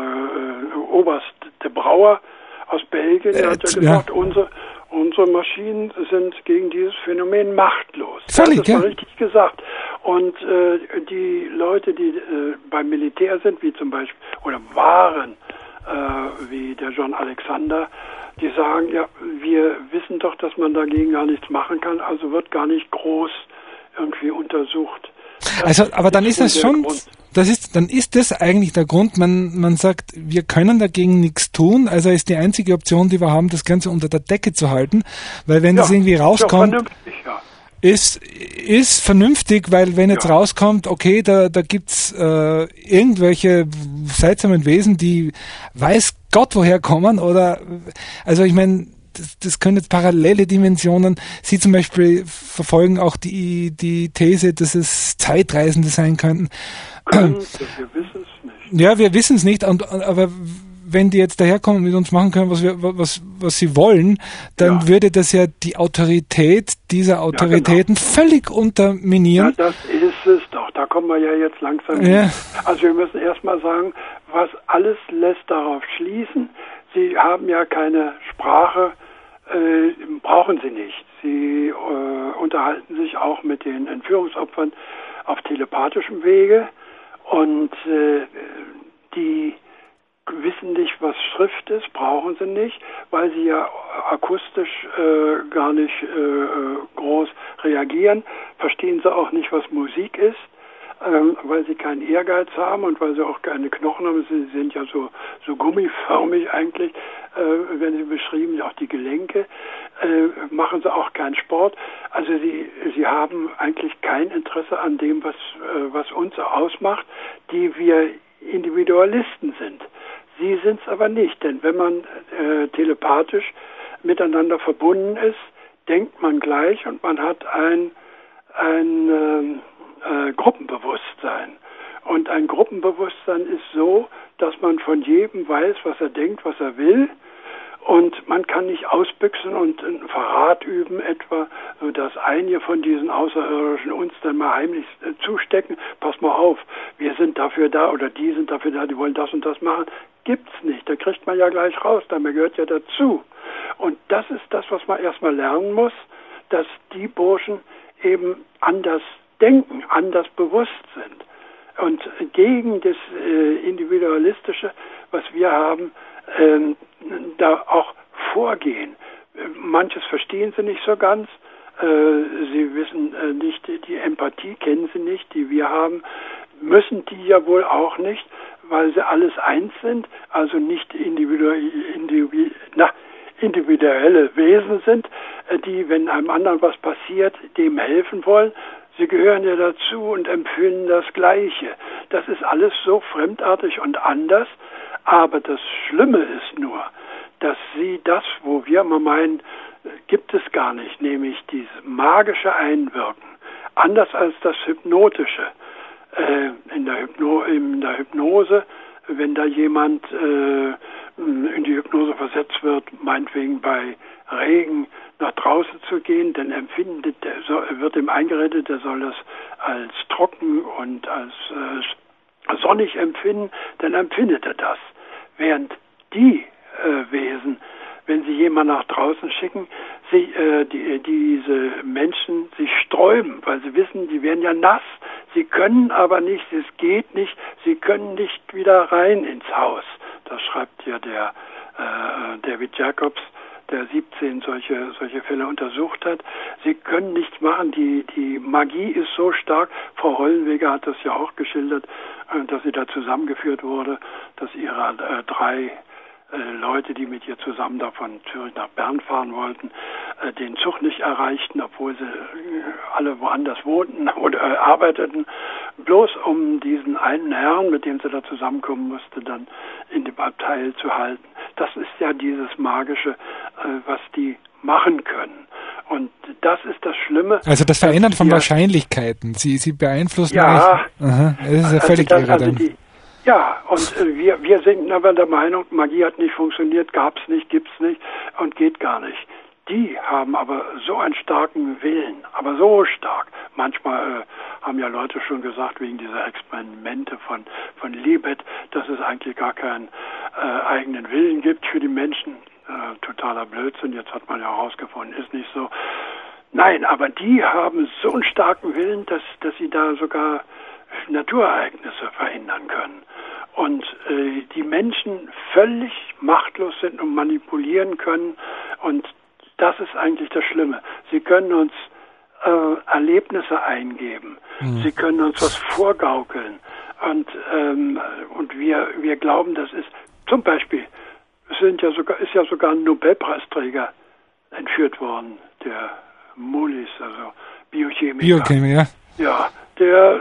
äh, Oberst, der Brauer aus Belgien, der äh, hat ja gesagt, ja. unsere Unsere Maschinen sind gegen dieses Phänomen machtlos. Völlig, das ist ja. mal richtig gesagt. Und äh, die Leute, die äh, beim Militär sind, wie zum Beispiel, oder waren, äh, wie der John Alexander, die sagen, ja, wir wissen doch, dass man dagegen gar nichts machen kann, also wird gar nicht groß irgendwie untersucht. Das also, aber dann ist das schon, Grund. das ist, dann ist das eigentlich der Grund, man, man sagt, wir können dagegen nichts tun, also ist die einzige Option, die wir haben, das Ganze unter der Decke zu halten, weil wenn ja, das irgendwie rauskommt, ja, ja. ist, ist vernünftig, weil wenn jetzt ja. rauskommt, okay, da, da gibt's äh, irgendwelche seltsamen Wesen, die weiß Gott woher kommen, oder, also ich meine, Das, das können jetzt parallele Dimensionen. Sie zum Beispiel verfolgen auch die, die These, dass es Zeitreisende sein könnten. Können, wir wissen es nicht. Ja, wir wissen es nicht. Und, aber wenn die jetzt daherkommen und mit uns machen können, was, wir, was, was sie wollen, dann ja. würde das ja die Autorität dieser Autoritäten ja, genau. völlig unterminieren. Ja, das ist es doch. Da kommen wir ja jetzt langsam hin. Ja. Also wir müssen erstmal sagen, was alles lässt darauf schließen. Sie haben ja keine Sprache, äh, brauchen sie nicht. Sie äh, unterhalten sich auch mit den Entführungsopfern auf telepathischem Wege und äh, die wissen nicht, was Schrift ist, brauchen sie nicht, weil sie ja akustisch äh, gar nicht äh, groß reagieren, verstehen sie auch nicht, was Musik ist. Ähm, weil sie keinen Ehrgeiz haben und weil sie auch keine Knochen haben. Sie sind ja so, so gummiförmig eigentlich, äh, werden sie beschrieben, auch die Gelenke, äh, machen sie auch keinen Sport. Also sie, sie haben eigentlich kein Interesse an dem, was, äh, was uns ausmacht, die wir Individualisten sind. Sie sind es aber nicht, denn wenn man äh, telepathisch miteinander verbunden ist, denkt man gleich und man hat ein, ein äh, Äh, Gruppenbewusstsein. Und ein Gruppenbewusstsein ist so, dass man von jedem weiß, was er denkt, was er will. Und man kann nicht ausbüchsen und einen Verrat üben, etwa, so dass einige von diesen Außerirdischen uns dann mal heimlich äh, zustecken. Pass mal auf, wir sind dafür da oder die sind dafür da, die wollen das und das machen. Gibt's nicht. Da kriegt man ja gleich raus. Da gehört ja dazu. Und das ist das, was man erstmal lernen muss, dass die Burschen eben anders denken, anders bewusst sind und gegen das äh, Individualistische, was wir haben, ähm, da auch vorgehen. Manches verstehen sie nicht so ganz, äh, sie wissen äh, nicht, die Empathie kennen sie nicht, die wir haben, müssen die ja wohl auch nicht, weil sie alles eins sind, also nicht individuell, individu na, individuelle Wesen sind, die, wenn einem anderen was passiert, dem helfen wollen. Sie gehören ja dazu und empfinden das Gleiche. Das ist alles so fremdartig und anders. Aber das Schlimme ist nur, dass sie das, wo wir mal meinen, gibt es gar nicht, nämlich dieses magische Einwirken, anders als das Hypnotische. Äh, in der Hypno, in der Hypnose, wenn da jemand äh, in die Hypnose versetzt wird, meinetwegen bei Regen nach draußen zu gehen, dann empfindet der, so, wird ihm eingeredet, der soll das als trocken und als äh, sonnig empfinden, dann empfindet er das. Während die äh, Wesen, wenn sie jemanden nach draußen schicken, sie, äh, die, diese Menschen sich sträuben, weil sie wissen, die werden ja nass, sie können aber nicht, es geht nicht, sie können nicht wieder rein ins Haus. Das schreibt ja der äh, David Jacobs, der siebzehn solche solche Fälle untersucht hat. Sie können nichts machen, die die Magie ist so stark. Frau Hollenweger hat das ja auch geschildert, äh, dass sie da zusammengeführt wurde, dass ihre äh, drei äh, Leute, die mit ihr zusammen da von Zürich nach Bern fahren wollten, äh, den Zug nicht erreichten, obwohl sie äh, alle woanders wohnten oder äh, arbeiteten, bloß um diesen einen Herrn, mit dem sie da zusammenkommen musste, dann in dem Abteil zu halten. Das ist ja dieses Magische, äh, was die machen können. Und das ist das Schlimme. Also das Verändern von Wahrscheinlichkeiten. Sie, sie beeinflussen ja, euch. Aha, das ist ja völlig also das, irre also dann. Die, ja, und äh, wir, wir sind aber der Meinung, Magie hat nicht funktioniert, gab's nicht, gibt's nicht und geht gar nicht. Die haben aber so einen starken Willen, aber so stark. Manchmal äh, haben ja Leute schon gesagt, wegen dieser Experimente von, von Libet, dass es eigentlich gar keinen äh, eigenen Willen gibt für die Menschen. Äh, totaler Blödsinn, jetzt hat man ja herausgefunden, ist nicht so. Nein, aber die haben so einen starken Willen, dass, dass sie da sogar Naturereignisse verhindern können. Und äh, die Menschen völlig machtlos sind und manipulieren können. Und das ist eigentlich das Schlimme. Sie können uns äh, Erlebnisse eingeben. Mhm. Sie können uns was vorgaukeln. Und, ähm, und wir, wir glauben, das ist zum Beispiel, es sind ja sogar, ist ja sogar ein Nobelpreisträger entführt worden, der Mullis, also Biochemiker. Biochemiker, ja. Ja, der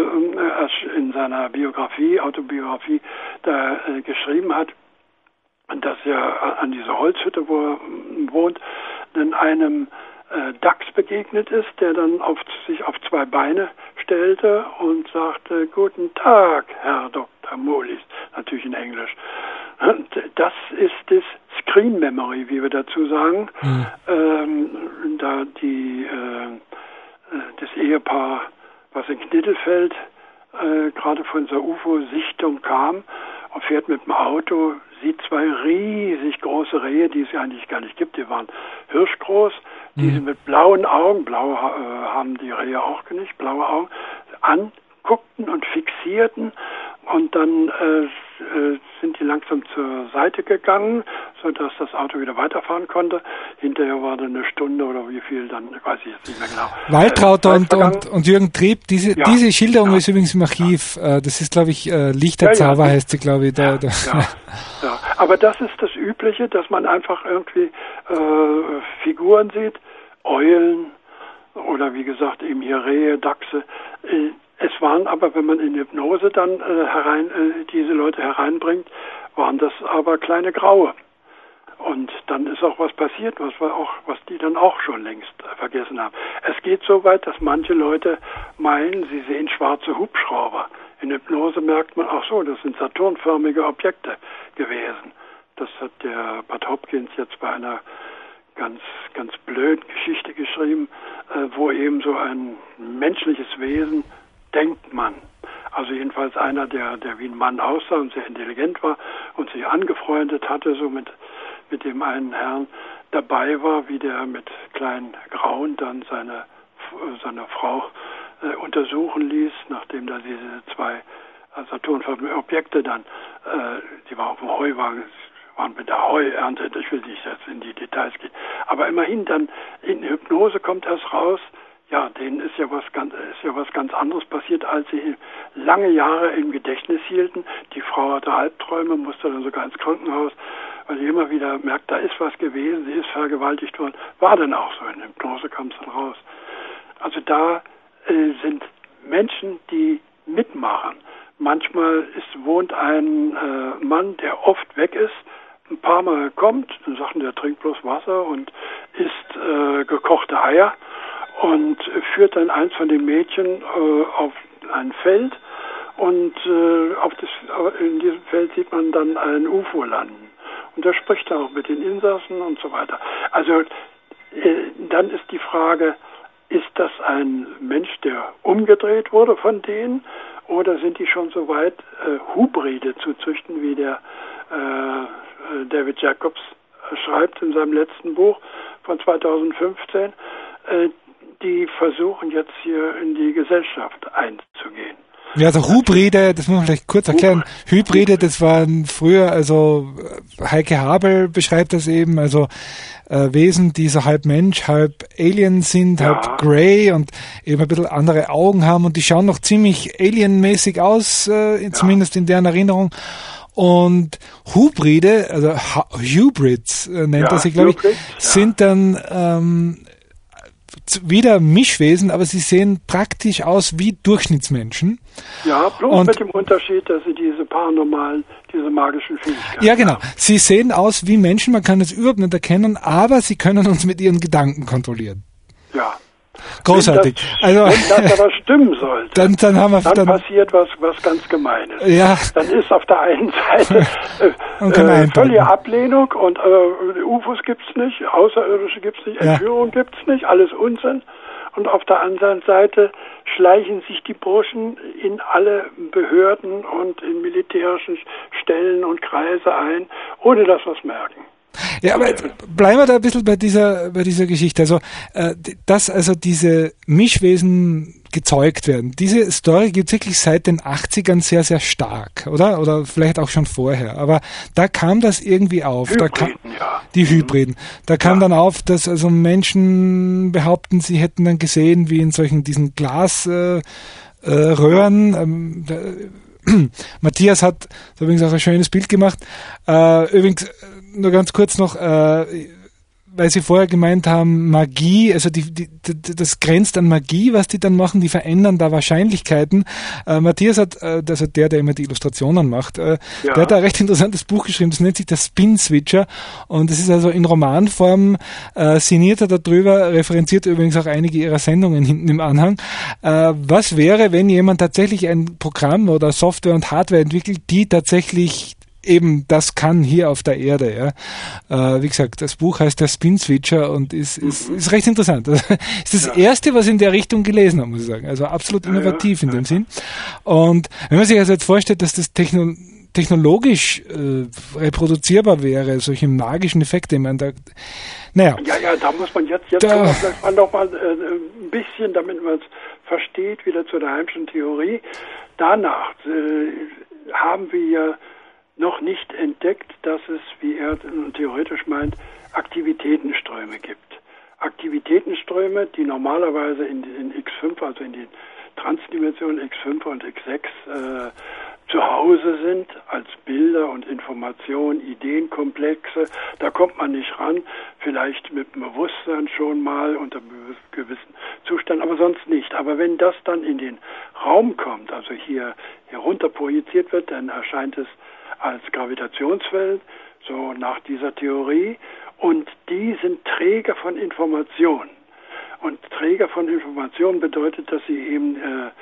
äh, in seiner Biografie, Autobiografie, da äh, geschrieben hat, dass er an dieser Holzhütte, wo er wohnt, in einem äh, Dachs begegnet ist, der dann auf, sich auf zwei Beine stellte und sagte, guten Tag, Herr Doktor Mullis, natürlich in Englisch. Und das ist das Screen Memory, wie wir dazu sagen. Mhm. Ähm, da die äh, das Ehepaar, was in Knittelfeld äh, gerade von der U F O-Sichtung kam und fährt mit dem Auto, sieht zwei riesig große Rehe, die es ja eigentlich gar nicht gibt, die waren hirschgroß, die mhm. sie mit blauen Augen, blau äh, haben die Rehe auch nicht, blaue Augen, anguckten und fixierten und dann äh, äh, sind die langsam zur Seite gegangen, sodass das Auto wieder weiterfahren konnte. Hinterher war dann eine Stunde oder wie viel, dann weiß ich jetzt nicht mehr genau. Waltrauter äh, und, und, und Jürgen Trieb, diese, ja. diese Schilderung ja. ist übrigens im Archiv. Ja. Das ist, glaube ich, äh, Lichterzauber ja, ja. heißt sie, glaube ich. Da, da. Ja. Ja. Aber das ist das Übliche, dass man einfach irgendwie äh, Figuren sieht, Eulen oder wie gesagt eben hier Rehe, Dachse. Äh, Es waren aber, wenn man in Hypnose dann äh, herein, äh, diese Leute hereinbringt, waren das aber kleine Graue. Und dann ist auch was passiert, was wir auch, was die dann auch schon längst äh, vergessen haben. Es geht so weit, dass manche Leute meinen, sie sehen schwarze Hubschrauber. In Hypnose merkt man, ach so, das sind saturnförmige Objekte gewesen. Das hat der Bud Hopkins jetzt bei einer ganz, ganz blöden Geschichte geschrieben, äh, wo eben so ein menschliches Wesen, denkt man. Also jedenfalls einer, der, der wie ein Mann aussah und sehr intelligent war und sich angefreundet hatte, so mit, mit dem einen Herrn dabei war, wie der mit kleinen Grauen dann seine, seine Frau äh, untersuchen ließ, nachdem da diese zwei saturnförmigen Objekte dann, äh, die war auf dem Heuwagen, waren mit der Heuernte, ich will nicht jetzt in die Details gehen, aber immerhin dann in Hypnose kommt das raus. Ja, denen ist ja was ganz, ist ja was ganz anderes passiert, als sie lange Jahre im Gedächtnis hielten. Die Frau hatte Albträume, musste dann sogar ins Krankenhaus, weil sie immer wieder merkt, da ist was gewesen, sie ist vergewaltigt worden. War dann auch so, in Hypnose kam es dann raus. Also da äh, sind Menschen, die mitmachen. Manchmal ist, wohnt ein äh, Mann, der oft weg ist, ein paar Mal kommt, dann sagt er, der trinkt bloß Wasser und isst äh, gekochte Eier. Und führt dann eins von den Mädchen äh, auf ein Feld und äh, auf das, in diesem Feld sieht man dann ein U F O landen. Und da spricht er auch mit den Insassen und so weiter. Also äh, dann ist die Frage, ist das ein Mensch, der umgedreht wurde von denen oder sind die schon so weit, äh, Hybride zu züchten, wie der äh, David Jacobs schreibt in seinem letzten Buch von zweitausendfünfzehn, äh, die versuchen jetzt hier in die Gesellschaft einzugehen. Ja, also Hybride, das muss man vielleicht kurz erklären. Hybride, das waren früher, also Heike Habel beschreibt das eben, also äh, Wesen, die so halb Mensch, halb Alien sind, ja. halb Grey und eben ein bisschen andere Augen haben und die schauen noch ziemlich alienmäßig aus, äh, ja. zumindest in deren Erinnerung. Und Hybride, also Hybrids äh, nennt ja, er sie, glaube ich, Hybrid, ja. sind dann ähm, wieder Mischwesen, aber sie sehen praktisch aus wie Durchschnittsmenschen. Ja, bloß und mit dem Unterschied, dass sie diese paranormalen, diese magischen Fähigkeiten Ja, genau. haben. Sie sehen aus wie Menschen, man kann es überhaupt nicht erkennen, aber sie können uns mit ihren Gedanken kontrollieren. Ja. Großartig. Wenn das, also, wenn das aber stimmen sollte, dann, dann, haben wir, dann, dann passiert was, was ganz Gemeines. Ja. Dann ist auf der einen Seite äh, äh, völlige Ablehnung und äh, U F Os gibt's nicht, Außerirdische gibt's nicht, Entführung ja. gibt's nicht, alles Unsinn. Und auf der anderen Seite schleichen sich die Burschen in alle Behörden und in militärischen Stellen und Kreise ein, ohne dass wir es merken. Ja, aber bleiben wir da ein bisschen bei dieser, bei dieser Geschichte. Also, äh, dass also diese Mischwesen gezeugt werden. Diese Story gibt es wirklich seit den achtzigern sehr, sehr stark, oder? Oder vielleicht auch schon vorher. Aber da kam das irgendwie auf. Hybriden, da kam, ja. Die Hybriden. Da kam ja. dann auf, dass also Menschen behaupten, sie hätten dann gesehen, wie in solchen diesen Glasröhren. Äh, äh, Röhren, ähm, da, Matthias hat übrigens auch ein schönes Bild gemacht. Äh, übrigens, nur ganz kurz noch, äh, weil Sie vorher gemeint haben, Magie, also die, die, die, das grenzt an Magie, was die dann machen, die verändern da Wahrscheinlichkeiten. Äh, Matthias hat, äh, also der, der immer die Illustrationen macht, äh, ja. der hat da ein recht interessantes Buch geschrieben, das nennt sich der Spin Switcher und das ist also in Romanform äh, signiert er darüber, referenziert übrigens auch einige ihrer Sendungen hinten im Anhang. Äh, was wäre, wenn jemand tatsächlich ein Programm oder Software und Hardware entwickelt, die tatsächlich eben das kann hier auf der Erde, ja. Äh, wie gesagt, das Buch heißt der Spin Switcher und ist, ist, ist recht interessant. Das ist das ja. erste, was ich in der Richtung gelesen habe, muss ich sagen. Also absolut innovativ ja, ja. in dem Sinn. Und wenn man sich also jetzt vorstellt, dass das Techno technologisch äh, reproduzierbar wäre, solche magischen Effekte, ich meine, da, naja. Ja, ja, da muss man jetzt, jetzt da, vielleicht mal noch mal äh, ein bisschen, damit man es versteht, wieder zu der Heimschen Theorie. Danach äh, haben wir ja noch nicht entdeckt, dass es, wie er theoretisch meint, Aktivitätenströme gibt. Aktivitätenströme, die normalerweise in, in X fünf, also in den Transdimensionen X fünf und X sechs äh, zu Hause sind, als Bilder und Informationen, Ideenkomplexe. Da kommt man nicht ran, vielleicht mit dem Bewusstsein schon mal unter einem gewissen Zustand, aber sonst nicht. Aber wenn das dann in den Raum kommt, also hier herunter projiziert wird, dann erscheint es als Gravitationswellen, so nach dieser Theorie, und die sind Träger von Informationen. Und Träger von Informationen bedeutet, dass sie eben äh,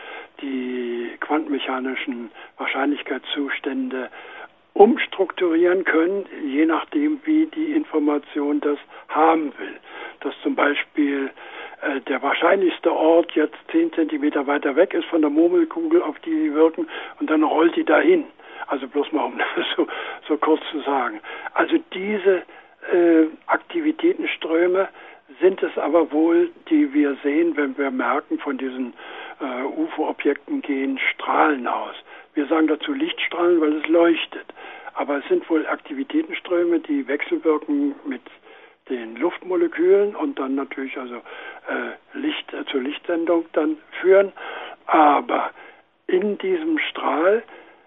die quantenmechanischen Wahrscheinlichkeitszustände umstrukturieren können, je nachdem, wie die Information das haben will. Dass zum Beispiel äh, der wahrscheinlichste Ort jetzt zehn Zentimeter weiter weg ist von der Murmelkugel, auf die sie wirken, und dann rollt die dahin. Also bloß mal, um das so, so kurz zu sagen. Also diese äh, Aktivitätenströme sind es aber wohl, die wir sehen, wenn wir merken, von diesen äh, U F O-Objekten gehen Strahlen aus. Wir sagen dazu Lichtstrahlen, weil es leuchtet. Aber es sind wohl Aktivitätenströme, die wechselwirken mit den Luftmolekülen und dann natürlich also äh, Licht äh, zur Lichtsendung dann führen. Aber in diesem Strahl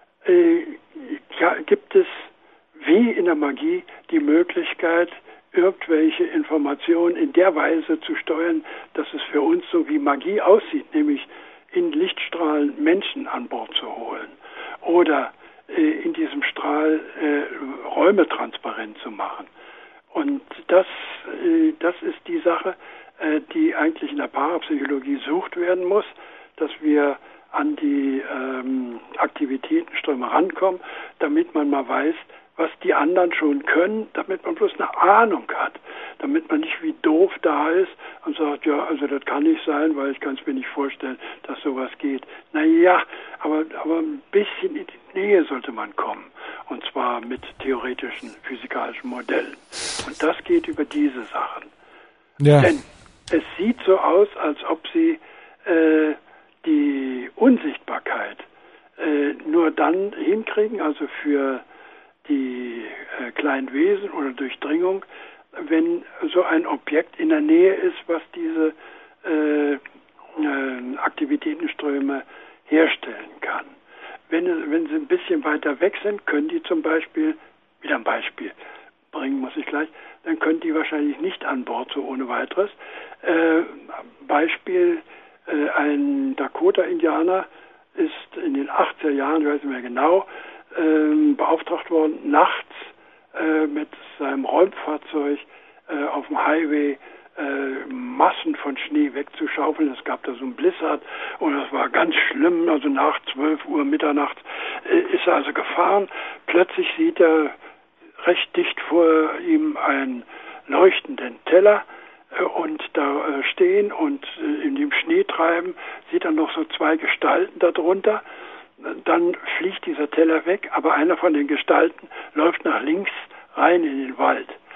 Äh, ja, gibt es wie in der Magie die Möglichkeit, irgendwelche Informationen in der Weise zu steuern, dass es für uns so wie Magie aussieht, nämlich in Lichtstrahlen Menschen an Bord zu holen oder äh, in diesem Strahl äh, Räume transparent zu machen. Und das, äh, das ist die Sache, äh, die eigentlich in der Parapsychologie gesucht werden muss, dass wir an die ähm, Aktivitätenströme rankommen, damit man mal weiß, was die anderen schon können, damit man bloß eine Ahnung hat, damit man nicht wie doof da ist und sagt, ja, also das kann nicht sein, weil ich kann es mir nicht vorstellen, dass sowas geht. Naja, aber, aber ein bisschen in die Nähe sollte man kommen, und zwar mit theoretischen physikalischen Modellen. Und das geht über diese Sachen. Ja. Denn es sieht so aus, als ob sie äh, die Unsichtbarkeit äh, nur dann hinkriegen, also für die äh, kleinen Wesen oder Durchdringung, wenn so ein Objekt in der Nähe ist, was diese äh, äh, Aktivitätenströme herstellen kann. Wenn, wenn sie ein bisschen weiter weg sind, können die zum Beispiel, wieder ein Beispiel bringen muss ich gleich, dann können die wahrscheinlich nicht an Bord so ohne weiteres. Äh, Beispiel, Äh, ein Dakota-Indianer ist in den achtziger Jahren, ich weiß nicht mehr genau, ähm, beauftragt worden, nachts äh, mit seinem Räumfahrzeug äh, auf dem Highway äh, Massen von Schnee wegzuschaufeln. Es gab da so einen Blizzard und das war ganz schlimm. Also nach zwölf Uhr mitternachts äh, ist er also gefahren. Plötzlich sieht er recht dicht vor ihm einen leuchtenden Teller und da stehen und in dem Schnee treiben, sieht er noch so zwei Gestalten darunter. Dann fliegt dieser Teller weg, aber einer von den Gestalten läuft nach links rein in den Wald.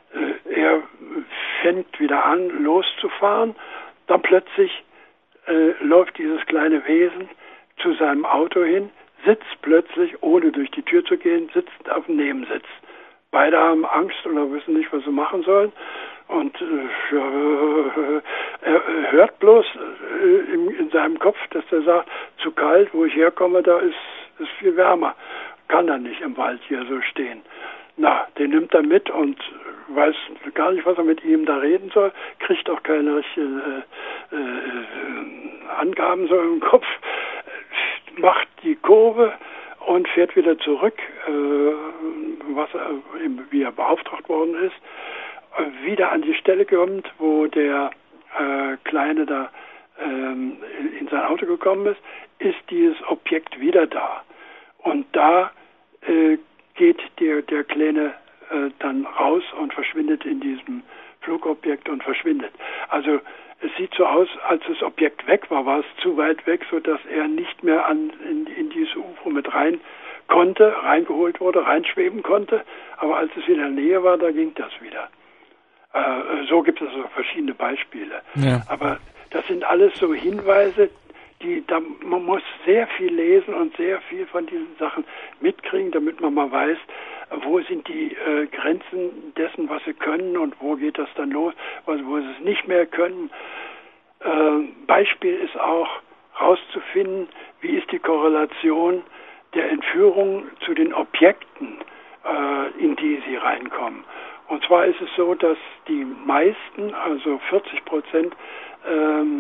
Äh, er fängt wieder an, loszufahren. Dann plötzlich äh, läuft dieses kleine Wesen zu seinem Auto hin, sitzt plötzlich, ohne durch die Tür zu gehen, sitzt auf dem Nebensitz. Beide haben Angst oder wissen nicht, was sie machen sollen. Und äh, er hört bloß äh, in, in seinem Kopf, dass er sagt, zu kalt, wo ich herkomme, da ist es viel wärmer. Kann er nicht im Wald hier so stehen. Na, den nimmt er mit und weiß gar nicht, was er mit ihm da reden soll, kriegt auch keine richtigen äh, äh, Angaben so im Kopf, macht die Kurve und fährt wieder zurück, äh, was er, wie er beauftragt worden ist, wieder an die Stelle kommt, wo der äh, Kleine da ähm, in sein Auto gekommen ist, ist dieses Objekt wieder da. Und da äh, geht der, der Kleine äh, dann raus und verschwindet in diesem Flugobjekt und verschwindet. Also es sieht so aus, als das Objekt weg war, war es zu weit weg, sodass er nicht mehr an, in, in diese U F O mit rein konnte, reingeholt wurde, reinschweben konnte. Aber als es wieder in der Nähe war, da ging das wieder. Äh, so gibt es also verschiedene Beispiele. Ja. Aber das sind alles so Hinweise, die, da, man muss sehr viel lesen und sehr viel von diesen Sachen mitkriegen, damit man mal weiß, wo sind die äh, Grenzen dessen, was sie können und wo geht das dann los, also wo sie es nicht mehr können. Äh, Beispiel ist auch herauszufinden, wie ist die Korrelation der Entführung zu den Objekten, äh, in die sie reinkommen. Und zwar ist es so, dass die meisten, also vierzig Prozent, ähm,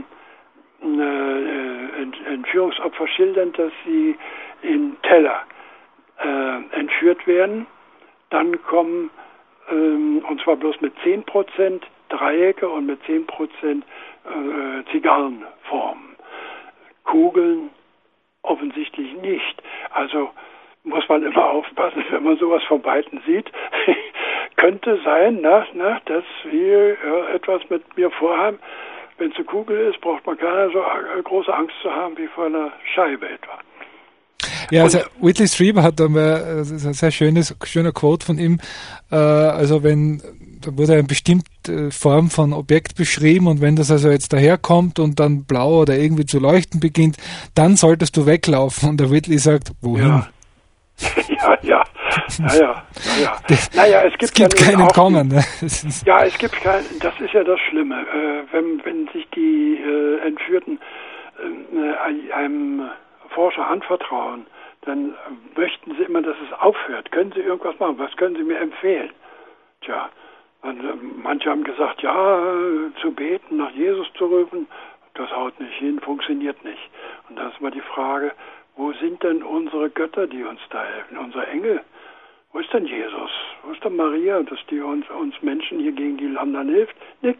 äh, Entführungsopfer schildern, dass sie in Teller äh, entführt werden. Dann kommen, ähm, und zwar bloß mit zehn Prozent Dreiecke und mit zehn Prozent äh, Zigarrenformen. Kugeln offensichtlich nicht. Also muss man immer aufpassen, wenn man sowas von Weitem sieht. Könnte sein, na, na, dass wir ja, etwas mit mir vorhaben. Wenn es eine Kugel ist, braucht man keine so große Angst zu haben wie vor einer Scheibe etwa. Ja, also Whitley Strieber hat da mal ein sehr schönes, schöner Quote von ihm. Äh, also wenn, da wurde eine bestimmte Form von Objekt beschrieben und wenn das also jetzt daherkommt und dann blau oder irgendwie zu leuchten beginnt, dann solltest du weglaufen. Und der Whitley sagt, wohin? Ja, ja, ja. Naja, naja. naja, es gibt, es gibt ja keinen Kommen. Ne? Ja, es gibt kein, das ist ja das Schlimme. Äh, wenn, wenn sich die äh, Entführten äh, einem Forscher anvertrauen, dann möchten sie immer, dass es aufhört. Können Sie irgendwas machen? Was können Sie mir empfehlen? Tja, und, äh, manche haben gesagt, ja, äh, zu beten, nach Jesus zu rufen, das haut nicht hin, funktioniert nicht. Und da ist mal die Frage, wo sind denn unsere Götter, die uns da helfen? Unsere Engel? Wo ist denn Jesus? Wo ist denn Maria, dass die uns, uns Menschen hier gegen die anderen hilft? Nix.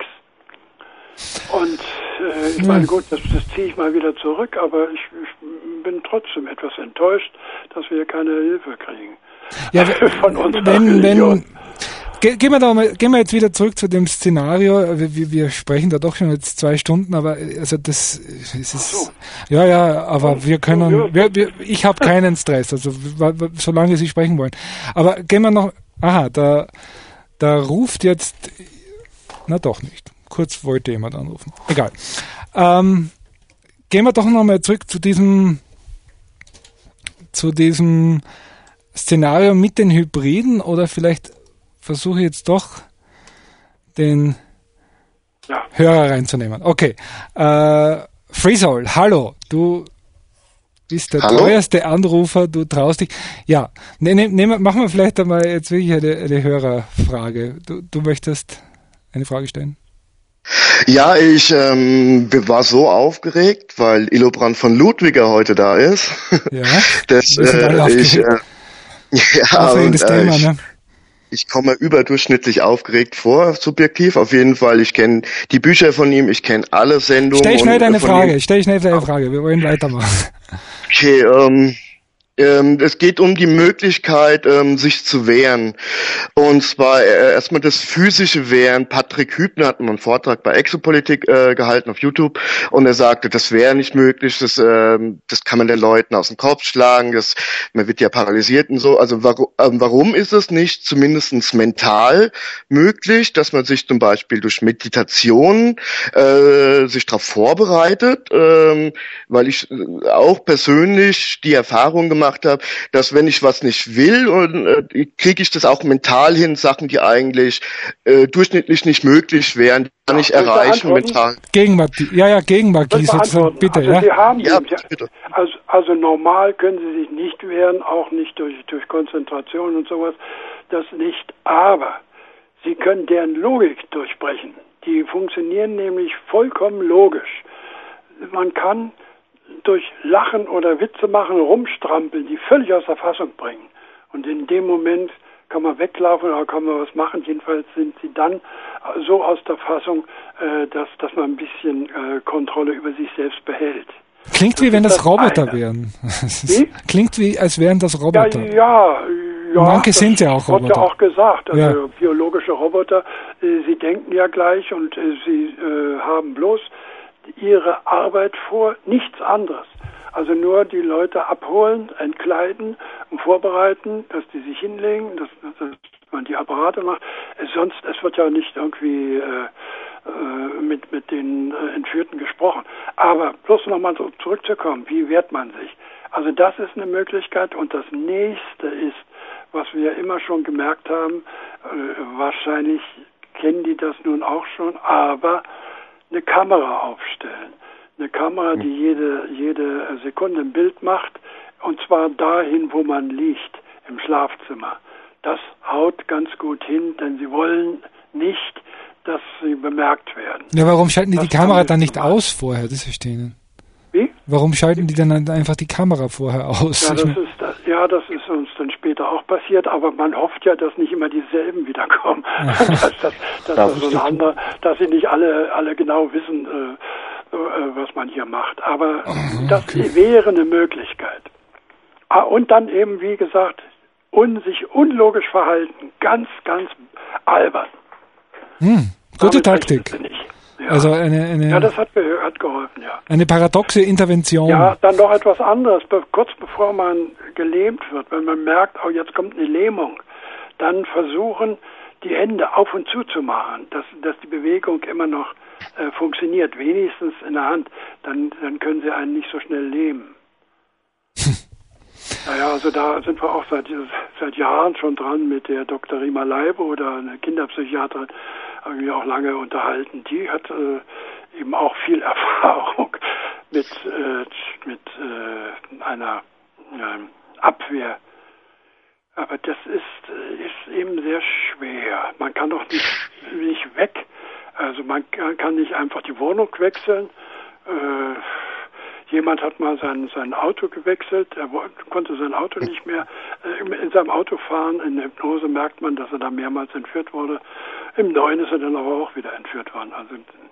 Und äh, ich meine, gut, das, das ziehe ich mal wieder zurück, aber ich, ich bin trotzdem etwas enttäuscht, dass wir keine Hilfe kriegen. Ja, von unserer wenn, Religion. Wenn, Gehen wir, da mal, gehen wir jetzt wieder zurück zu dem Szenario. Wir, wir sprechen da doch schon jetzt zwei Stunden, aber also das es ist so. ja ja, aber wir können. Wir, wir, ich habe keinen Stress, also solange Sie sprechen wollen. Aber gehen wir noch. Aha, da da ruft jetzt. Na doch nicht. Kurz wollte jemand anrufen. Egal. Ähm, gehen wir doch noch mal zurück zu diesem zu diesem Szenario mit den Hybriden oder vielleicht versuche jetzt doch den ja. Hörer reinzunehmen. Okay. Äh, Freesoul, hallo. Du bist der hallo? teuerste Anrufer, du traust dich. Ja, ne, ne, ne, machen wir vielleicht einmal jetzt wirklich eine, eine Hörerfrage. Du, du möchtest eine Frage stellen? Ja, ich ähm, war so aufgeregt, weil Illobrand von Ludwiger heute da ist. Ja, das, äh, ich, äh, ja, und, äh, Thema, ich, ne? Ich komme überdurchschnittlich aufgeregt vor, subjektiv. Auf jeden Fall, ich kenne die Bücher von ihm, ich kenne alle Sendungen. Stell schnell deine Frage, ihm. stell schnell deine Frage, wir wollen weitermachen. Okay, ähm, Ähm, es geht um die Möglichkeit, ähm, sich zu wehren. Und zwar äh, erstmal das physische Wehren. Patrick Hübner hat mal einen Vortrag bei Exopolitik äh, gehalten auf YouTube und er sagte, das wäre nicht möglich, das, äh, das kann man den Leuten aus dem Kopf schlagen, das, man wird ja paralysiert und so. Also warum, äh, warum ist es nicht zumindest mental möglich, dass man sich zum Beispiel durch Meditation äh, sich darauf vorbereitet, äh, weil ich auch persönlich die Erfahrung gemacht habe, dass wenn ich was nicht will, und äh, kriege ich das auch mental hin, Sachen, die eigentlich äh, durchschnittlich nicht möglich wären, die kann ich erreichen mental. Gegenmagie, ja, ja, Gegenmagie sozusagen, bitte, also ja. Sie haben ja, die, bitte. Also, also normal können Sie sich nicht wehren, auch nicht durch, durch Konzentration und sowas, das nicht, aber Sie können deren Logik durchbrechen. Die funktionieren nämlich vollkommen logisch. Man kann durch Lachen oder Witze machen, rumstrampeln, die völlig aus der Fassung bringen. Und in dem Moment kann man weglaufen oder kann man was machen. Jedenfalls sind sie dann so aus der Fassung, äh, dass, dass man ein bisschen äh, Kontrolle über sich selbst behält. Klingt das wie wenn das, das Roboter eine. wären. Wie? Klingt wie, als wären das Roboter. Ja, ja, ja. Manche sind ja auch Roboter. Wird ja auch gesagt. Also ja. biologische Roboter, äh, sie denken ja gleich und äh, sie äh, haben bloß ihre Arbeit vor, nichts anderes. Also nur die Leute abholen, entkleiden und vorbereiten, dass die sich hinlegen, dass, dass man die Apparate macht. Sonst, es wird ja nicht irgendwie äh, äh, mit, mit den äh, Entführten gesprochen. Aber bloß nochmal so zurückzukommen, wie wehrt man sich? Also das ist eine Möglichkeit und das nächste ist, was wir immer schon gemerkt haben, äh, wahrscheinlich kennen die das nun auch schon, aber eine Kamera aufstellen. Eine Kamera, die jede, jede Sekunde ein Bild macht, und zwar dahin, wo man liegt, im Schlafzimmer. Das haut ganz gut hin, denn sie wollen nicht, dass sie bemerkt werden. Ja, warum schalten die das die Kamera dann nicht machen. aus vorher? Das verstehe ich nicht. Wie? Warum schalten die dann einfach die Kamera vorher aus? Ja, das ist, das, ja, das ist uns dann später auch passiert, aber man hofft ja, dass nicht immer dieselben wiederkommen. dass, dass, dass, das das so eine andere, dass sie nicht alle, alle genau wissen, äh, äh, was man hier macht. Aber oh, okay. das wäre eine Möglichkeit. Ah, und dann eben, wie gesagt, un, sich unlogisch verhalten. Ganz, ganz albern. Hm, gute Taktik. Ja. Also eine, eine, ja, das hat, hat geholfen, ja. Eine paradoxe Intervention. Ja, dann noch etwas anderes. Be- kurz bevor man gelähmt wird, wenn man merkt, oh, jetzt kommt eine Lähmung, dann versuchen, die Hände auf und zu zu machen, dass, dass die Bewegung immer noch äh, funktioniert, wenigstens in der Hand. Dann, dann können sie einen nicht so schnell lähmen. Naja, also da sind wir auch seit, seit Jahren schon dran mit der Doktor Rima Leibe oder eine Kinderpsychiaterin, haben wir auch lange unterhalten. Die hat äh, eben auch viel Erfahrung mit, äh, mit äh, einer äh, Abwehr. Aber das ist, ist eben sehr schwer. Man kann doch nicht, nicht weg. Also man kann nicht einfach die Wohnung wechseln. Äh, Jemand hat mal sein, sein Auto gewechselt, er konnte sein Auto nicht mehr äh, in seinem Auto fahren. In der Hypnose merkt man, dass er da mehrmals entführt wurde. Im Neuen ist er dann aber auch wieder entführt worden. Also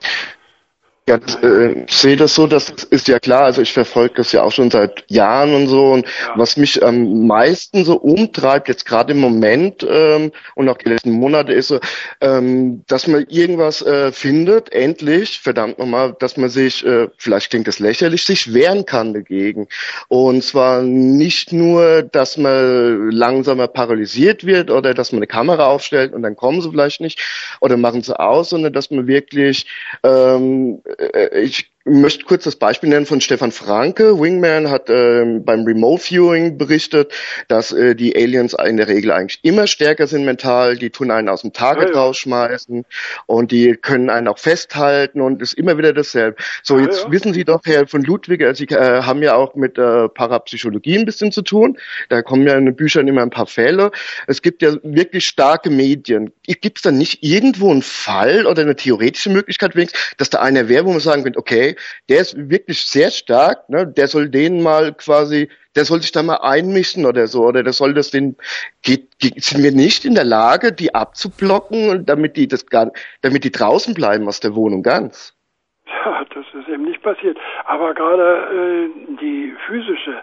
Ja, das, äh, ich sehe das so, das ist ja klar, also ich verfolge das ja auch schon seit Jahren und so, und ja. was mich am meisten so umtreibt, jetzt gerade im Moment ähm, und auch die letzten Monate, ist so, ähm, dass man irgendwas äh, findet, endlich, verdammt nochmal, dass man sich, äh, vielleicht klingt das lächerlich, sich wehren kann dagegen. Und zwar nicht nur, dass man langsamer paralysiert wird oder dass man eine Kamera aufstellt und dann kommen sie vielleicht nicht oder machen sie aus, sondern dass man wirklich ähm, ich möchte kurz das Beispiel nennen von Stefan Franke. Wingman hat äh, beim Remote Viewing berichtet, dass äh, die Aliens in der Regel eigentlich immer stärker sind mental. Die tun einen aus dem Target ja, ja. rausschmeißen und die können einen auch festhalten und ist immer wieder dasselbe. So, jetzt ja, ja. wissen Sie doch, Herr von Ludwig, also Sie äh, haben ja auch mit äh, Parapsychologie ein bisschen zu tun. Da kommen ja in den Büchern immer ein paar Fälle. Es gibt ja wirklich starke Medien. Gibt es da nicht irgendwo einen Fall oder eine theoretische Möglichkeit, wenigstens, dass da einer wäre, wo man sagen könnte, okay, der ist wirklich sehr stark, ne? Der soll den mal quasi, der soll sich da mal einmischen oder so, oder der soll das den, geht, geht, sind wir nicht in der Lage, die abzublocken und damit die das gar, damit die draußen bleiben aus der Wohnung ganz? Ja, das ist eben nicht passiert. Aber gerade äh, die physische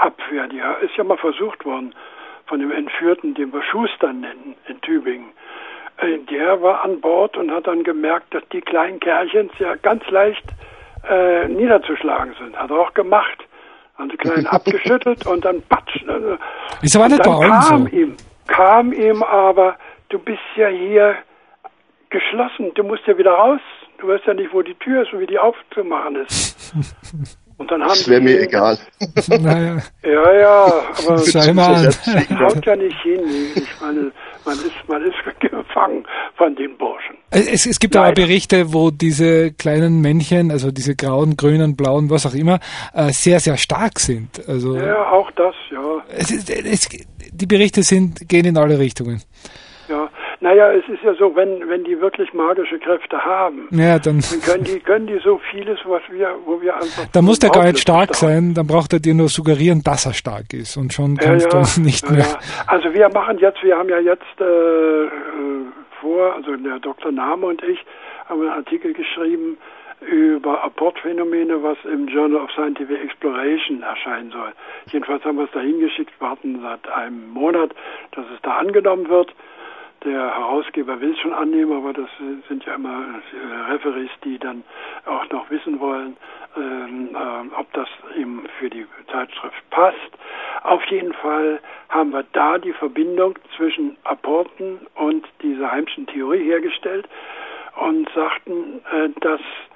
Abwehr. Die ist ja mal versucht worden von dem Entführten, den wir Schuster nennen, in Tübingen. Der war an Bord und hat dann gemerkt, dass die kleinen Kerlchens ja ganz leicht äh, niederzuschlagen sind. Hat er auch gemacht. Hat die Kleinen abgeschüttelt und dann patsch. Äh, ist aber nicht bei allen kam so. ihm, kam ihm aber, du bist ja hier geschlossen, du musst ja wieder raus. Du weißt ja nicht, wo die Tür ist und wie die aufzumachen ist. Und dann haben das wäre mir egal. Naja. Ja, ja, aber Schau mal das haut ja nicht hin. Ich meine, man ist, man ist gefangen von den Burschen. Es, es gibt aber Berichte, wo diese kleinen Männchen, also diese grauen, grünen, blauen, was auch immer, äh, sehr, sehr stark sind. Also ja, auch das, ja. Es ist, es, die Berichte sind, gehen in alle Richtungen. Ja, naja, es ist ja so, wenn wenn die wirklich magische Kräfte haben, ja, dann, dann können die können die so vieles, was wir, wo wir einfach. Da muss der gar nicht stark sein, dann braucht er dir nur suggerieren, dass er stark ist und schon kannst ja, ja, du nicht ja, mehr. Ja. Also wir machen jetzt, wir haben ja jetzt äh, vor, also der Doktor Nahme und ich haben einen Artikel geschrieben über Apportphänomene, was im Journal of Scientific Exploration erscheinen soll. Jedenfalls haben wir es da hingeschickt, warten seit einem Monat, dass es da angenommen wird. Der Herausgeber will es schon annehmen, aber das sind ja immer Referees, die dann auch noch wissen wollen, ähm, äh, ob das eben für die Zeitschrift passt. Auf jeden Fall haben wir da die Verbindung zwischen Apporten und dieser Heimschen Theorie hergestellt und sagten, äh, dass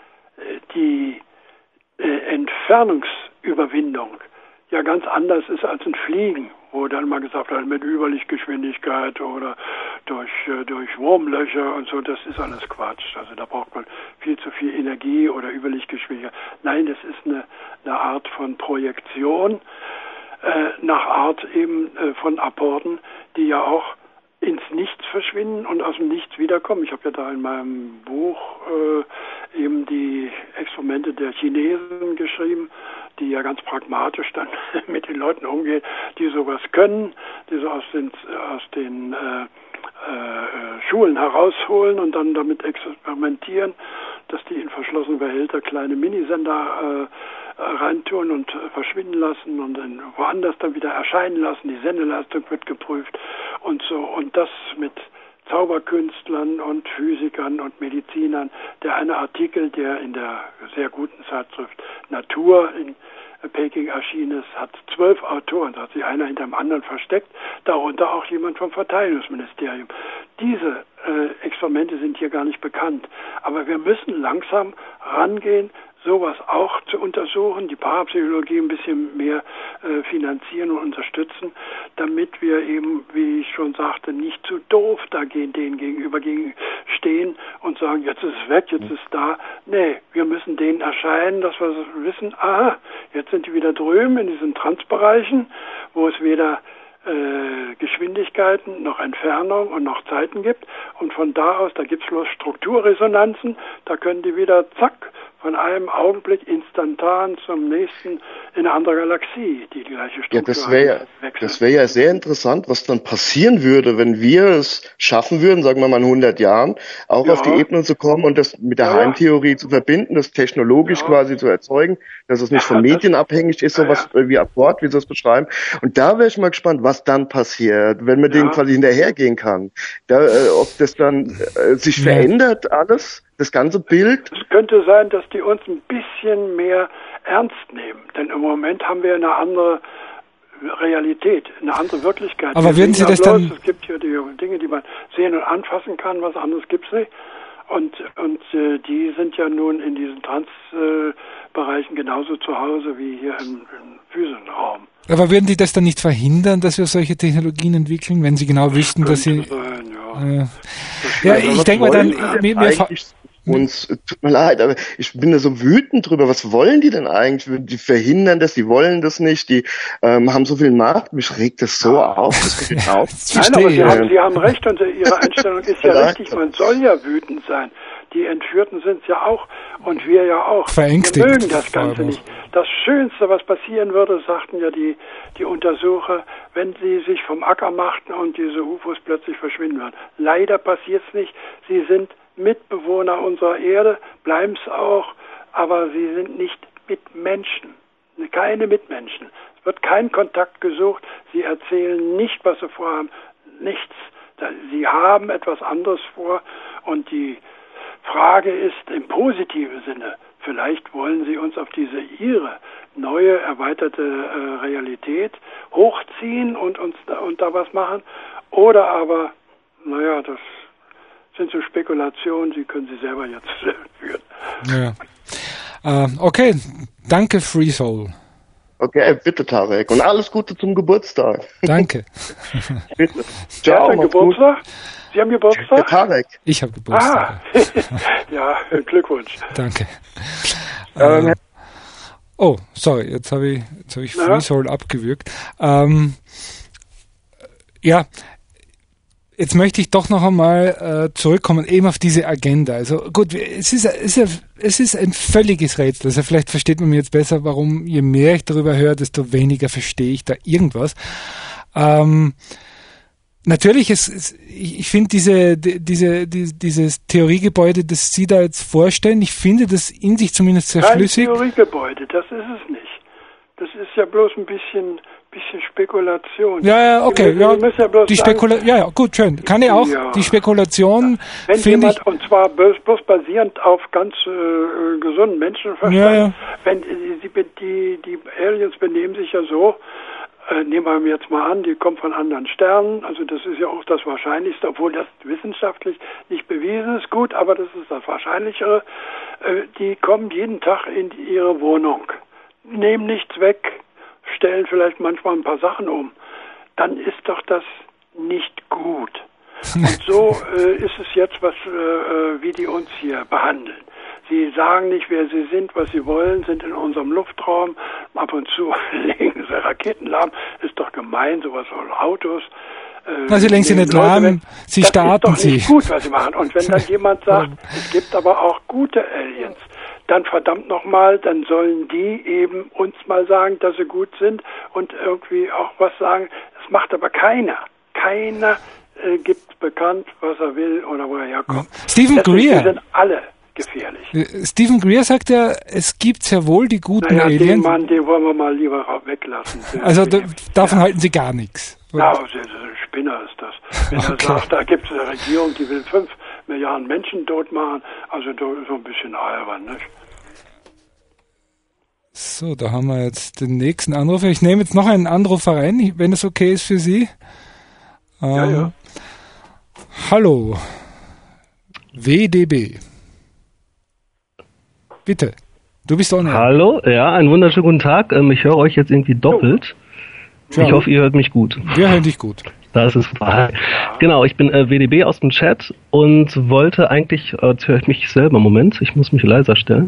die äh, Entfernungsüberwindung ja ganz anders ist als ein Fliegen, wo dann mal gesagt wird, mit Überlichtgeschwindigkeit oder durch, äh, durch Wurmlöcher und so, das ist alles Quatsch. Also da braucht man viel zu viel Energie oder Überlichtgeschwindigkeit. Nein, das ist eine, eine Art von Projektion, äh, nach Art eben äh, von Apporten, die ja auch ins Nichts verschwinden und aus dem Nichts wiederkommen. Ich habe ja da in meinem Buch äh, eben die Experimente der Chinesen geschrieben, die ja ganz pragmatisch dann mit den Leuten umgehen, die sowas können, die so aus den, aus den äh, äh, Schulen herausholen und dann damit experimentieren, dass die in verschlossene Behälter kleine Minisender äh, reintun und äh, verschwinden lassen und dann woanders dann wieder erscheinen lassen. Die Sendeleistung wird geprüft und so. Und das mit Zauberkünstlern und Physikern und Medizinern. Der eine Artikel, der in der sehr guten Zeitschrift Natur in Peking erschienen ist, hat zwölf Autoren, da hat sich einer hinter dem anderen versteckt, darunter auch jemand vom Verteidigungsministerium. Diese äh, Experimente sind hier gar nicht bekannt, aber wir müssen langsam rangehen, sowas auch zu untersuchen, die Parapsychologie ein bisschen mehr äh, finanzieren und unterstützen, damit wir eben, wie ich schon sagte, nicht zu doof dagegen denen gegenüber stehen und sagen, jetzt ist es weg, jetzt ist es da. Nee, wir müssen denen erscheinen, dass wir wissen, aha, jetzt sind die wieder drüben in diesen Transbereichen, wo es weder äh, Geschwindigkeiten, noch Entfernung und noch Zeiten gibt. Und von da aus, da gibt es bloß Strukturresonanzen, da können die wieder zack, von einem Augenblick instantan zum nächsten in eine andere Galaxie, die die gleiche Struktur ja, das wäre ja, das wäre ja sehr interessant, was dann passieren würde, wenn wir es schaffen würden, sagen wir mal in hundert Jahren, auch ja. auf die Ebene zu kommen und das mit der ja. Heimtheorie zu verbinden, das technologisch ja. quasi zu erzeugen, dass es nicht von Medien abhängig ist, sowas ja, ja. wie Apport, wie Sie das beschreiben. Und da wäre ich mal gespannt, was dann passiert, wenn man ja. denen quasi hinterhergehen kann. Da, äh, ob das dann äh, sich ja. verändert alles, das ganze Bild. Es könnte sein, dass die uns ein bisschen mehr ernst nehmen, denn im Moment haben wir eine andere Realität, eine andere Wirklichkeit. Aber würden Sie das bloß, dann... Es gibt hier die Dinge, die man sehen und anfassen kann, was anderes gibt's nicht. Und, und äh, die sind ja nun in diesen Transbereichen äh, genauso zu Hause wie hier im, im physischen Raum. Aber würden die das dann nicht verhindern, dass wir solche Technologien entwickeln, wenn sie genau wüssten, dass sie... Sein, ja. Äh, ja, ich denke mal dann... Mir, mir uns, tut mir leid, aber ich bin da so wütend drüber. Was wollen die denn eigentlich? Die verhindern das, die wollen das nicht, die ähm, haben so viel Macht. Mich regt das so ja. auf. Das geht auf. Nein, aber Sie haben, Sie haben recht und Ihre Einstellung ist ja richtig. Man soll ja wütend sein. Die Entführten sind es ja auch und wir ja auch. Verängstigt. Wir mögen das Ganze nicht. Das Schönste, was passieren würde, sagten ja die, die Untersucher, wenn sie sich vom Acker machten und diese U F Os plötzlich verschwinden würden. Leider passiert es nicht. Sie sind Mitbewohner unserer Erde, bleiben es auch, aber sie sind nicht Mitmenschen, keine Mitmenschen. Es wird kein Kontakt gesucht. Sie erzählen nicht, was sie vorhaben. Nichts. Sie haben etwas anderes vor. Und die Frage ist im positiven Sinne, vielleicht wollen sie uns auf diese ihre neue, erweiterte äh, Realität hochziehen und uns da, und da was machen. Oder aber, naja, das sind so Spekulationen, die können Sie selber jetzt führen. Ja. Uh, okay, danke Free Soul. Okay, bitte Tarek. Und alles Gute zum Geburtstag. Danke. Bitte. Ciao, Wer hat Geburtstag? Gut. Sie haben Geburtstag? Der Tarek. Ich habe Geburtstag. Ah. Ja, Glückwunsch. Danke. Ähm, oh, sorry, jetzt habe ich, jetzt habe ich Free Soul abgewürgt. Ähm, ja, jetzt möchte ich doch noch einmal äh, zurückkommen, eben auf diese Agenda. Also gut, es ist, es, ist, es ist ein völliges Rätsel. Also vielleicht versteht man mir jetzt besser, warum je mehr ich darüber höre, desto weniger verstehe ich da irgendwas. Ähm, natürlich, es, es, ich, ich finde diese, die, diese, die, dieses Theoriegebäude, das Sie da jetzt vorstellen, ich finde das in sich zumindest sehr Kein schlüssig. Theoriegebäude, das ist es nicht. Das ist ja bloß ein bisschen... bisschen Spekulation. Ja, ja, okay. Wir, wir ja, ja bloß die Spekula ja, ja, gut, schön. Kann ich auch. Ja. Die Spekulation Wenn finde ich... Und zwar bloß, bloß basierend auf ganz äh, gesunden Menschenverstand. Ja, ja. Wenn die, die, die Aliens benehmen sich ja so, äh, nehmen wir jetzt mal an, die kommen von anderen Sternen, also das ist ja auch das Wahrscheinlichste, obwohl das wissenschaftlich nicht bewiesen ist, gut, aber das ist das Wahrscheinlichere. Äh, die kommen jeden Tag in ihre Wohnung, nehmen nichts weg, stellen vielleicht manchmal ein paar Sachen um, dann ist doch das nicht gut. Und so äh, ist es jetzt, was äh, wie die uns hier behandeln. Sie sagen nicht, wer sie sind, was sie wollen, sind in unserem Luftraum. Ab und zu legen sie Raketen lahm. Ist doch gemein, sowas von Autos. Äh, Na, sie legen sie nicht lahm, sie starten sie. Das ist doch nicht gut, was sie machen. Und wenn dann jemand sagt, es gibt aber auch gute Aliens, dann verdammt nochmal, dann sollen die eben uns mal sagen, dass sie gut sind und irgendwie auch was sagen. Das macht aber keiner. Keiner äh, gibt bekannt, was er will oder wo er herkommt. Stephen Greer. Die sind alle gefährlich. Stephen Greer sagt ja, es gibt sehr wohl die guten naja, Aliens. Den Mann, den wollen wir mal lieber weglassen. Also da, davon ja. halten Sie gar nichts. Ja, also, ein Spinner ist das. Wenn okay. er sagt, da gibt es eine Regierung, die will fünf Milliarden Menschen tot machen, also so ein bisschen albern, nicht? So, da haben wir jetzt den nächsten Anrufer. Ich nehme jetzt noch einen Anrufer rein, wenn es okay ist für Sie. Ähm, ja, ja. Hallo. W D B. Bitte. Du bist online. Hallo, ja, einen wunderschönen guten Tag. Ich höre euch jetzt irgendwie doppelt. Ja. Ich hoffe, ihr hört mich gut. Wir hören dich gut. Das ist wahr. Genau, ich bin äh, W D B aus dem Chat und wollte eigentlich, äh, jetzt höre ich mich selber, Moment, ich muss mich leiser stellen.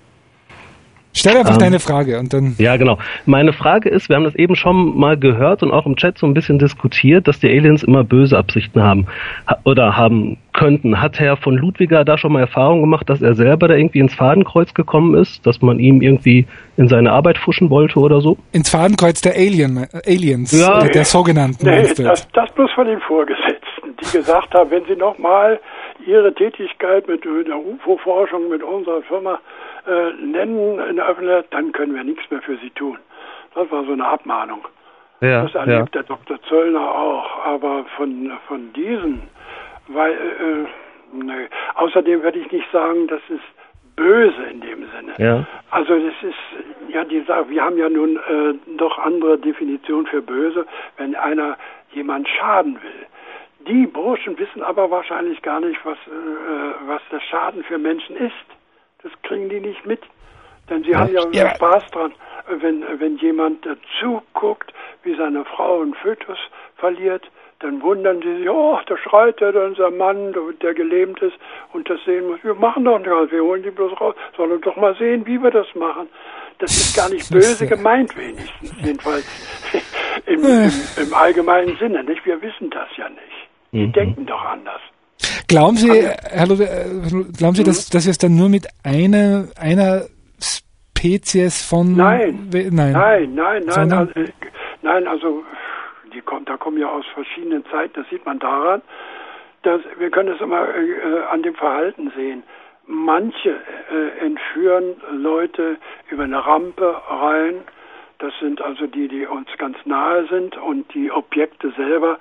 Stell einfach ähm, deine Frage und dann... Ja, genau. Meine Frage ist, wir haben das eben schon mal gehört und auch im Chat so ein bisschen diskutiert, dass die Aliens immer böse Absichten haben ha- oder haben könnten. Hat Herr von Ludwiger da schon mal Erfahrung gemacht, dass er selber da irgendwie ins Fadenkreuz gekommen ist, dass man ihm irgendwie in seine Arbeit fuschen wollte oder so? Ins Fadenkreuz der Alien, Aliens, ja. der, der sogenannten. Nee, das, das bloß von den Vorgesetzten, die gesagt haben, wenn sie nochmal ihre Tätigkeit mit der U F O-Forschung, mit unserer Firma äh, nennen in der Öffentlichkeit, dann können wir nichts mehr für sie tun. Das war so eine Abmahnung. Ja, das erlebt ja. der Doktor Zöllner auch. Aber von, von diesen, weil, äh, nee. Außerdem würde ich nicht sagen, das ist böse in dem Sinne. Ja. Also das ist, ja, die sagen, wir haben ja nun äh, doch andere Definitionen für böse, wenn einer jemand schaden will. Die Burschen wissen aber wahrscheinlich gar nicht, was, äh, was der Schaden für Menschen ist. Das kriegen die nicht mit. Denn sie ja. haben ja, ja Spaß dran, wenn, wenn jemand dazu guckt, wie seine Frau einen Fötus verliert, dann wundern sie sich, oh, da schreit der, unser Mann, der gelähmt ist und das sehen muss. Wir machen doch nicht, wir holen die bloß raus. Sollen doch mal sehen, wie wir das machen. Das ist gar nicht böse gemeint wenigstens, jedenfalls im, im, im allgemeinen Sinne. Nicht? Wir wissen das ja nicht. Die mhm. denken doch anders. Glauben Sie, Herr Ludwig, glauben Sie, mhm. dass, dass wir es dann nur mit einer, einer Spezies von... Nein, nein, nein, nein, nein, also, nein, also die kommt, da kommen ja aus verschiedenen Zeiten, das sieht man daran, dass wir können es immer äh, an dem Verhalten sehen. Manche äh, entführen Leute über eine Rampe rein, Das sind also die, die uns ganz nahe sind, und die Objekte selber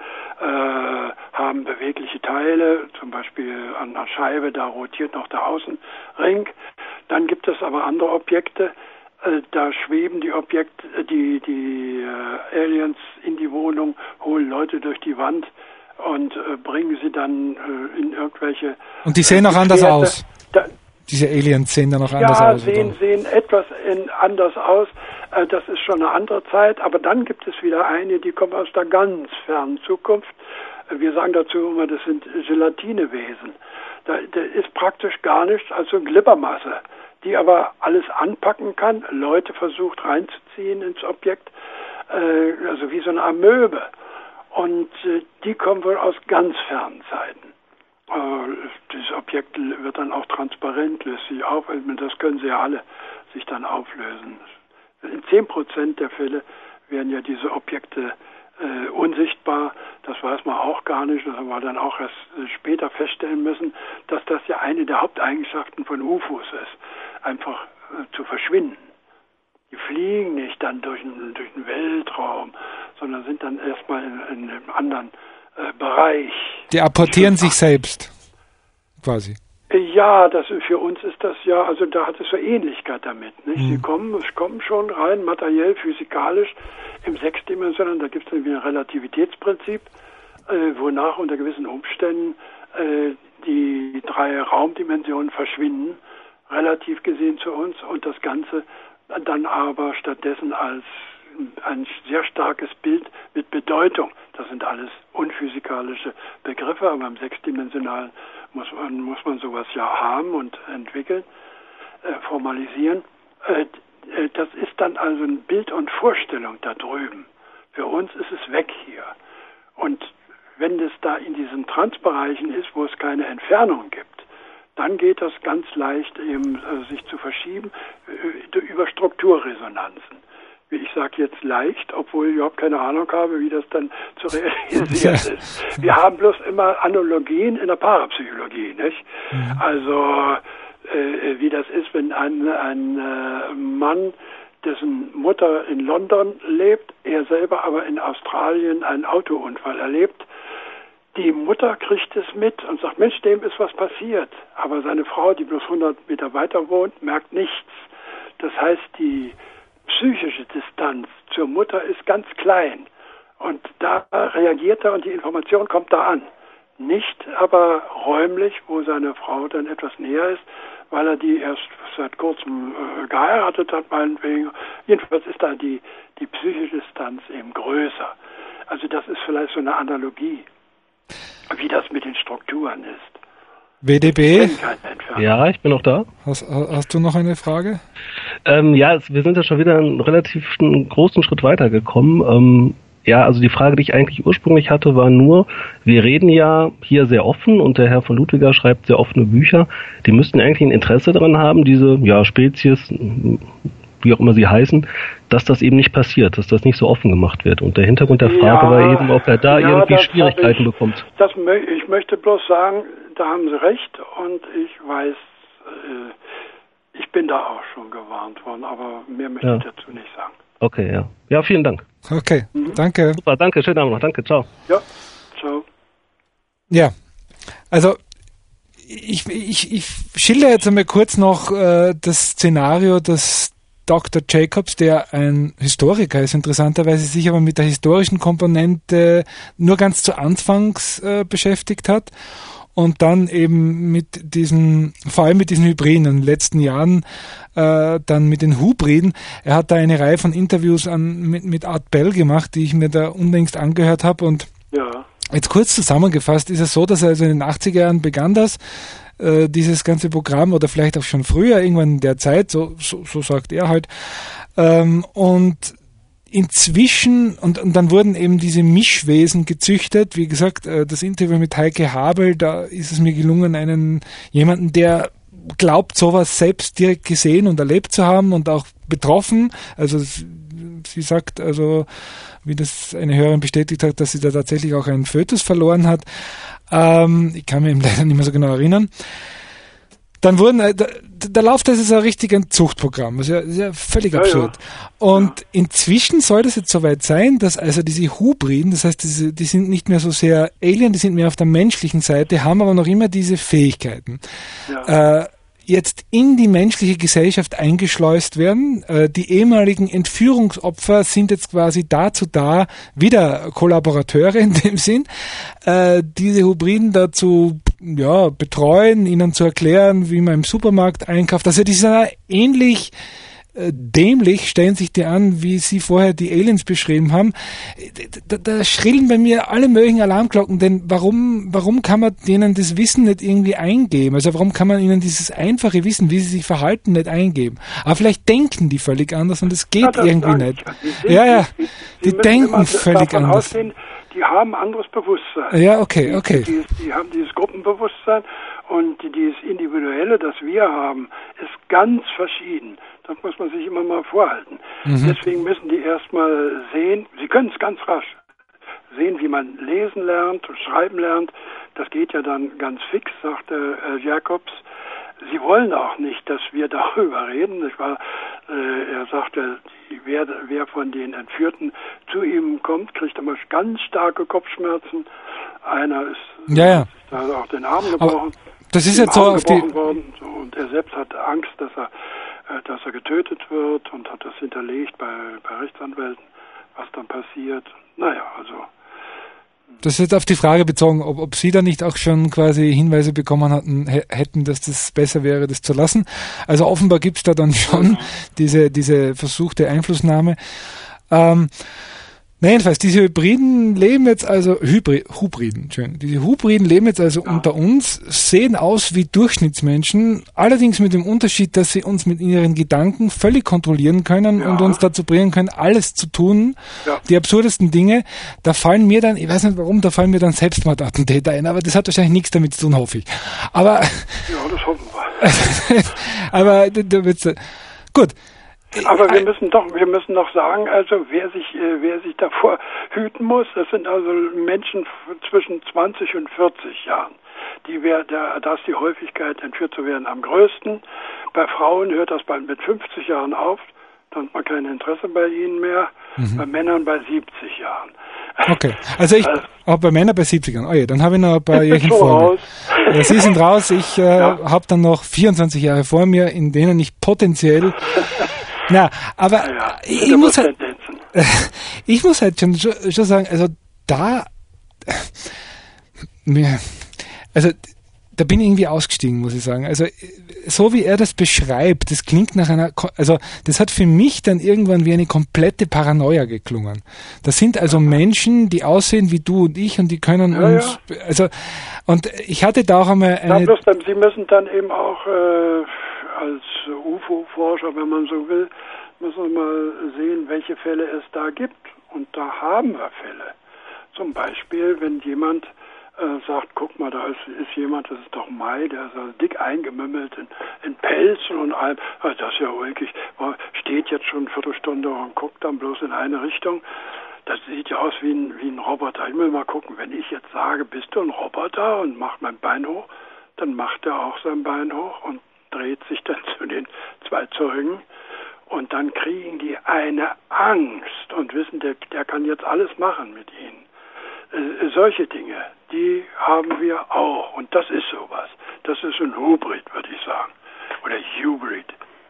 äh, haben bewegliche Teile, zum Beispiel an der Scheibe, da rotiert noch der Außenring. Dann gibt es aber andere Objekte, äh, da schweben die Objekte, die, die äh, Aliens in die Wohnung, holen Leute durch die Wand und äh, bringen sie dann äh, in irgendwelche... Und die sehen äh, auch anders Gefährte. aus. Da, Diese Aliens sehen dann auch ja, anders aus. Ja, sehen, sehen etwas in, anders aus. Äh, das ist schon eine andere Zeit. Aber dann gibt es wieder eine, die kommt aus der ganz fernen Zukunft. Äh, wir sagen dazu immer, das sind Gelatinewesen. Da, da ist praktisch gar nichts als so Glibbermasse, die aber alles anpacken kann, Leute versucht reinzuziehen ins Objekt, äh, also wie so eine Amöbe. Und äh, die kommen wohl aus ganz fernen Zeiten. Äh, dieses Objekt wird dann auch transparent, löst sich auf, das können sie ja alle sich dann auflösen. In zehn Prozent der Fälle werden ja diese Objekte äh, unsichtbar, das weiß man auch gar nicht, das haben wir dann auch erst äh, später feststellen müssen, dass das ja eine der Haupteigenschaften von U F Os ist, einfach äh, zu verschwinden. Die fliegen nicht dann durch den, durch den Weltraum, sondern sind dann erstmal in, in einem anderen äh, Bereich. Die apportieren sich selbst, quasi. Ja, das, für uns ist das ja, also da hat es so Ähnlichkeit damit. Nicht? Mhm. Sie kommen, es kommen schon rein, materiell, physikalisch, im Sechsdimensionalen, da gibt es dann wieder ein Relativitätsprinzip, äh, wonach unter gewissen Umständen äh, die drei Raumdimensionen verschwinden, relativ gesehen zu uns, und das Ganze dann aber stattdessen als ein sehr starkes Bild mit Bedeutung. Das sind alles unphysikalische Begriffe, aber im Sechsdimensionalen muss man, muss man sowas ja haben und entwickeln, äh, formalisieren. Äh, äh, das ist dann also ein Bild und Vorstellung da drüben. Für uns ist es weg hier. Und wenn es da in diesen Transbereichen ist, wo es keine Entfernung gibt, dann geht das ganz leicht eben äh, sich zu verschieben äh, über Strukturresonanzen. Ich sage jetzt leicht, obwohl ich überhaupt keine Ahnung habe, wie das dann zu realisieren ja. ist. Wir haben bloß immer Analogien in der Parapsychologie, nicht? Mhm. Also äh, wie das ist, wenn ein, ein äh, Mann, dessen Mutter in London lebt, er selber aber in Australien einen Autounfall erlebt. Die Mutter kriegt es mit und sagt, Mensch, dem ist was passiert. Aber seine Frau, die bloß hundert Meter weiter wohnt, merkt nichts. Das heißt, die psychische Distanz zur Mutter ist ganz klein. Und da reagiert er und die Information kommt da an. Nicht aber räumlich, wo seine Frau dann etwas näher ist, weil er die erst seit kurzem äh, geheiratet hat, meinetwegen. Jedenfalls ist da die, die psychische Distanz eben größer. Also das ist vielleicht so eine Analogie, wie das mit den Strukturen ist. W D B? Ja, ich bin noch da. Hast, hast du noch eine Frage? Ähm, ja, wir sind ja schon wieder einen relativ einen großen Schritt weitergekommen. Ähm, ja, also die Frage, die ich eigentlich ursprünglich hatte, war nur, wir reden ja hier sehr offen und der Herr von Ludwiger schreibt sehr offene Bücher. Die müssten eigentlich ein Interesse daran haben, diese ja, Spezies, wie auch immer sie heißen, dass das eben nicht passiert, dass das nicht so offen gemacht wird. Und der Hintergrund der Frage ja, war eben, ob er da ja, irgendwie Schwierigkeiten ich, bekommt. Das, ich möchte bloß sagen, da haben Sie recht und ich weiß, äh, ich bin da auch schon gewarnt worden, aber mehr möchte ja. ich dazu nicht sagen. Okay, ja. Ja, vielen Dank. Okay, mhm. danke. Super, danke, schönen Abend noch. Danke, ciao. Ja, ciao. Ja, also ich, ich, ich schilder jetzt einmal kurz noch äh, das Szenario, das Doktor Jacobs, der ein Historiker ist, interessanterweise sich aber mit der historischen Komponente nur ganz zu Anfangs äh, beschäftigt hat und dann eben mit diesen, vor allem mit diesen Hybriden in den letzten Jahren, äh, dann mit den Hybriden. Er hat da eine Reihe von Interviews an, mit, mit Art Bell gemacht, die ich mir da unlängst angehört habe und ja. Jetzt kurz zusammengefasst ist es so, dass er also in den achtziger Jahren begann das, äh, dieses ganze Programm oder vielleicht auch schon früher, irgendwann in der Zeit, so, so, so sagt er halt. Ähm, und inzwischen, und, und dann wurden eben diese Mischwesen gezüchtet. Wie gesagt, äh, das Interview mit Heike Habel, da ist es mir gelungen, einen jemanden, der glaubt, sowas selbst direkt gesehen und erlebt zu haben und auch betroffen. Also sie sagt, also wie das eine Hörerin bestätigt hat, dass sie da tatsächlich auch einen Fötus verloren hat. Ähm, ich kann mich eben leider nicht mehr so genau erinnern. Dann wurden, da läuft das ist ein richtiges Zuchtprogramm. Das ist ja, das ist ja völlig ja, absurd. Ja. Und ja. inzwischen soll das jetzt soweit sein, dass also diese Hybriden, das heißt, diese, die sind nicht mehr so sehr Alien, die sind mehr auf der menschlichen Seite, haben aber noch immer diese Fähigkeiten. Ja. Äh, jetzt in die menschliche Gesellschaft eingeschleust werden. Äh, die ehemaligen Entführungsopfer sind jetzt quasi dazu da, wieder Kollaborateure in dem Sinn, äh, diese Hybriden dazu ja, betreuen, ihnen zu erklären, wie man im Supermarkt einkauft. Also die sind ähnlich äh, dämlich, stellen sich die an, wie Sie vorher die Aliens beschrieben haben. Da, da schrillen bei mir alle möglichen Alarmglocken, denn warum, warum kann man denen das Wissen nicht irgendwie eingeben? Also warum kann man ihnen dieses einfache Wissen, wie sie sich verhalten, nicht eingeben? Aber vielleicht denken die völlig anders und es geht ja, irgendwie nicht. Sind, ja, ja, die, die, die denken völlig anders. Ausgehen, die haben anderes Bewusstsein. Ja, okay, okay. Die, die, die haben dieses Gruppenbewusstsein und dieses Individuelle, das wir haben, ist ganz verschieden. Das muss man sich immer mal vorhalten. Mhm. Deswegen müssen die erstmal sehen, sie können es ganz rasch sehen, wie man lesen lernt und schreiben lernt. Das geht ja dann ganz fix, sagte äh, Jacobs. Sie wollen auch nicht, dass wir darüber reden. Ich war, äh, er sagte, wer, wer von den Entführten zu ihm kommt, kriegt immer ganz starke Kopfschmerzen. Einer ist ja, ja. da hat auch den Arm gebrochen. Aber das ist jetzt so auf die worden, so, und er selbst hat Angst, dass er dass er getötet wird und hat das hinterlegt bei, bei Rechtsanwälten, was dann passiert. Naja, also. Das ist jetzt auf die Frage bezogen, ob, ob Sie da nicht auch schon quasi Hinweise bekommen hatten, hätten, dass das besser wäre, das zu lassen. Also offenbar gibt es da dann schon mhm. diese, diese versuchte Einflussnahme. Ähm, Na jedenfalls, diese Hybriden leben jetzt also, Hybrid, Hybriden, schön, diese Hybriden leben jetzt also ja. unter uns, sehen aus wie Durchschnittsmenschen, allerdings mit dem Unterschied, dass sie uns mit ihren Gedanken völlig kontrollieren können ja. und uns dazu bringen können, alles zu tun, ja. die absurdesten Dinge. Da fallen mir dann, ich weiß nicht warum, da fallen mir dann Selbstmordattentäter ein, aber das hat wahrscheinlich nichts damit zu tun, hoffe ich. Aber, ja, das hoffen wir. aber, da wird's, gut. Aber wir müssen doch, wir müssen doch sagen, also wer sich, äh, wer sich davor hüten muss, das sind also Menschen zwischen zwanzig und vierzig Jahren. Die wär, da, da ist die Häufigkeit, entführt zu werden, am größten. Bei Frauen hört das bei, mit fünfzig Jahren auf, dann hat man kein Interesse bei ihnen mehr. Mhm. Bei Männern bei siebzig Jahren. Okay, also ich, auch bei Männern bei siebzig Jahren. Oh je, dann habe ich noch ein paar Jährchen vor mir. Ja, Sie sind raus, ich äh, ja. habe dann noch vierundzwanzig Jahre vor mir, in denen ich potenziell Na, aber ja, ja. Ich, ich muss halt, ich muss halt schon, schon sagen, also da, mir, also da bin ich irgendwie ausgestiegen, muss ich sagen. Also so wie er das beschreibt, das klingt nach einer, also das hat für mich dann irgendwann wie eine komplette Paranoia geklungen. Das sind also Menschen, die aussehen wie du und ich und die können ja, uns, ja. also und ich hatte da auch einmal eine... Ja, bloß dann, Sie müssen dann eben auch äh, als U F O-Forscher, wenn man so will, müssen wir mal sehen, welche Fälle es da gibt. Und da haben wir Fälle. Zum Beispiel, wenn jemand äh, sagt, guck mal, da ist, ist jemand, das ist doch Mai, der ist also dick eingemümmelt in, in Pelzen und allem. Also das ist ja ulkig. Steht jetzt schon eine Viertelstunde und guckt dann bloß in eine Richtung. Das sieht ja aus wie ein, wie ein Roboter. Ich will mal gucken, wenn ich jetzt sage, bist du ein Roboter und mach mein Bein hoch, dann macht er auch sein Bein hoch und dreht sich dann zu den zwei Zeugen. Und dann kriegen die eine Angst und wissen, der, der kann jetzt alles machen mit ihnen. Äh, solche Dinge, die haben wir auch. Und das ist sowas. Das ist ein Hybrid, würde ich sagen. Oder Hybrid.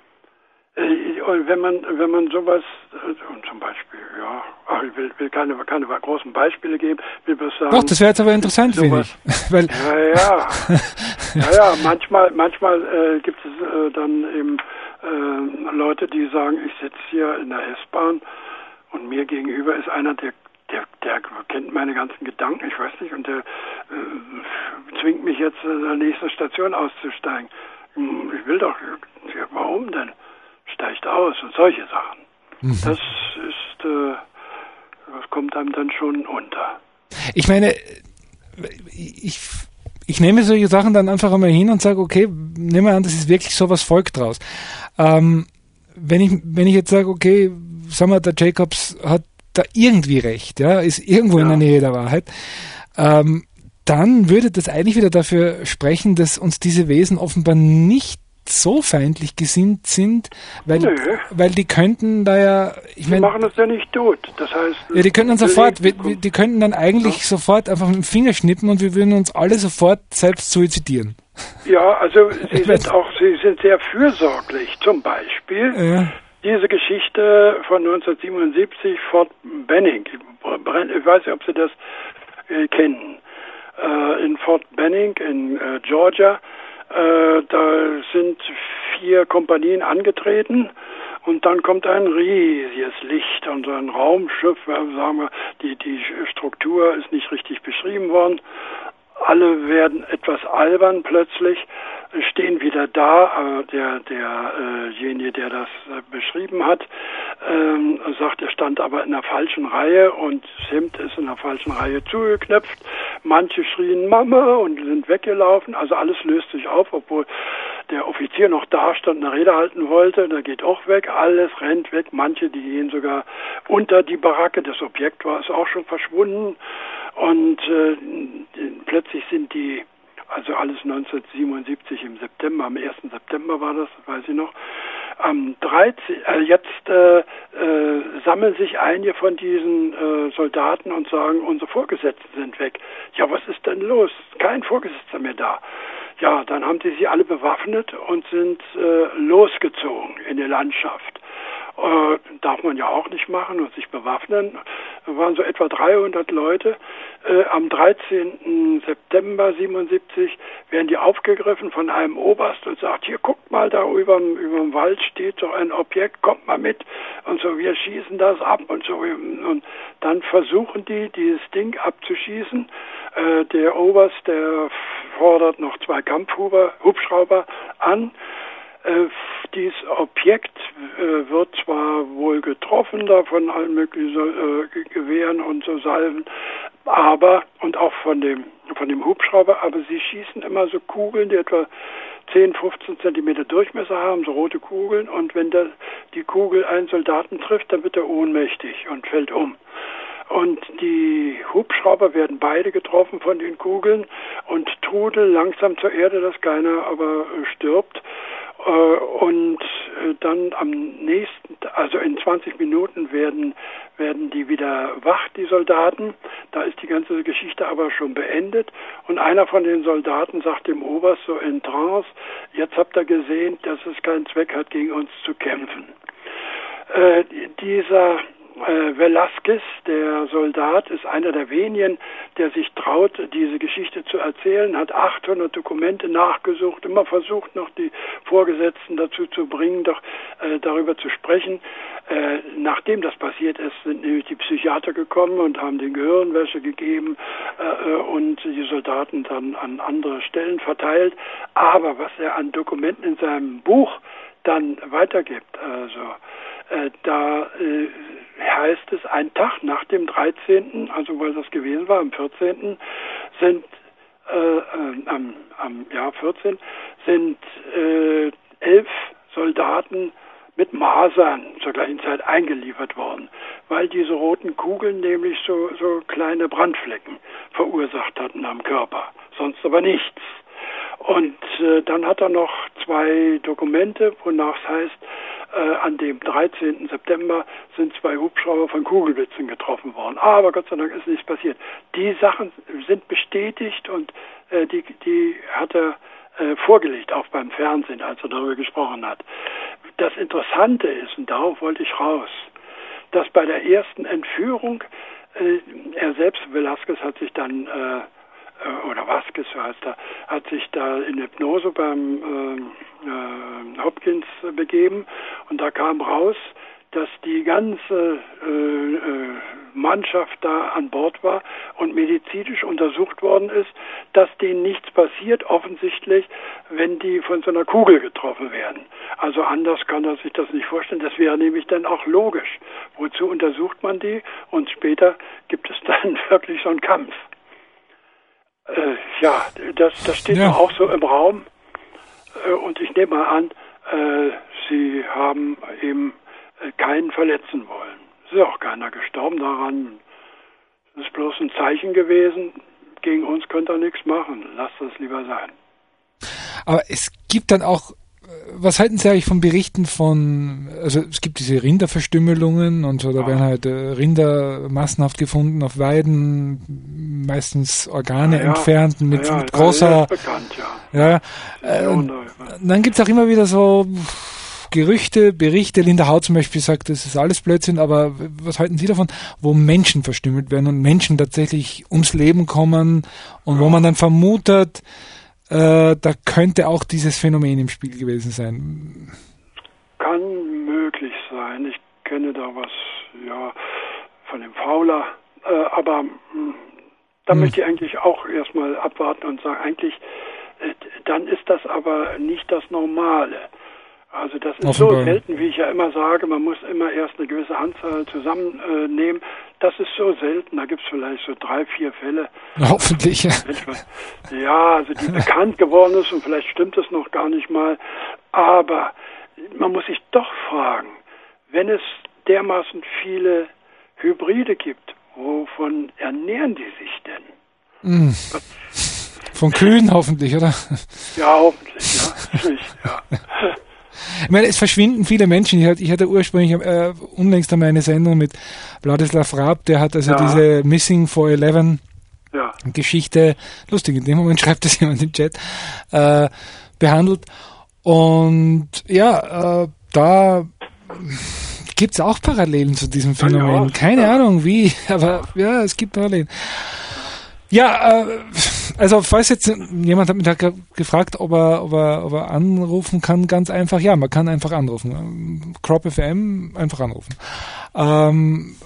Äh, und wenn man, wenn man sowas, äh, und zum Beispiel, ja, ach, ich will, will keine, keine großen Beispiele geben, will bloß sagen. Doch, das wäre jetzt aber interessant, finde ich. Weil ja, ja. ja, ja, manchmal, manchmal äh, gibt es äh, dann eben äh, Leute, die sagen, ich sitze hier in der S-Bahn und mir gegenüber ist einer, der Der, der kennt meine ganzen Gedanken, ich weiß nicht, und der äh, zwingt mich jetzt in der nächsten Station auszusteigen. Ich will doch, ja, warum denn? Steigt aus und solche Sachen. Mhm. Das ist, äh, das kommt einem dann schon unter. Ich meine, ich, ich nehme solche Sachen dann einfach einmal hin und sage, okay, nehmen wir an, das ist wirklich sowas Volk draus. Ähm, wenn ich, wenn ich jetzt sage, okay, sagen wir, der Jacobs hat da irgendwie recht, ja, ist irgendwo ja. in der Nähe der Wahrheit, ähm, dann würde das eigentlich wieder dafür sprechen, dass uns diese Wesen offenbar nicht so feindlich gesinnt sind, weil, weil die könnten da ja... Ich die mein, machen uns ja nicht tot. Das heißt... Ja, die könnten dann sofort, wir, die könnten dann eigentlich ja. sofort einfach mit dem Finger schnippen und wir würden uns alle sofort selbst suizidieren. Ja, also sie sind auch, sie sind sehr fürsorglich. Zum Beispiel ja. diese Geschichte von neunzehnhundertsiebenundsiebzig, Fort Benning. Ich weiß nicht, ob Sie das äh, kennen. Äh, in Fort Benning in äh, Georgia, äh, da sind vier Kompanien angetreten und dann kommt ein riesiges Licht und ein Raumschiff, sagen wir, die, die Struktur ist nicht richtig beschrieben worden. Alle werden etwas albern plötzlich, stehen wieder da, aber der, derjenige, der das äh, beschrieben hat, ähm, sagt, er stand aber in der falschen Reihe und das Hemd ist in der falschen Reihe zugeknöpft. Manche schrien Mama und sind weggelaufen, also alles löst sich auf, obwohl der Offizier noch da stand, eine Rede halten wollte, der geht auch weg, alles rennt weg, manche, die gehen sogar unter die Baracke, das Objekt war ist auch schon verschwunden und äh, plötzlich sind die, also alles neunzehnhundertsiebenundsiebzig im September, am ersten September war das, weiß ich noch, am dreizehnten Äh, jetzt äh, äh, sammeln sich einige von diesen äh, Soldaten und sagen, unsere Vorgesetzten sind weg. Ja, was ist denn los? Kein Vorgesetzter mehr da. Ja, dann haben sie sie alle bewaffnet und sind äh, losgezogen in die Landschaft. Äh, darf man ja auch nicht machen und sich bewaffnen. Es waren so etwa dreihundert Leute. Äh, am dreizehnten September siebenundsiebzig werden die aufgegriffen von einem Oberst und sagt, hier guckt mal, da über dem Wald steht so ein Objekt, kommt mal mit. Und so, wir schießen das ab und so. Und dann versuchen die, dieses Ding abzuschießen. Äh, der Oberst, der fordert noch zwei Kampfhubschrauber an. Äh, dieses Objekt äh, wird zwar wohl getroffen da von allen möglichen äh, Gewehren und so Salven, aber, und auch von dem, von dem Hubschrauber, aber sie schießen immer so Kugeln, die etwa zehn, fünfzehn Zentimeter Durchmesser haben, so rote Kugeln, und wenn der, die Kugel einen Soldaten trifft, dann wird er ohnmächtig und fällt um. Und die Hubschrauber werden beide getroffen von den Kugeln und trudeln langsam zur Erde, dass keiner aber stirbt. Und dann am nächsten, also in zwanzig Minuten werden, werden die wieder wach, die Soldaten. Da ist die ganze Geschichte aber schon beendet. Und einer von den Soldaten sagt dem Oberst so in Trance, jetzt habt ihr gesehen, dass es keinen Zweck hat, gegen uns zu kämpfen. Äh, dieser Äh, Velasquez, der Soldat, ist einer der wenigen, der sich traut, diese Geschichte zu erzählen, hat achthundert Dokumente nachgesucht, immer versucht, noch die Vorgesetzten dazu zu bringen, doch äh, darüber zu sprechen. Äh, nachdem das passiert ist, sind nämlich die Psychiater gekommen und haben den Gehirnwäsche gegeben äh, und die Soldaten dann an andere Stellen verteilt. Aber was er an Dokumenten in seinem Buch dann weitergibt, also äh, da äh, heißt es, ein Tag nach dem dreizehnten, also weil das gewesen war, am vierzehnten sind äh, äh, am, am Jahr vierzehn sind äh, elf Soldaten mit Masern zur gleichen Zeit eingeliefert worden, weil diese roten Kugeln nämlich so, so kleine Brandflecken verursacht hatten am Körper, sonst aber nichts. Und äh, dann hat er noch zwei Dokumente, wonach es heißt, äh, an dem dreizehnten September sind zwei Hubschrauber von Kugelblitzen getroffen worden. Aber Gott sei Dank ist nichts passiert. Die Sachen sind bestätigt und äh, die, die hat er äh, vorgelegt, auch beim Fernsehen, als er darüber gesprochen hat. Das Interessante ist, und darauf wollte ich raus, dass bei der ersten Entführung, äh, er selbst, Velasquez, hat sich dann äh, oder Vasquez heißt er, hat sich da in Hypnose beim äh, äh, Hopkins begeben und da kam raus, dass die ganze äh, äh, Mannschaft da an Bord war und medizinisch untersucht worden ist, dass denen nichts passiert, offensichtlich, wenn die von so einer Kugel getroffen werden. Also anders kann er sich das nicht vorstellen. Das wäre nämlich dann auch logisch. Wozu untersucht man die? Und später gibt es dann wirklich so einen Kampf. Äh, ja, das, das steht ja auch so im Raum äh, und ich nehme mal an, äh, Sie haben eben äh, keinen verletzen wollen. Es ist auch keiner gestorben daran. Es ist bloß ein Zeichen gewesen, gegen uns könnt ihr nichts machen, lasst das lieber sein. Aber es gibt dann auch was halten Sie eigentlich von Berichten von, also es gibt diese Rinderverstümmelungen und so, da ja. werden halt äh, Rinder massenhaft gefunden auf Weiden, meistens Organe ja, entfernt mit, ja, mit großer... Bekannt, ja. Ja, äh, dann gibt es auch immer wieder so Gerüchte, Berichte, Linda Hau zum Beispiel sagt, das ist alles Blödsinn, aber was halten Sie davon, wo Menschen verstümmelt werden und Menschen tatsächlich ums Leben kommen und ja. wo man dann vermutet, äh, da könnte auch dieses Phänomen im Spiel gewesen sein? Kann möglich sein. Ich kenne da was, ja, von dem Fauler, äh, aber mh, da hm. möchte ich eigentlich auch erstmal abwarten und sagen, eigentlich, äh, dann ist das aber nicht das Normale. Also das ist Offenbar. so selten, wie ich ja immer sage, man muss immer erst eine gewisse Anzahl zusammennehmen. Äh, das ist so selten, da gibt es vielleicht so drei, vier Fälle. Hoffentlich. Ja, ja also die bekannt geworden ist und vielleicht stimmt es noch gar nicht mal. Aber man muss sich doch fragen, wenn es dermaßen viele Hybride gibt, wovon ernähren die sich denn? Mm. Von Kühen hoffentlich, oder? Ja, hoffentlich, ja. ja. Ich meine, es verschwinden viele Menschen. Ich hatte, ich hatte ursprünglich äh, unlängst einmal eine Sendung mit Wladislav Raab, der hat also ja. diese Missing four eleven ja. Geschichte, lustig, in dem Moment schreibt das jemand im Chat, äh, behandelt. Und ja, äh, da gibt es auch Parallelen zu diesem Phänomen. Keine ja. Ahnung wie, aber ja, es gibt Parallelen. Ja, äh, also falls jetzt jemand hat mich da ge- gefragt, ob er, ob er, ob er anrufen kann, ganz einfach, ja, man kann einfach anrufen. Crop F M, einfach anrufen. Ähm,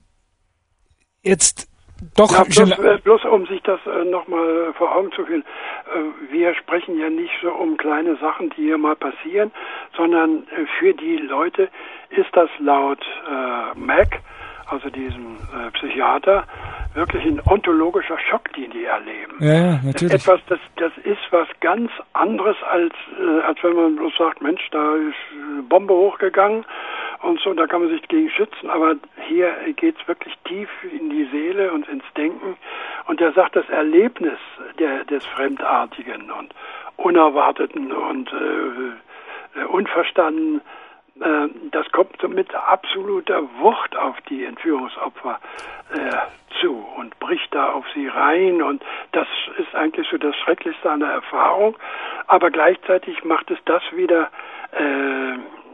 jetzt doch... Ja, bloß, äh, bloß um sich das äh, nochmal vor Augen zu führen, äh, wir sprechen ja nicht so um kleine Sachen, die hier mal passieren, sondern äh, für die Leute ist das laut äh, Mac, also diesem äh, Psychiater, wirklich ein ontologischer Schock, den die erleben. Ja, ja, natürlich. Etwas, das, das ist was ganz anderes, als, äh, als wenn man bloß sagt, Mensch, da ist eine Bombe hochgegangen und so, da kann man sich gegen schützen, aber hier geht es wirklich tief in die Seele und ins Denken. Und er sagt, das Erlebnis der, des Fremdartigen und Unerwarteten und äh, Unverstanden, das kommt mit absoluter Wucht auf die Entführungsopfer äh, zu und bricht da auf sie rein, und das ist eigentlich so das Schrecklichste an der Erfahrung, aber gleichzeitig macht es das wieder äh,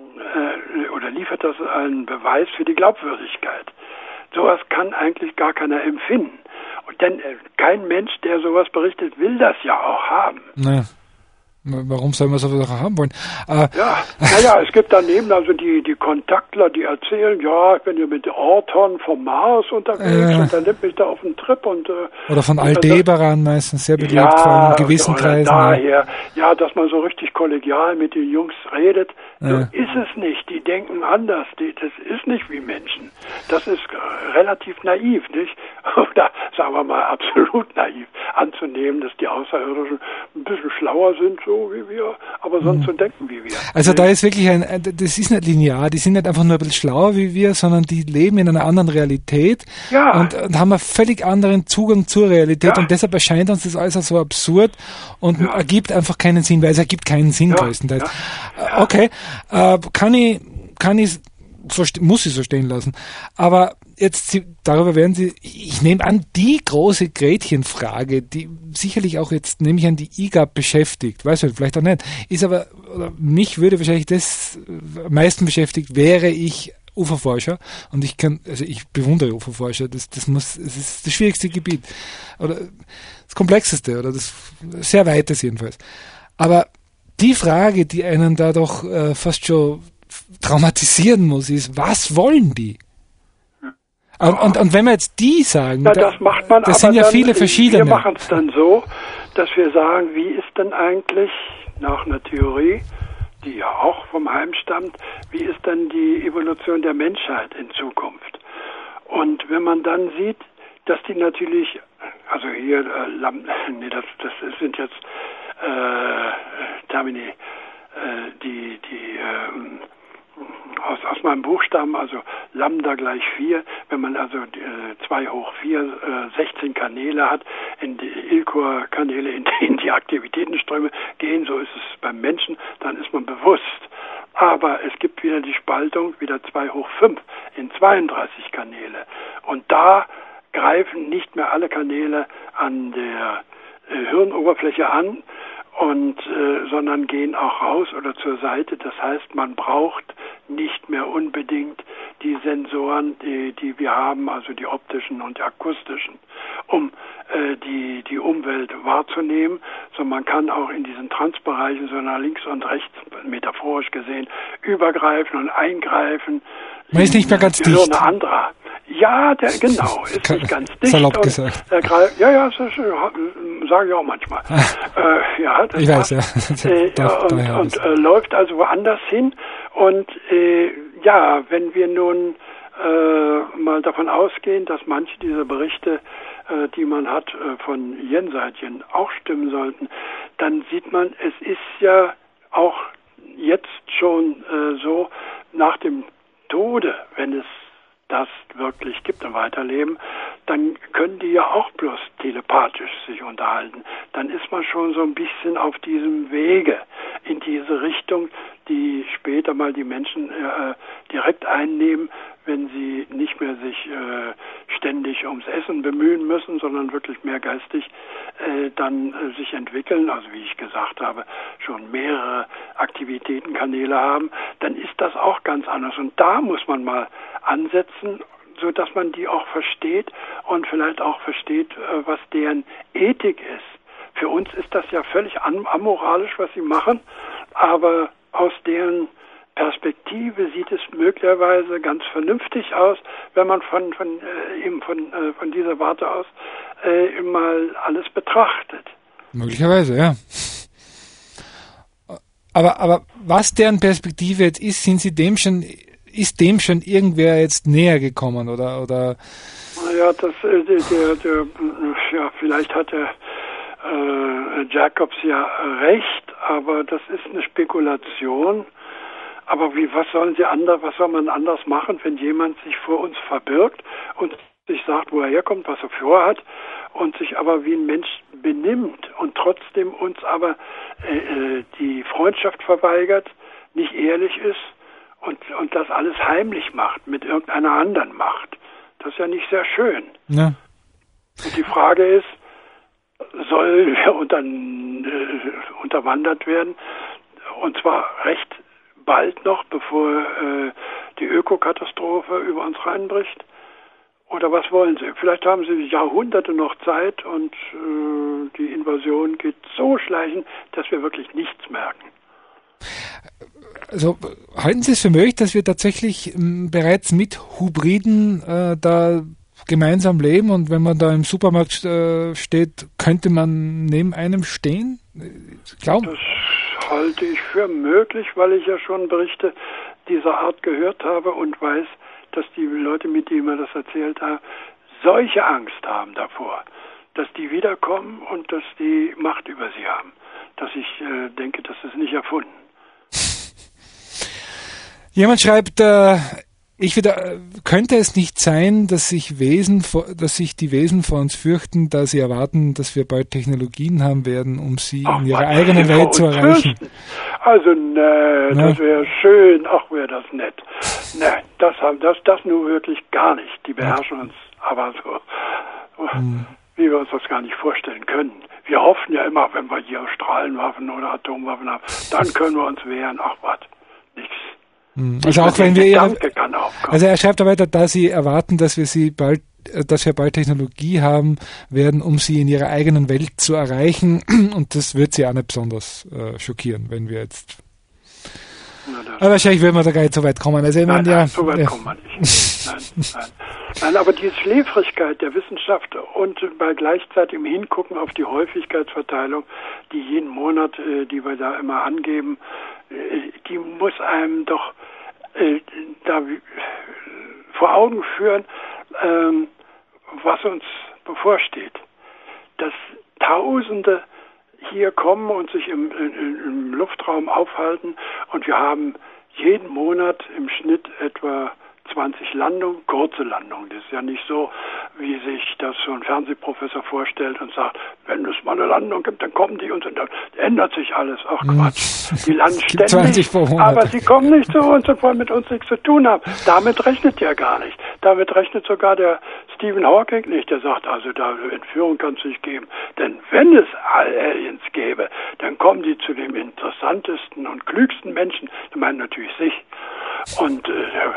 äh, oder liefert das einen Beweis für die Glaubwürdigkeit. Sowas kann eigentlich gar keiner empfinden, und denn äh, kein Mensch, der sowas berichtet, will das ja auch haben. Naja. Warum soll man sowas auch haben wollen? Äh, ja, naja, es gibt daneben also die, die Kontaktler, die erzählen, ja, ich bin hier mit Orton vom Mars unterwegs äh, und dann nimmt mich da auf einen Trip und... Äh, oder von Aldebaran meistens, sehr beliebt, ja, von gewissen oder Kreisen. Daher, ja, dass man so richtig kollegial mit den Jungs redet, so äh. ist es nicht. Die denken anders, die, das ist nicht wie Menschen. Das ist relativ naiv, nicht? Oder sagen wir mal absolut naiv anzunehmen, dass die Außerirdischen ein bisschen schlauer sind, so wie wir, aber sonst so denken wie wir. Also da ist wirklich ein, das ist nicht linear, die sind nicht einfach nur ein bisschen schlauer wie wir, sondern die leben in einer anderen Realität ja. und, und haben einen völlig anderen Zugang zur Realität, ja. und deshalb erscheint uns das alles auch so absurd und ja. ergibt einfach keinen Sinn, weil es ergibt keinen Sinn ja. größtenteils. Ja. Okay, äh, kann ich, kann ich, so, muss ich so stehen lassen, aber jetzt, Sie, darüber werden Sie, ich nehme an, die große Gretchenfrage, die sicherlich auch jetzt, nehme ich an, die I G A B beschäftigt, weiß ich vielleicht auch nicht, ist aber, oder mich würde wahrscheinlich das am meisten beschäftigt, wäre ich U F O-Forscher, und ich kann, also ich bewundere U F O-Forscher, das, das muss, es ist das schwierigste Gebiet, oder das komplexeste, oder das sehr weites jedenfalls. Aber die Frage, die einen da doch äh, fast schon traumatisieren muss, ist, was wollen die? Und, und, und wenn wir jetzt die sagen, ja, das macht man, das aber sind ja dann, viele verschiedene. Wir machen es dann so, dass wir sagen, wie ist denn eigentlich nach einer Theorie, die ja auch vom Heim stammt, wie ist denn die Evolution der Menschheit in Zukunft? Und wenn man dann sieht, dass die natürlich, also hier, äh, Lam, nee, das, das sind jetzt äh, Termini, äh, die, die äh, Aus, aus meinem Buchstaben, also Lambda gleich vier, wenn man also äh, zwei hoch vier, äh, sechzehn Kanäle hat, in die Ilkor-Kanäle, in denen die Aktivitätenströme gehen, so ist es beim Menschen, dann ist man bewusst. Aber es gibt wieder die Spaltung, wieder zwei hoch fünf in zweiunddreißig Kanäle. Und da greifen nicht mehr alle Kanäle an der äh, Hirnoberfläche an, und äh, sondern gehen auch raus oder zur Seite. Das heißt, man braucht nicht mehr unbedingt die Sensoren, die, die wir haben, also die optischen und die akustischen, um äh, die, die Umwelt wahrzunehmen, sondern man kann auch in diesen Transbereichen so nach links und rechts, metaphorisch gesehen, übergreifen und eingreifen. Man ist nicht mehr ganz dicht. Gehirne anderer. Ja, der, genau, ist nicht ganz dicht. Salopp gesagt. Der Greif, ja, ja, das ist, äh, sage ich auch manchmal. äh, ja, das ich weiß, passt. ja. Äh, Doch, und daher und äh, läuft also woanders hin. Und äh, ja, wenn wir nun äh, mal davon ausgehen, dass manche dieser Berichte, äh, die man hat äh, von Jenseitchen, auch stimmen sollten, dann sieht man, es ist ja auch jetzt schon äh, so, nach dem Tode, wenn es das wirklich gibt im Weiterleben, dann können die ja auch bloß telepathisch sich unterhalten. Dann ist man schon so ein bisschen auf diesem Wege in diese Richtung, die später mal die Menschen äh, direkt einnehmen, wenn sie nicht mehr sich äh, ständig ums Essen bemühen müssen, sondern wirklich mehr geistig äh, dann äh, sich entwickeln, also wie ich gesagt habe, schon mehrere Aktivitätenkanäle haben, dann ist das auch ganz anders. Und da muss man mal ansetzen, so dass man die auch versteht und vielleicht auch versteht, äh, was deren Ethik ist. Für uns ist das ja völlig am- amoralisch, was sie machen, aber aus deren Perspektive sieht es möglicherweise ganz vernünftig aus, wenn man von von äh, eben von äh, von dieser Warte aus äh, mal alles betrachtet. Möglicherweise, ja. Aber aber was deren Perspektive jetzt ist, sind Sie dem schon ist dem schon irgendwer jetzt näher gekommen oder oder? Naja, das äh, der, der, der ja vielleicht hat der äh, Jacobs ja recht, aber das ist eine Spekulation. Aber wie, was sollen sie anders, was soll man anders machen, wenn jemand sich vor uns verbirgt und sich sagt, wo er herkommt, was er vorhat und sich aber wie ein Mensch benimmt und trotzdem uns aber äh, die Freundschaft verweigert, nicht ehrlich ist und, und das alles heimlich macht, mit irgendeiner anderen Macht. Das ist ja nicht sehr schön. Ja. Und die Frage ist, soll er unter, äh, unterwandert werden? Und zwar recht bald noch, bevor äh, die Ökokatastrophe über uns reinbricht? Oder was wollen Sie? Vielleicht haben Sie Jahrhunderte noch Zeit und äh, die Invasion geht so schleichend, dass wir wirklich nichts merken. Also halten Sie es für möglich, dass wir tatsächlich m, bereits mit Hybriden äh, da gemeinsam leben und wenn man da im Supermarkt äh, steht, könnte man neben einem stehen? Glauben? Das halte ich für möglich, weil ich ja schon Berichte dieser Art gehört habe und weiß, dass die Leute, mit denen man das erzählt hat, solche Angst haben davor, dass die wiederkommen und dass die Macht über sie haben. Dass ich äh, denke, das ist nicht erfunden. Jemand schreibt, äh, ich wieder, könnte es nicht sein, dass sich Wesen, dass sich die Wesen vor uns fürchten, da sie erwarten, dass wir bald Technologien haben werden, um sie Ach, in ihrer Mann, eigenen Welt zu erreichen? Fürchten. Also ne, Na? das wäre schön, ach wäre das nett. Nein, das haben das das nur wirklich gar nicht. Die beherrschen uns aber so, hm. wie wir uns das gar nicht vorstellen können. Wir hoffen ja immer, wenn wir hier Strahlenwaffen oder Atomwaffen haben, dann können wir uns wehren. Ach was, nichts. Also auch wenn wir ihre, kann aufkommen. Also er schreibt da weiter, da sie erwarten, dass wir sie bald, dass wir bald Technologie haben werden, um sie in ihrer eigenen Welt zu erreichen, und das wird sie auch nicht besonders äh, schockieren, wenn wir jetzt. Aber wahrscheinlich werden wir da gar nicht so weit kommen. Also ich nein, meine, nein, ja, so weit ja. kommen wir nicht. Nein, nein. Nein, aber die Schläfrigkeit der Wissenschaft und bei gleichzeitigem Hingucken auf die Häufigkeitsverteilung, die jeden Monat, äh, die wir da immer angeben, äh, die muss einem doch äh, da vor Augen führen, ähm, was uns bevorsteht. Dass Tausende hier kommen und sich im, im, im Luftraum aufhalten und wir haben jeden Monat im Schnitt etwa zwanzig Landungen, kurze Landungen. Das ist ja nicht so, wie sich das so ein Fernsehprofessor vorstellt und sagt, wenn es mal eine Landung gibt, dann kommen die und dann ändert sich alles. Ach Quatsch, die landen ständig, aber sie kommen nicht zu uns und wollen mit uns nichts zu tun haben. Damit rechnet er gar nicht. Damit rechnet sogar der Stephen Hawking nicht. Der sagt, also da Entführung kann es nicht geben. Denn wenn es Aliens gäbe, dann kommen die zu dem interessantesten und klügsten Menschen. Der meint natürlich sich. Und äh,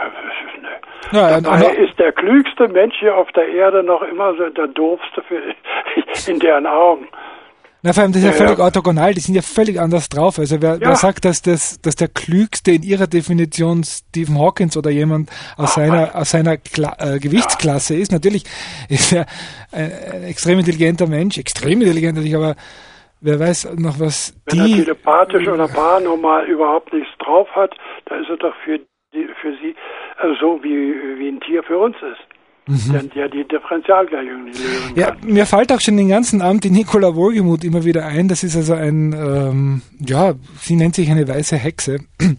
ja, dabei ist der klügste Mensch hier auf der Erde noch immer so der doofste für, in deren Augen. Na, vor allem, das ist ja, ja völlig orthogonal, die sind ja völlig anders drauf. Also wer, ja. wer sagt, dass, das, dass der Klügste in ihrer Definition Stephen Hawking oder jemand aus Ach, seiner, aus seiner Kla- äh, Gewichtsklasse ja. ist, natürlich ist er ein, ein extrem intelligenter Mensch, extrem intelligent natürlich, aber wer weiß noch, was Wenn die... er telepathisch oder paranormal überhaupt nichts drauf hat, dann ist er doch für, die, für sie äh, so, wie, wie ein Tier für uns ist. Mhm. Denn ja die Differentialgleichung nicht lösen ja, kann. Mir fällt auch schon den ganzen Abend die Nicola Wohlgemuth immer wieder ein. Das ist also ein, ähm, ja, sie nennt sich eine weiße Hexe.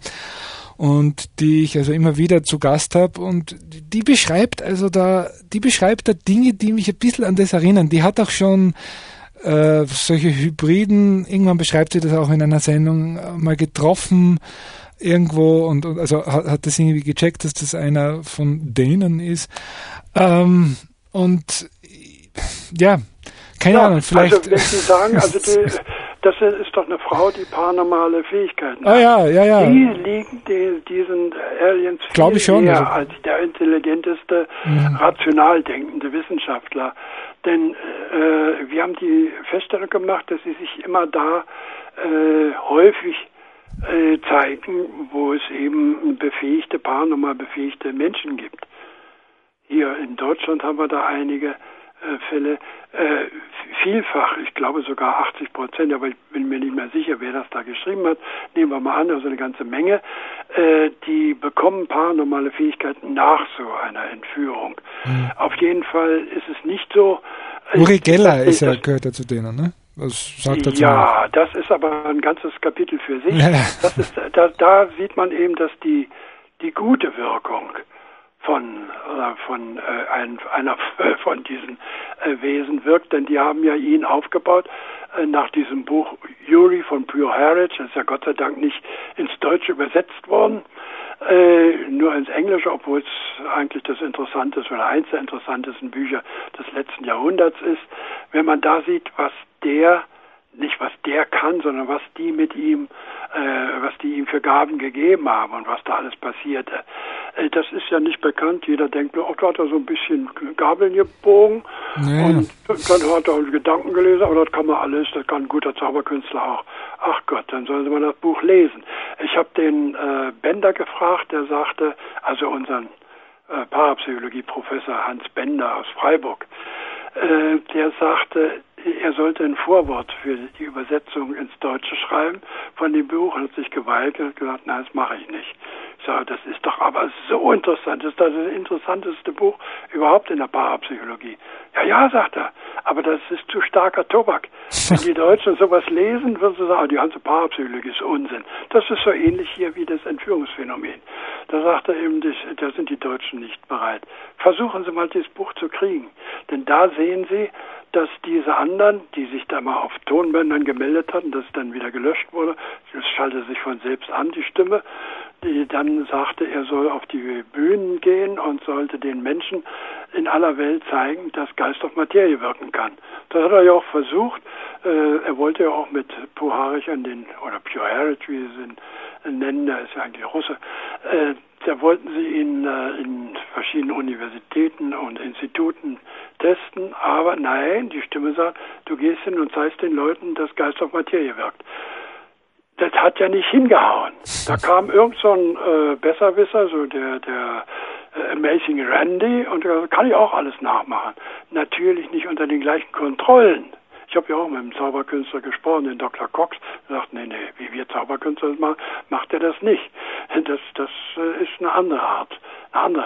Und die ich also immer wieder zu Gast habe. Und die beschreibt also da, die beschreibt da Dinge, die mich ein bisschen an das erinnern. Die hat auch schon äh, solche Hybriden, irgendwann beschreibt sie das auch in einer Sendung, äh, mal getroffen irgendwo und, und also hat, hat das irgendwie gecheckt, dass das einer von denen ist. Ähm, und ja, keine ja, Ahnung, vielleicht... Also wenn Sie sagen, also die, das ist doch eine Frau, die paranormale Fähigkeiten ah, hat. ja, ja, ja. Die liegen die, diesen Aliens viel Glaube ich schon, mehr also. als der intelligenteste, mhm. rational denkende Wissenschaftler. Denn äh, wir haben die Feststellung gemacht, dass sie sich immer da äh, häufig äh, zeigen, wo es eben befähigte, paranormal befähigte Menschen gibt. Hier in Deutschland haben wir da einige äh, Fälle, äh, vielfach, ich glaube sogar achtzig Prozent, aber ich bin mir nicht mehr sicher, wer das da geschrieben hat. Nehmen wir mal an, also eine ganze Menge, äh, die bekommen paranormale Fähigkeiten nach so einer Entführung. Mhm. Auf jeden Fall ist es nicht so... Uri Geller ist ja, gehört ja zu denen, ne? Was sagt er ja, zu das ist aber ein ganzes Kapitel für sich. Ja. Das ist, da, da sieht man eben, dass die, die gute Wirkung von, äh, von äh, ein, einer von diesen äh, Wesen wirkt, denn die haben ja ihn aufgebaut äh, nach diesem Buch Uri von Pure Heritage, das ist ja Gott sei Dank nicht ins Deutsche übersetzt worden, äh, nur ins Englische, obwohl es eigentlich das Interessanteste oder eins der interessantesten Bücher des letzten Jahrhunderts ist. Wenn man da sieht, was der, nicht was der kann, sondern was die mit ihm, äh, was die ihm für Gaben gegeben haben und was da alles passierte. Äh, das ist ja nicht bekannt. Jeder denkt, oh, da hat er so ein bisschen Gabeln gebogen nee. und dann hat er Gedanken gelesen, aber das kann man alles, das kann ein guter Zauberkünstler auch. Ach Gott, dann sollen Sie mal das Buch lesen. Ich habe den äh, Bender gefragt, der sagte, also unseren äh, Parapsychologie-Professor Hans Bender aus Freiburg, äh, der sagte, er sollte ein Vorwort für die Übersetzung ins Deutsche schreiben von dem Buch und hat sich geweigert und gesagt, nein, das mache ich nicht. Ich sage, das ist doch aber so interessant, das ist das interessanteste Buch überhaupt in der Parapsychologie. Ja, ja, sagt er, aber das ist zu starker Tobak. Wenn die Deutschen sowas lesen, würden sie sagen, die ganze Parapsychologie ist Unsinn. Das ist so ähnlich hier wie das Entführungsphänomen. Da sagt er eben, da sind die Deutschen nicht bereit. Versuchen Sie mal, dieses Buch zu kriegen. Denn da sehen Sie, dass diese anderen, die sich da mal auf Tonbändern gemeldet hatten, das dann wieder gelöscht wurde, das schaltete sich von selbst an, die Stimme, die dann sagte, er soll auf die Bühnen gehen und sollte den Menschen in aller Welt zeigen, dass Geist auf Materie wirken kann. Das hat er ja auch versucht. Äh, er wollte ja auch mit Puharich an den, oder Pure Heritage, wie sie ihn nennen, der ist ja eigentlich Russe, äh, da wollten sie ihn äh, in verschiedenen Universitäten und Instituten testen, aber nein, die Stimme sagt, du gehst hin und zeigst den Leuten, dass Geist auf Materie wirkt. Das hat ja nicht hingehauen. Da kam irgend so ein äh, Besserwisser, so der, der äh, Amazing Randy, und da kann ich auch alles nachmachen. Natürlich nicht unter den gleichen Kontrollen. Ich habe ja auch mit einem Zauberkünstler gesprochen, den Doktor Cox, der sagt, nee, nee, wie wir Zauberkünstler das machen, macht er das nicht. Das, das äh, ist eine andere Art, eine andere.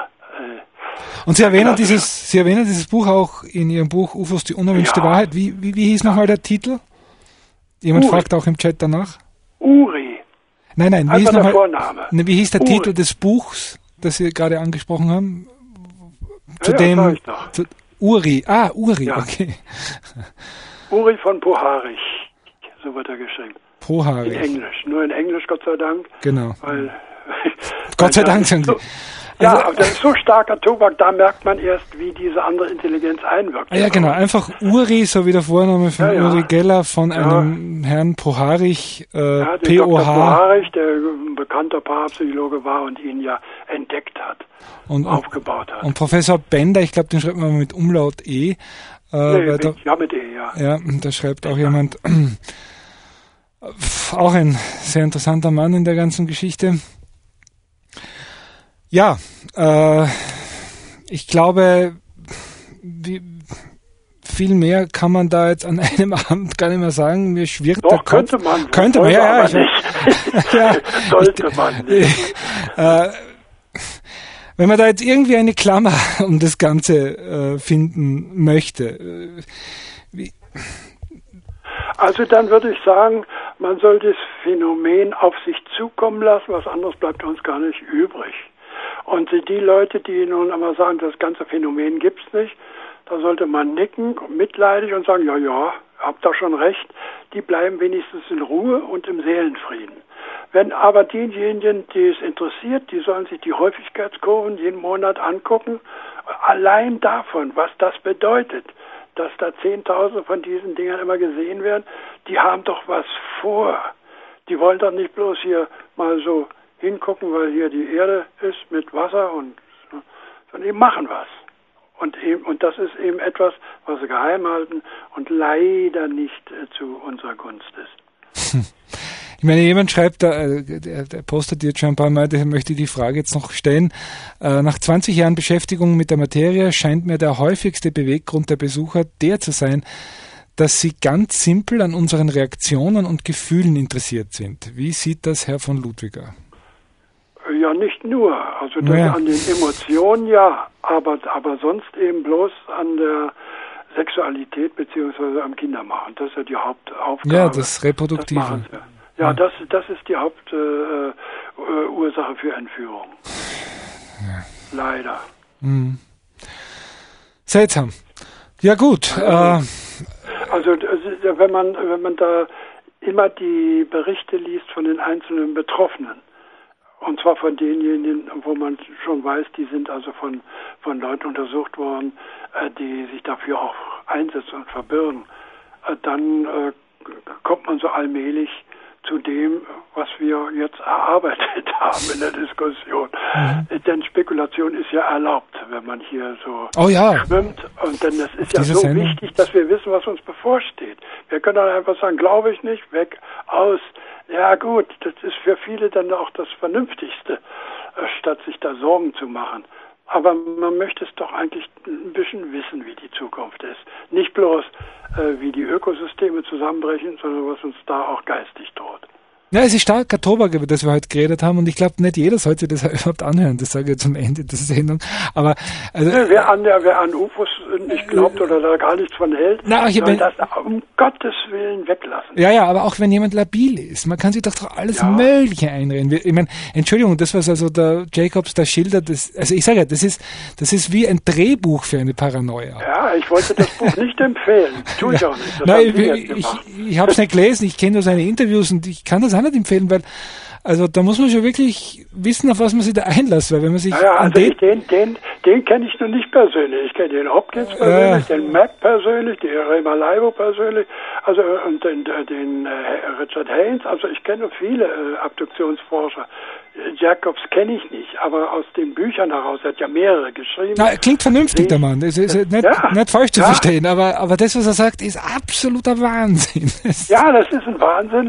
Äh, Und Sie erwähnen dieses, Sie erwähnen dieses Buch auch in Ihrem Buch U F Os, die unerwünschte ja. Wahrheit. Wie, wie, wie hieß nochmal der Titel? Jemand Uri. Fragt auch im Chat danach. Uri. Nein, nein, wie Einfach hieß, der noch Vorname. Mal, wie hieß der Uri. Titel des Buchs, das Sie gerade angesprochen haben? Zu ja, dem ja, ich noch. Zu, Uri, ah, Uri, ja. Okay. Uri von Poharich, so wird er geschrieben. Poharich. In Englisch, nur in Englisch, Gott sei Dank. Genau. Weil, Gott sei Dank, sagen sagen Sie. So, ja, also, aber das ist so starker Tobak, da merkt man erst, wie diese andere Intelligenz einwirkt. Ah, ja, genau, einfach Uri, so wie der Vorname von ja, ja. Uri Geller, von ja. einem Herrn Poharich, äh, ja, P O H. Poharich, der ein bekannter Parapsychologe war und ihn ja entdeckt hat, und, aufgebaut hat. Und Professor Bender, ich glaube, den schreibt man mit Umlaut E. Äh, nee, mit, da, ja, mit E, ja. Ja, da schreibt auch jemand, auch ein sehr interessanter Mann in der ganzen Geschichte. Ja, äh, ich glaube, wie, viel mehr kann man da jetzt an einem Abend gar nicht mehr sagen. Mir schwirrt Doch, der Kopf. könnte man. Könnte man, ja, ja. Ich, nicht. ja Sollte ich, man nicht. Äh, wenn man da jetzt irgendwie eine Klammer um das Ganze äh, finden möchte, äh, wie? Also dann würde ich sagen, man soll das Phänomen auf sich zukommen lassen, was anderes bleibt uns gar nicht übrig. Und die Leute, die nun einmal sagen, das ganze Phänomen gibt's nicht, da sollte man nicken, mitleidig und sagen, ja, ja, habt da schon recht, die bleiben wenigstens in Ruhe und im Seelenfrieden. Wenn aber diejenigen, die es interessiert, die sollen sich die Häufigkeitskurven jeden Monat angucken, allein davon, was das bedeutet, dass da Zehntausende von diesen Dingern immer gesehen werden, die haben doch was vor. Die wollen doch nicht bloß hier mal so hingucken, weil hier die Erde ist mit Wasser und, sondern die machen was. Und eben, und das ist eben etwas, was sie geheim halten und leider nicht äh, zu unserer Gunst ist. Hm. Ich meine, jemand schreibt, da, äh, der, der postet jetzt schon ein paar Mal, der möchte die Frage jetzt noch stellen. Äh, nach zwanzig Jahren Beschäftigung mit der Materie scheint mir der häufigste Beweggrund der Besucher der zu sein, dass sie ganz simpel an unseren Reaktionen und Gefühlen interessiert sind. Wie sieht das Herr von Ludwiger? Ja, nicht nur. Also das ja. An den Emotionen ja, aber, aber sonst eben bloß an der Sexualität beziehungsweise am Kindermachen. Das ist ja die Hauptaufgabe. Ja, das Reproduktive. Das machen sie. Ja, ja, das, das ist die Hauptursache äh, für Entführung. Ja. Leider. Mhm. Seltsam. Ja gut. Also, äh, also wenn man wenn man da immer die Berichte liest von den einzelnen Betroffenen, und zwar von denjenigen, wo man schon weiß, die sind also von von Leuten untersucht worden, äh, die sich dafür auch einsetzen und verbürgen, äh, dann äh, kommt man so allmählich zu dem, was wir jetzt erarbeitet haben in der Diskussion. Mhm. Denn Spekulation ist ja erlaubt, wenn man hier so oh ja. schwimmt. Und denn es ist ja Diese so Sendung. wichtig, dass wir wissen, was uns bevorsteht. Wir können dann einfach sagen, glaube ich nicht, weg, aus. Ja gut, das ist für viele dann auch das Vernünftigste, statt sich da Sorgen zu machen. Aber man möchte es doch eigentlich ein bisschen wissen, wie die Zukunft ist. Nicht bloß, äh, wie die Ökosysteme zusammenbrechen, sondern was uns da auch geistig droht. Ja, es ist starker Tobak, über das wir heute geredet haben, und ich glaube, nicht jeder sollte das überhaupt anhören. Das sage ich zum Ende der Sendung. Aber also, ja, wer an der, wer an U F Os nicht glaubt oder da gar nichts von hält, na, ich, soll wenn, das um Gottes Willen weglassen. Ja, ja, aber auch wenn jemand labil ist, man kann sich doch, doch alles ja. Mögliche einreden. Ich meine, Entschuldigung, das was also der Jacobs da schildert, das, also ich sage ja, das ist, das ist wie ein Drehbuch für eine Paranoia. Ja, ich wollte das Buch nicht empfehlen. Tue ich ja. auch nicht. Das Nein, ich, ich, ich habe es nicht gelesen, ich kenne nur seine Interviews und ich kann das auch nicht empfehlen, weil also da muss man schon wirklich wissen, auf was man sich da einlässt, weil wenn man sich ja, also den, den, den, den kenne ich nur nicht persönlich. Ich kenne den Hopkins persönlich, äh, den Mac persönlich, den Rema Leibo persönlich, also und den, den äh, Richard Haynes. Also ich kenne viele äh, Abduktionsforscher. Jacobs kenne ich nicht, aber aus den Büchern heraus, er hat ja mehrere geschrieben. Na, klingt vernünftig, der Mann. Das ist nicht, ja, nicht falsch zu ja. verstehen, aber, aber das, was er sagt, ist absoluter Wahnsinn. Ja, das ist ein Wahnsinn.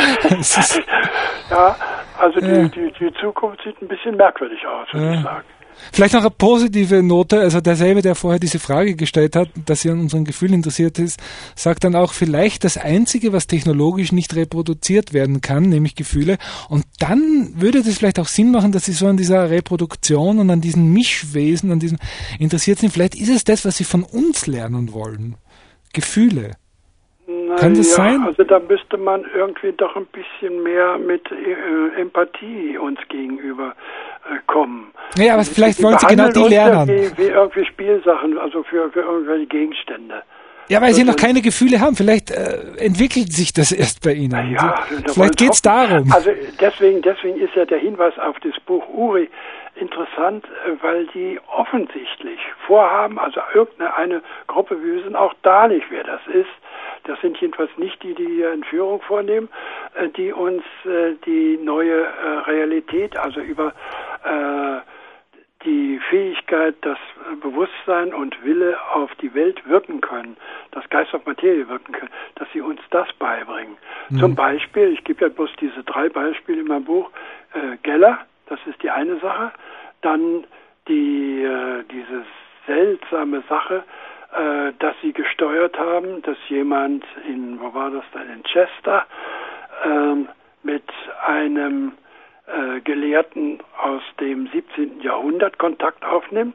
Ist, ja, also die, ja. die, die Zukunft sieht ein bisschen merkwürdig aus, würde ja. ich sagen. Vielleicht noch eine positive Note, also derselbe, der vorher diese Frage gestellt hat, dass sie an unseren Gefühlen interessiert ist, sagt dann auch, vielleicht das Einzige, was technologisch nicht reproduziert werden kann, nämlich Gefühle. Und dann würde das vielleicht auch Sinn machen, dass sie so an dieser Reproduktion und an diesen Mischwesen, an diesen interessiert sind. Vielleicht ist es das, was sie von uns lernen wollen. Gefühle. Na Kann das ja, sein? Also da müsste man irgendwie doch ein bisschen mehr mit äh, Empathie uns gegenüber äh, kommen. Ja, aber Sie, vielleicht Sie wollen Sie genau die behandeln uns lernen. Ja wie, wie irgendwie Spielsachen, also für, für irgendwelche Gegenstände. Ja, weil Sie noch Und- keine Gefühle haben. Vielleicht äh, entwickelt sich das erst bei Ihnen. Ja, Sie, da vielleicht wollen geht's Sie hoffen. darum. Also deswegen, deswegen ist ja der Hinweis auf das Buch Uri interessant, äh, weil die offensichtlich vorhaben, also irgendeine eine Gruppe, wir wissen auch da nicht, wer das ist. Das sind jedenfalls nicht die, die hier Entführung vornehmen, äh, die uns äh, die neue äh, Realität, also über äh, die Fähigkeit, dass Bewusstsein und Wille auf die Welt wirken können, dass Geist auf Materie wirken können, dass sie uns das beibringen. Mhm. Zum Beispiel, ich gebe ja bloß diese drei Beispiele in meinem Buch, äh, Geller, das ist die eine Sache, dann die äh, diese seltsame Sache, äh, dass sie gesteuert haben, dass jemand in, wo war das denn, in Chester, äh, mit einem Äh, Gelehrten aus dem siebzehnten Jahrhundert Kontakt aufnimmt.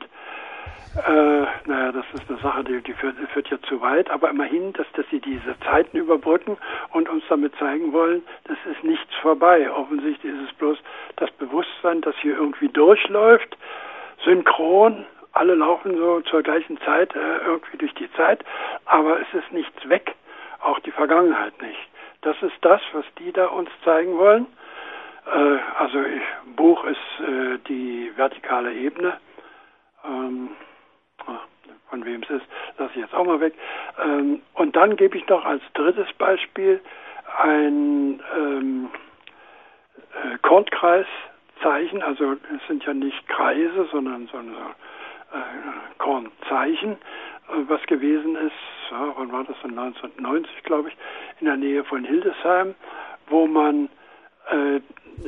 Äh, naja, das ist eine Sache, die, die, führt, die führt ja zu weit, aber immerhin, dass, dass sie diese Zeiten überbrücken und uns damit zeigen wollen, das ist nichts vorbei. Offensichtlich ist es bloß das Bewusstsein, das hier irgendwie durchläuft, synchron, alle laufen so zur gleichen Zeit äh, irgendwie durch die Zeit, aber es ist nichts weg, auch die Vergangenheit nicht. Das ist das, was die da uns zeigen wollen. Also ich, Buch ist äh, die vertikale Ebene. Ähm, von wem es ist, lasse ich jetzt auch mal weg. Ähm, und dann gebe ich noch als drittes Beispiel ein ähm, äh, Kornkreiszeichen. Also es sind ja nicht Kreise, sondern so äh, Kornzeichen, äh, was gewesen ist, ja, wann war das denn, neunzehnhundertneunzig, glaube ich, in der Nähe von Hildesheim, wo man äh,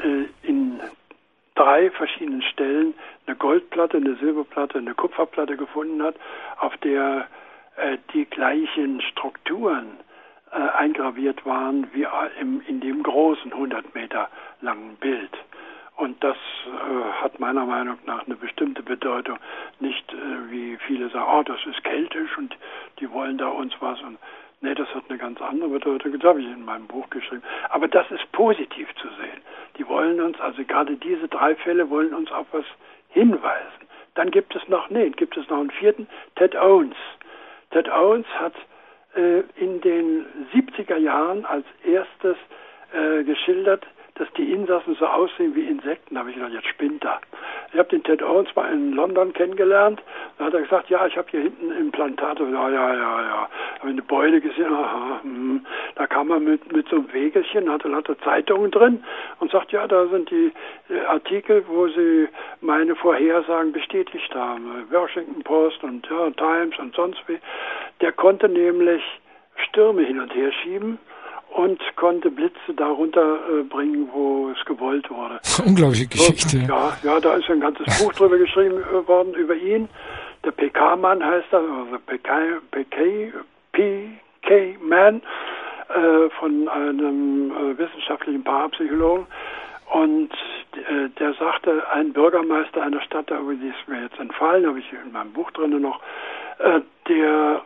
in drei verschiedenen Stellen eine Goldplatte, eine Silberplatte, eine Kupferplatte gefunden hat, auf der äh, die gleichen Strukturen äh, eingraviert waren wie im, in dem großen hundert Meter langen Bild. Und das äh, hat meiner Meinung nach eine bestimmte Bedeutung. Nicht äh, wie viele sagen, oh, das ist keltisch und die wollen da uns was. Und nee, das hat eine ganz andere Bedeutung. Das habe ich in meinem Buch geschrieben. Aber das ist positiv zu sehen. Die wollen uns, also gerade diese drei Fälle wollen uns auf was hinweisen. Dann gibt es noch, nee, gibt es noch einen vierten, Ted Owens. Ted Owens hat äh, in den siebziger Jahren als erstes äh, geschildert, dass die Insassen so aussehen wie Insekten. Da habe ich gedacht, jetzt spinnt er. Ich habe den Ted Owens mal in London kennengelernt. Da hat er gesagt, ja, ich habe hier hinten Implantate. Ja, ja, ja, ja. Habe eine Beule gesehen. Aha, hm. Da kam er mit, mit so einem Wägelchen, hatte lauter Zeitungen drin und sagt, ja, da sind die äh, Artikel, wo sie meine Vorhersagen bestätigt haben. Washington Post und ja, Times und sonst wie. Der konnte nämlich Stürme hin und her schieben und konnte Blitze darunter äh, bringen, wo es gewollt wurde. Unglaubliche Geschichte. So, ja, ja, da ist ein ganzes Buch drüber geschrieben worden, über ihn. Der P K-Mann heißt er, also P K, P K, P K-Man, äh, von einem äh, wissenschaftlichen Parapsychologen. Und äh, der sagte, ein Bürgermeister einer Stadt, da ist mir jetzt entfallen, habe ich in meinem Buch drin noch, äh, der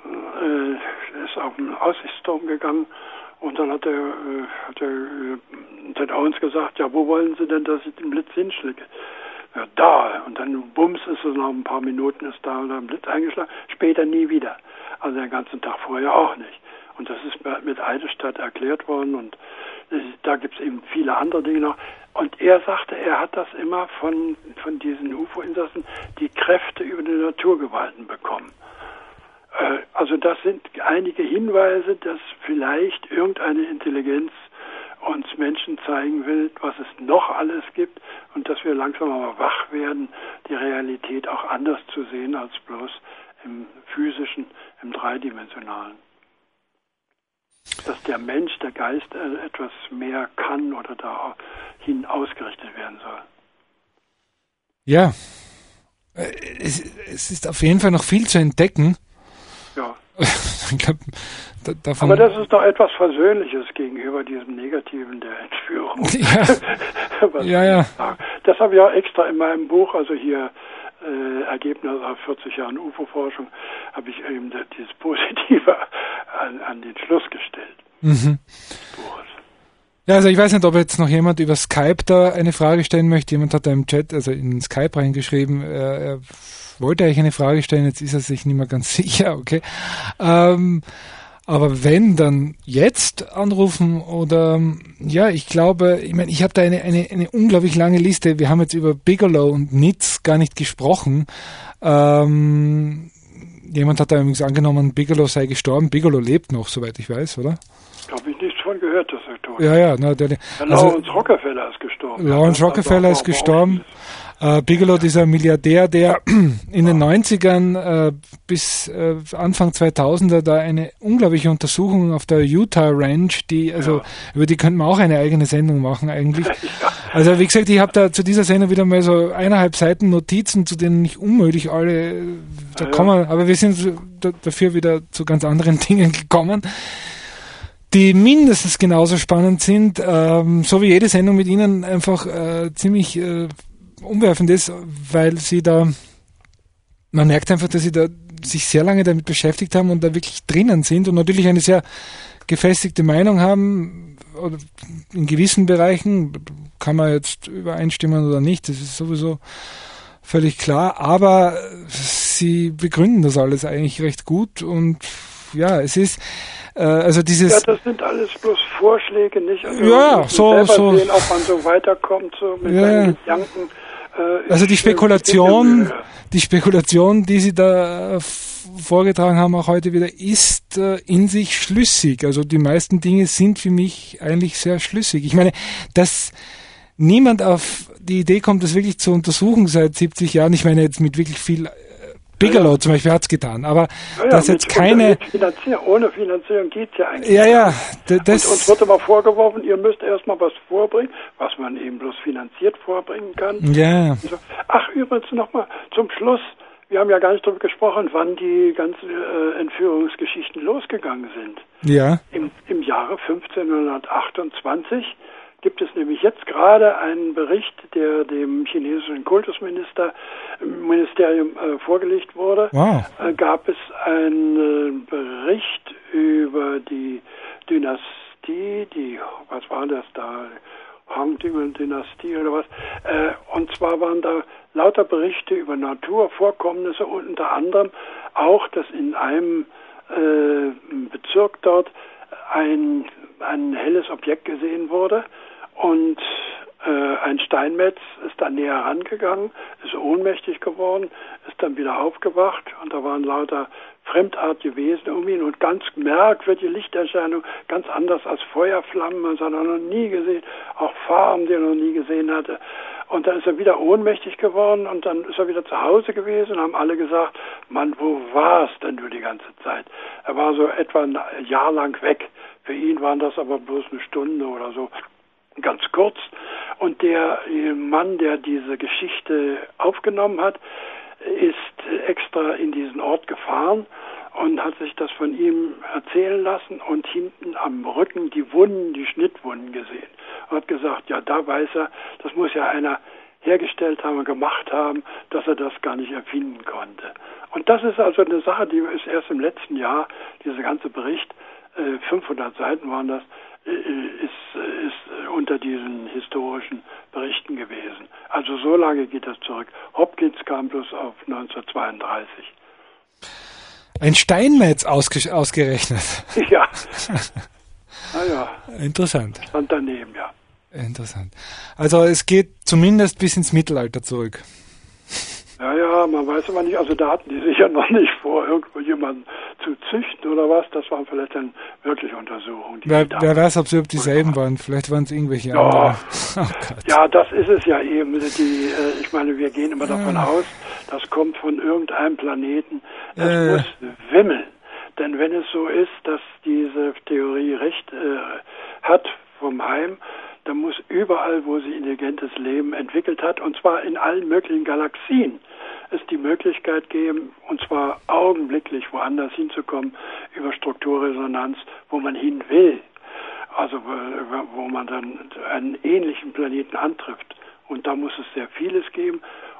äh, ist auf den Aussichtsturm gegangen. Und dann hat der, äh, hat der äh, Ted Owens gesagt, ja, wo wollen Sie denn, dass ich den Blitz hinschläge? Ja, da. Und dann bums ist es, nach ein paar Minuten ist da ein Blitz eingeschlagen. Später nie wieder. Also den ganzen Tag vorher auch nicht. Und das ist mit Eidelstadt erklärt worden. Und da gibt es eben viele andere Dinge noch. Und er sagte, er hat das immer von, von diesen U F O-Insassen die Kräfte über die Naturgewalten bekommen. Also das sind einige Hinweise, dass vielleicht irgendeine Intelligenz uns Menschen zeigen will, was es noch alles gibt und dass wir langsam aber wach werden, die Realität auch anders zu sehen als bloß im physischen, im dreidimensionalen. Dass der Mensch, der Geist etwas mehr kann oder dahin ausgerichtet werden soll. Ja, es, es ist auf jeden Fall noch viel zu entdecken. Ja. Ich glaub, da, davon Aber das ist doch etwas Versöhnliches gegenüber diesem Negativen der Entführung. Ja, ja, ja. Das habe ich auch extra in meinem Buch, also hier äh, Ergebnis nach vierzig Jahren U F O-Forschung, habe ich eben das, dieses Positive an, an den Schluss gestellt. Mhm. Ja, also ich weiß nicht, ob jetzt noch jemand über Skype da eine Frage stellen möchte. Jemand hat da im Chat, also in Skype reingeschrieben, er, er wollte eigentlich eine Frage stellen, jetzt ist er sich nicht mehr ganz sicher, okay. Ähm, aber wenn, dann jetzt anrufen oder, ja, ich glaube, ich meine, ich habe da eine, eine, eine unglaublich lange Liste. Wir haben jetzt über Bigelow und Nitz gar nicht gesprochen. Ähm, jemand hat da übrigens angenommen, Bigelow sei gestorben. Bigelow lebt noch, soweit ich weiß, oder? Habe ich nichts von gehört, dass er tot ist. Ja, ja. Na, der, der also, Lawrence Rockefeller ist gestorben. Lawrence Rockefeller ist gestorben. Äh, Bigelow, dieser Milliardär, der in den neunzigern äh, bis äh, Anfang zweitausender da eine unglaubliche Untersuchung auf der Utah Ranch, die, also ja. über die könnten wir auch eine eigene Sendung machen eigentlich. Ja. Also wie gesagt, ich habe da zu dieser Sendung wieder mal so eineinhalb Seiten Notizen, zu denen nicht unmöglich alle, da ja, kommen, ja. aber wir sind dafür wieder zu ganz anderen Dingen gekommen, die mindestens genauso spannend sind, ähm, so wie jede Sendung mit Ihnen einfach äh, ziemlich äh, umwerfend ist, weil Sie da, man merkt einfach, dass Sie da sich sehr lange damit beschäftigt haben und da wirklich drinnen sind und natürlich eine sehr gefestigte Meinung haben, oder in gewissen Bereichen kann man jetzt übereinstimmen oder nicht, das ist sowieso völlig klar, aber Sie begründen das alles eigentlich recht gut und ja, es ist äh, also dieses... Ja, das sind alles bloß Vorschläge, nicht? Also ja, so... so sehen, ob man so weiterkommt, so mit ja, seinen Gedanken. Äh, also die Spekulation, die Spekulation, die Sie da äh, vorgetragen haben, auch heute wieder, ist äh, in sich schlüssig. Also die meisten Dinge sind für mich eigentlich sehr schlüssig. Ich meine, dass niemand auf die Idee kommt, das wirklich zu untersuchen seit siebzig Jahren, ich meine jetzt mit wirklich viel... Bigelow zum Beispiel hat es getan, aber ja, ja, dass jetzt keine... Finanzierung, ohne Finanzierung geht es ja eigentlich ja, ja, nicht. Das und uns wird immer vorgeworfen, ihr müsst erstmal was vorbringen, was man eben bloß finanziert vorbringen kann. Ja. So. Ach, übrigens nochmal zum Schluss, wir haben ja gar nicht darüber gesprochen, wann die ganzen äh, Entführungsgeschichten losgegangen sind. Ja. Im, im Jahre fünfzehnhundertachtundzwanzig gibt es nämlich jetzt gerade einen Bericht, der dem chinesischen Kultusminister Ministerium äh, vorgelegt wurde. Wow. Äh, gab es einen äh, Bericht über die Dynastie, die, was war das da, Hongding-Dynastie oder was, äh, und zwar waren da lauter Berichte über Naturvorkommnisse und unter anderem auch, dass in einem äh, Bezirk dort ein, ein helles Objekt gesehen wurde. Und äh, ein Steinmetz ist dann näher rangegangen, ist ohnmächtig geworden, ist dann wieder aufgewacht und da waren lauter fremdartige Wesen um ihn und ganz merkwürdige Lichterscheinungen, ganz anders als Feuerflammen, das hat er noch nie gesehen, auch Farben, die er noch nie gesehen hatte. Und dann ist er wieder ohnmächtig geworden und dann ist er wieder zu Hause gewesen und haben alle gesagt, Mann, wo warst denn du die ganze Zeit? Er war so etwa ein Jahr lang weg. Für ihn waren das aber bloß eine Stunde oder so. Ganz kurz. Und der Mann, der diese Geschichte aufgenommen hat, ist extra in diesen Ort gefahren und hat sich das von ihm erzählen lassen und hinten am Rücken die Wunden, die Schnittwunden gesehen. Und hat gesagt, ja, da weiß er, das muss ja einer hergestellt haben und gemacht haben, dass er das gar nicht erfinden konnte. Und das ist also eine Sache, die ist erst im letzten Jahr, dieser ganze Bericht, fünfhundert Seiten waren das, ist, ist unter diesen historischen Berichten gewesen. Also so lange geht das zurück. Hopkins kam bloß auf neunzehnhundertzweiunddreißig. Ein Steinmetz ausge- ausgerechnet. Ja. Naja. Interessant. Stand daneben, ja. Interessant. Also es geht zumindest bis ins Mittelalter zurück. Ja, ja, man weiß aber nicht, also da hatten die sicher noch nicht vor, irgendwo jemanden zu züchten oder was, das waren vielleicht dann wirklich Untersuchungen. Die wer, wer weiß, ob sie überhaupt dieselben waren, vielleicht waren es irgendwelche ja. andere. Oh ja, das ist es ja eben, die, ich meine, wir gehen immer davon ja. aus, das kommt von irgendeinem Planeten, das äh. muss wimmeln, denn wenn es so ist, dass diese Theorie recht äh, hat vom Heim, dann muss überall, wo sie intelligentes Leben entwickelt hat, und zwar in allen möglichen Galaxien, es die Möglichkeit geben, und zwar augenblicklich woanders hinzukommen, über Strukturresonanz, wo man hin will. Also wo man dann einen ähnlichen Planeten antrifft. Und da muss es sehr vieles geben.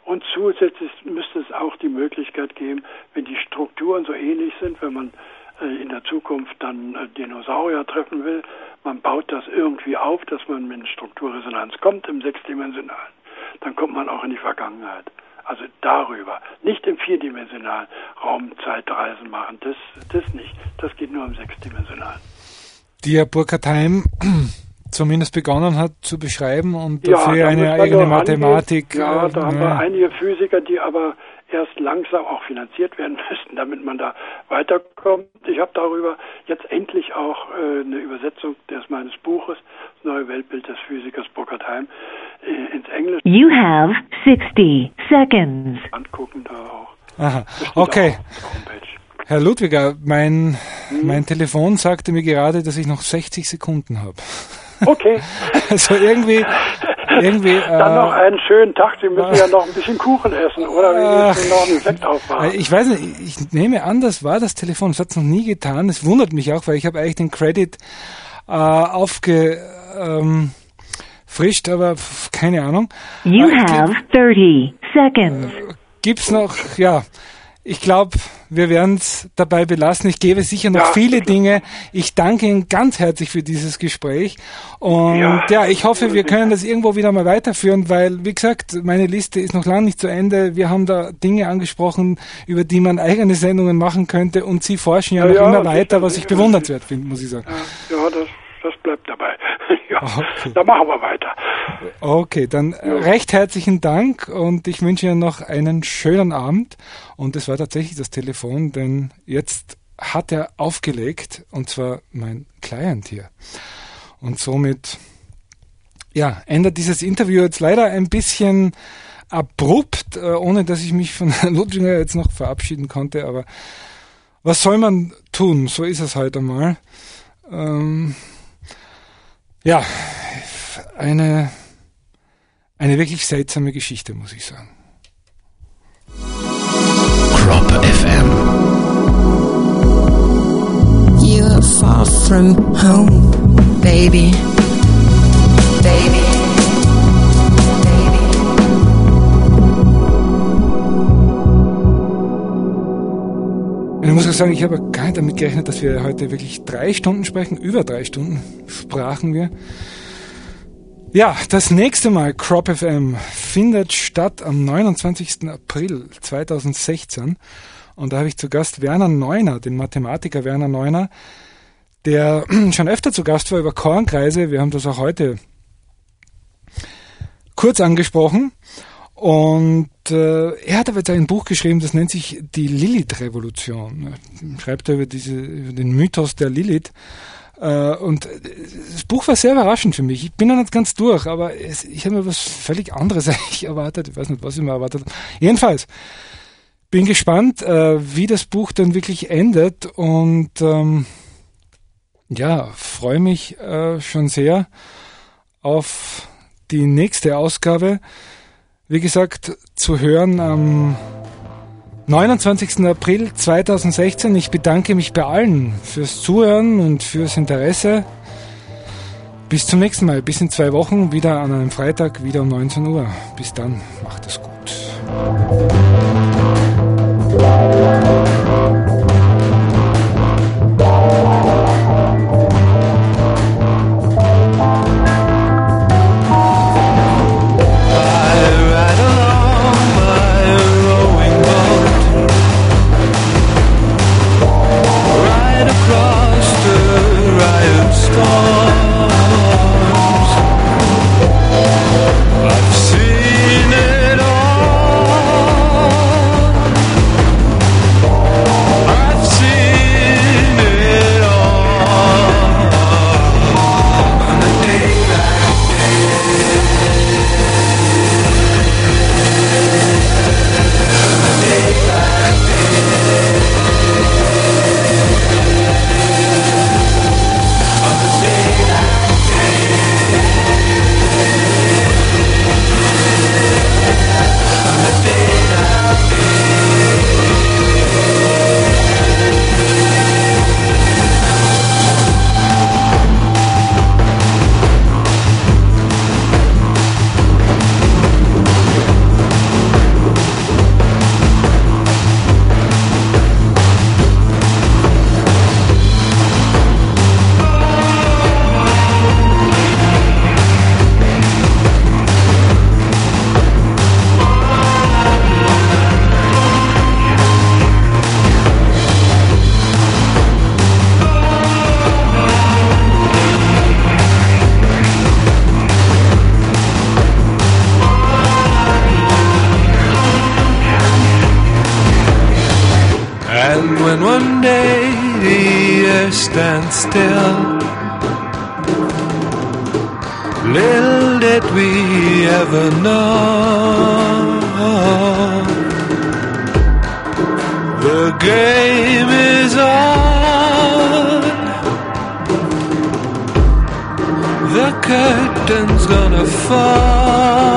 Und zusätzlich müsste es auch die Möglichkeit geben, wenn die Strukturen so ähnlich sind, wenn man in der Zukunft dann Dinosaurier treffen will, man baut das irgendwie auf, dass man mit Strukturresonanz kommt im Sechsdimensionalen, dann kommt man auch in die Vergangenheit. Also darüber. Nicht im vierdimensionalen Raum-Zeitreisen machen, das, das nicht. Das geht nur im Sechsdimensionalen. Die Herr Burkhardt-Heim zumindest begonnen hat zu beschreiben und ja, dafür eine eigene Mathematik. Einige, ja, da äh, haben ja. wir einige Physiker, die aber erst langsam auch finanziert werden müssten, damit man da weiterkommt. Ich habe darüber jetzt endlich auch äh, eine Übersetzung des meines Buches, das neue Weltbild des Physikers Burkhardt-Heim, äh, ins Englische. You have sixty seconds. Angucken da auch. Aha, okay. Auch Herr Ludwiger, mein, hm? mein Telefon sagte mir gerade, dass ich noch sechzig Sekunden habe. Okay. Also irgendwie... Irgendwie, Dann äh, noch einen schönen Tag. Sie müssen äh, ja noch ein bisschen Kuchen essen, oder? Wie müssen noch einen Sekt aufmachen? Ich weiß nicht, ich nehme an, das war das Telefon. Das hat es noch nie getan. Es wundert mich auch, weil ich habe eigentlich den Credit äh, aufgefrischt, ähm, aber pf, keine Ahnung. You äh, have thirty seconds. Äh, gibt's noch, ja... Ich glaube, wir werden es dabei belassen. Ich gebe sicher noch ja, viele Dinge. Ich danke Ihnen ganz herzlich für dieses Gespräch. Und ja, ja, ich hoffe, wir können das irgendwo wieder mal weiterführen, weil, wie gesagt, meine Liste ist noch lange nicht zu Ende. Wir haben da Dinge angesprochen, über die man eigene Sendungen machen könnte. Und Sie forschen ja, ja noch ja, immer weiter, was ich bewundernswert finde, muss ich sagen. Ja, das, das bleibt dabei. Ja, okay. Dann machen wir weiter. Okay, dann ja. recht herzlichen Dank und ich wünsche Ihnen noch einen schönen Abend. Und es war tatsächlich das Telefon, denn jetzt hat er aufgelegt, und zwar mein Client hier. Und somit, ja, endet dieses Interview jetzt leider ein bisschen abrupt, ohne dass ich mich von Herrn Ludwiger jetzt noch verabschieden konnte. Aber was soll man tun? So ist es halt einmal. Ähm, ja, eine, eine wirklich seltsame Geschichte, muss ich sagen. Crop F M. You're far from home, baby. Baby. Baby. Ich muss auch sagen, ich habe gar nicht damit gerechnet, dass wir heute wirklich drei Stunden sprechen. Über drei Stunden sprachen wir. Ja, das nächste Mal Crop F M findet statt am neunundzwanzigsten April zweitausendsechzehn. Und da habe ich zu Gast Werner Neuner, den Mathematiker Werner Neuner, der schon öfter zu Gast war über Kornkreise. Wir haben das auch heute kurz angesprochen. Und äh, er hat aber jetzt ein Buch geschrieben, das nennt sich die Lilith-Revolution. Er schreibt über, diese, über den Mythos der Lilith. Uh, und das Buch war sehr überraschend für mich. Ich bin noch nicht ganz durch, aber es, ich habe mir was völlig anderes eigentlich erwartet. Ich weiß nicht, was ich mir erwartet habe. Jedenfalls bin gespannt, uh, wie das Buch dann wirklich endet und um, ja, freue mich uh, schon sehr auf die nächste Ausgabe. Wie gesagt, zu hören am neunundzwanzigsten April zweitausendsechzehn. Ich bedanke mich bei allen fürs Zuhören und fürs Interesse. Bis zum nächsten Mal. Bis in zwei Wochen. Wieder an einem Freitag, wieder um neunzehn Uhr. Bis dann. Macht es gut. I've seen it all. stand still. Little did we ever know, the game is on, the curtain's gonna fall.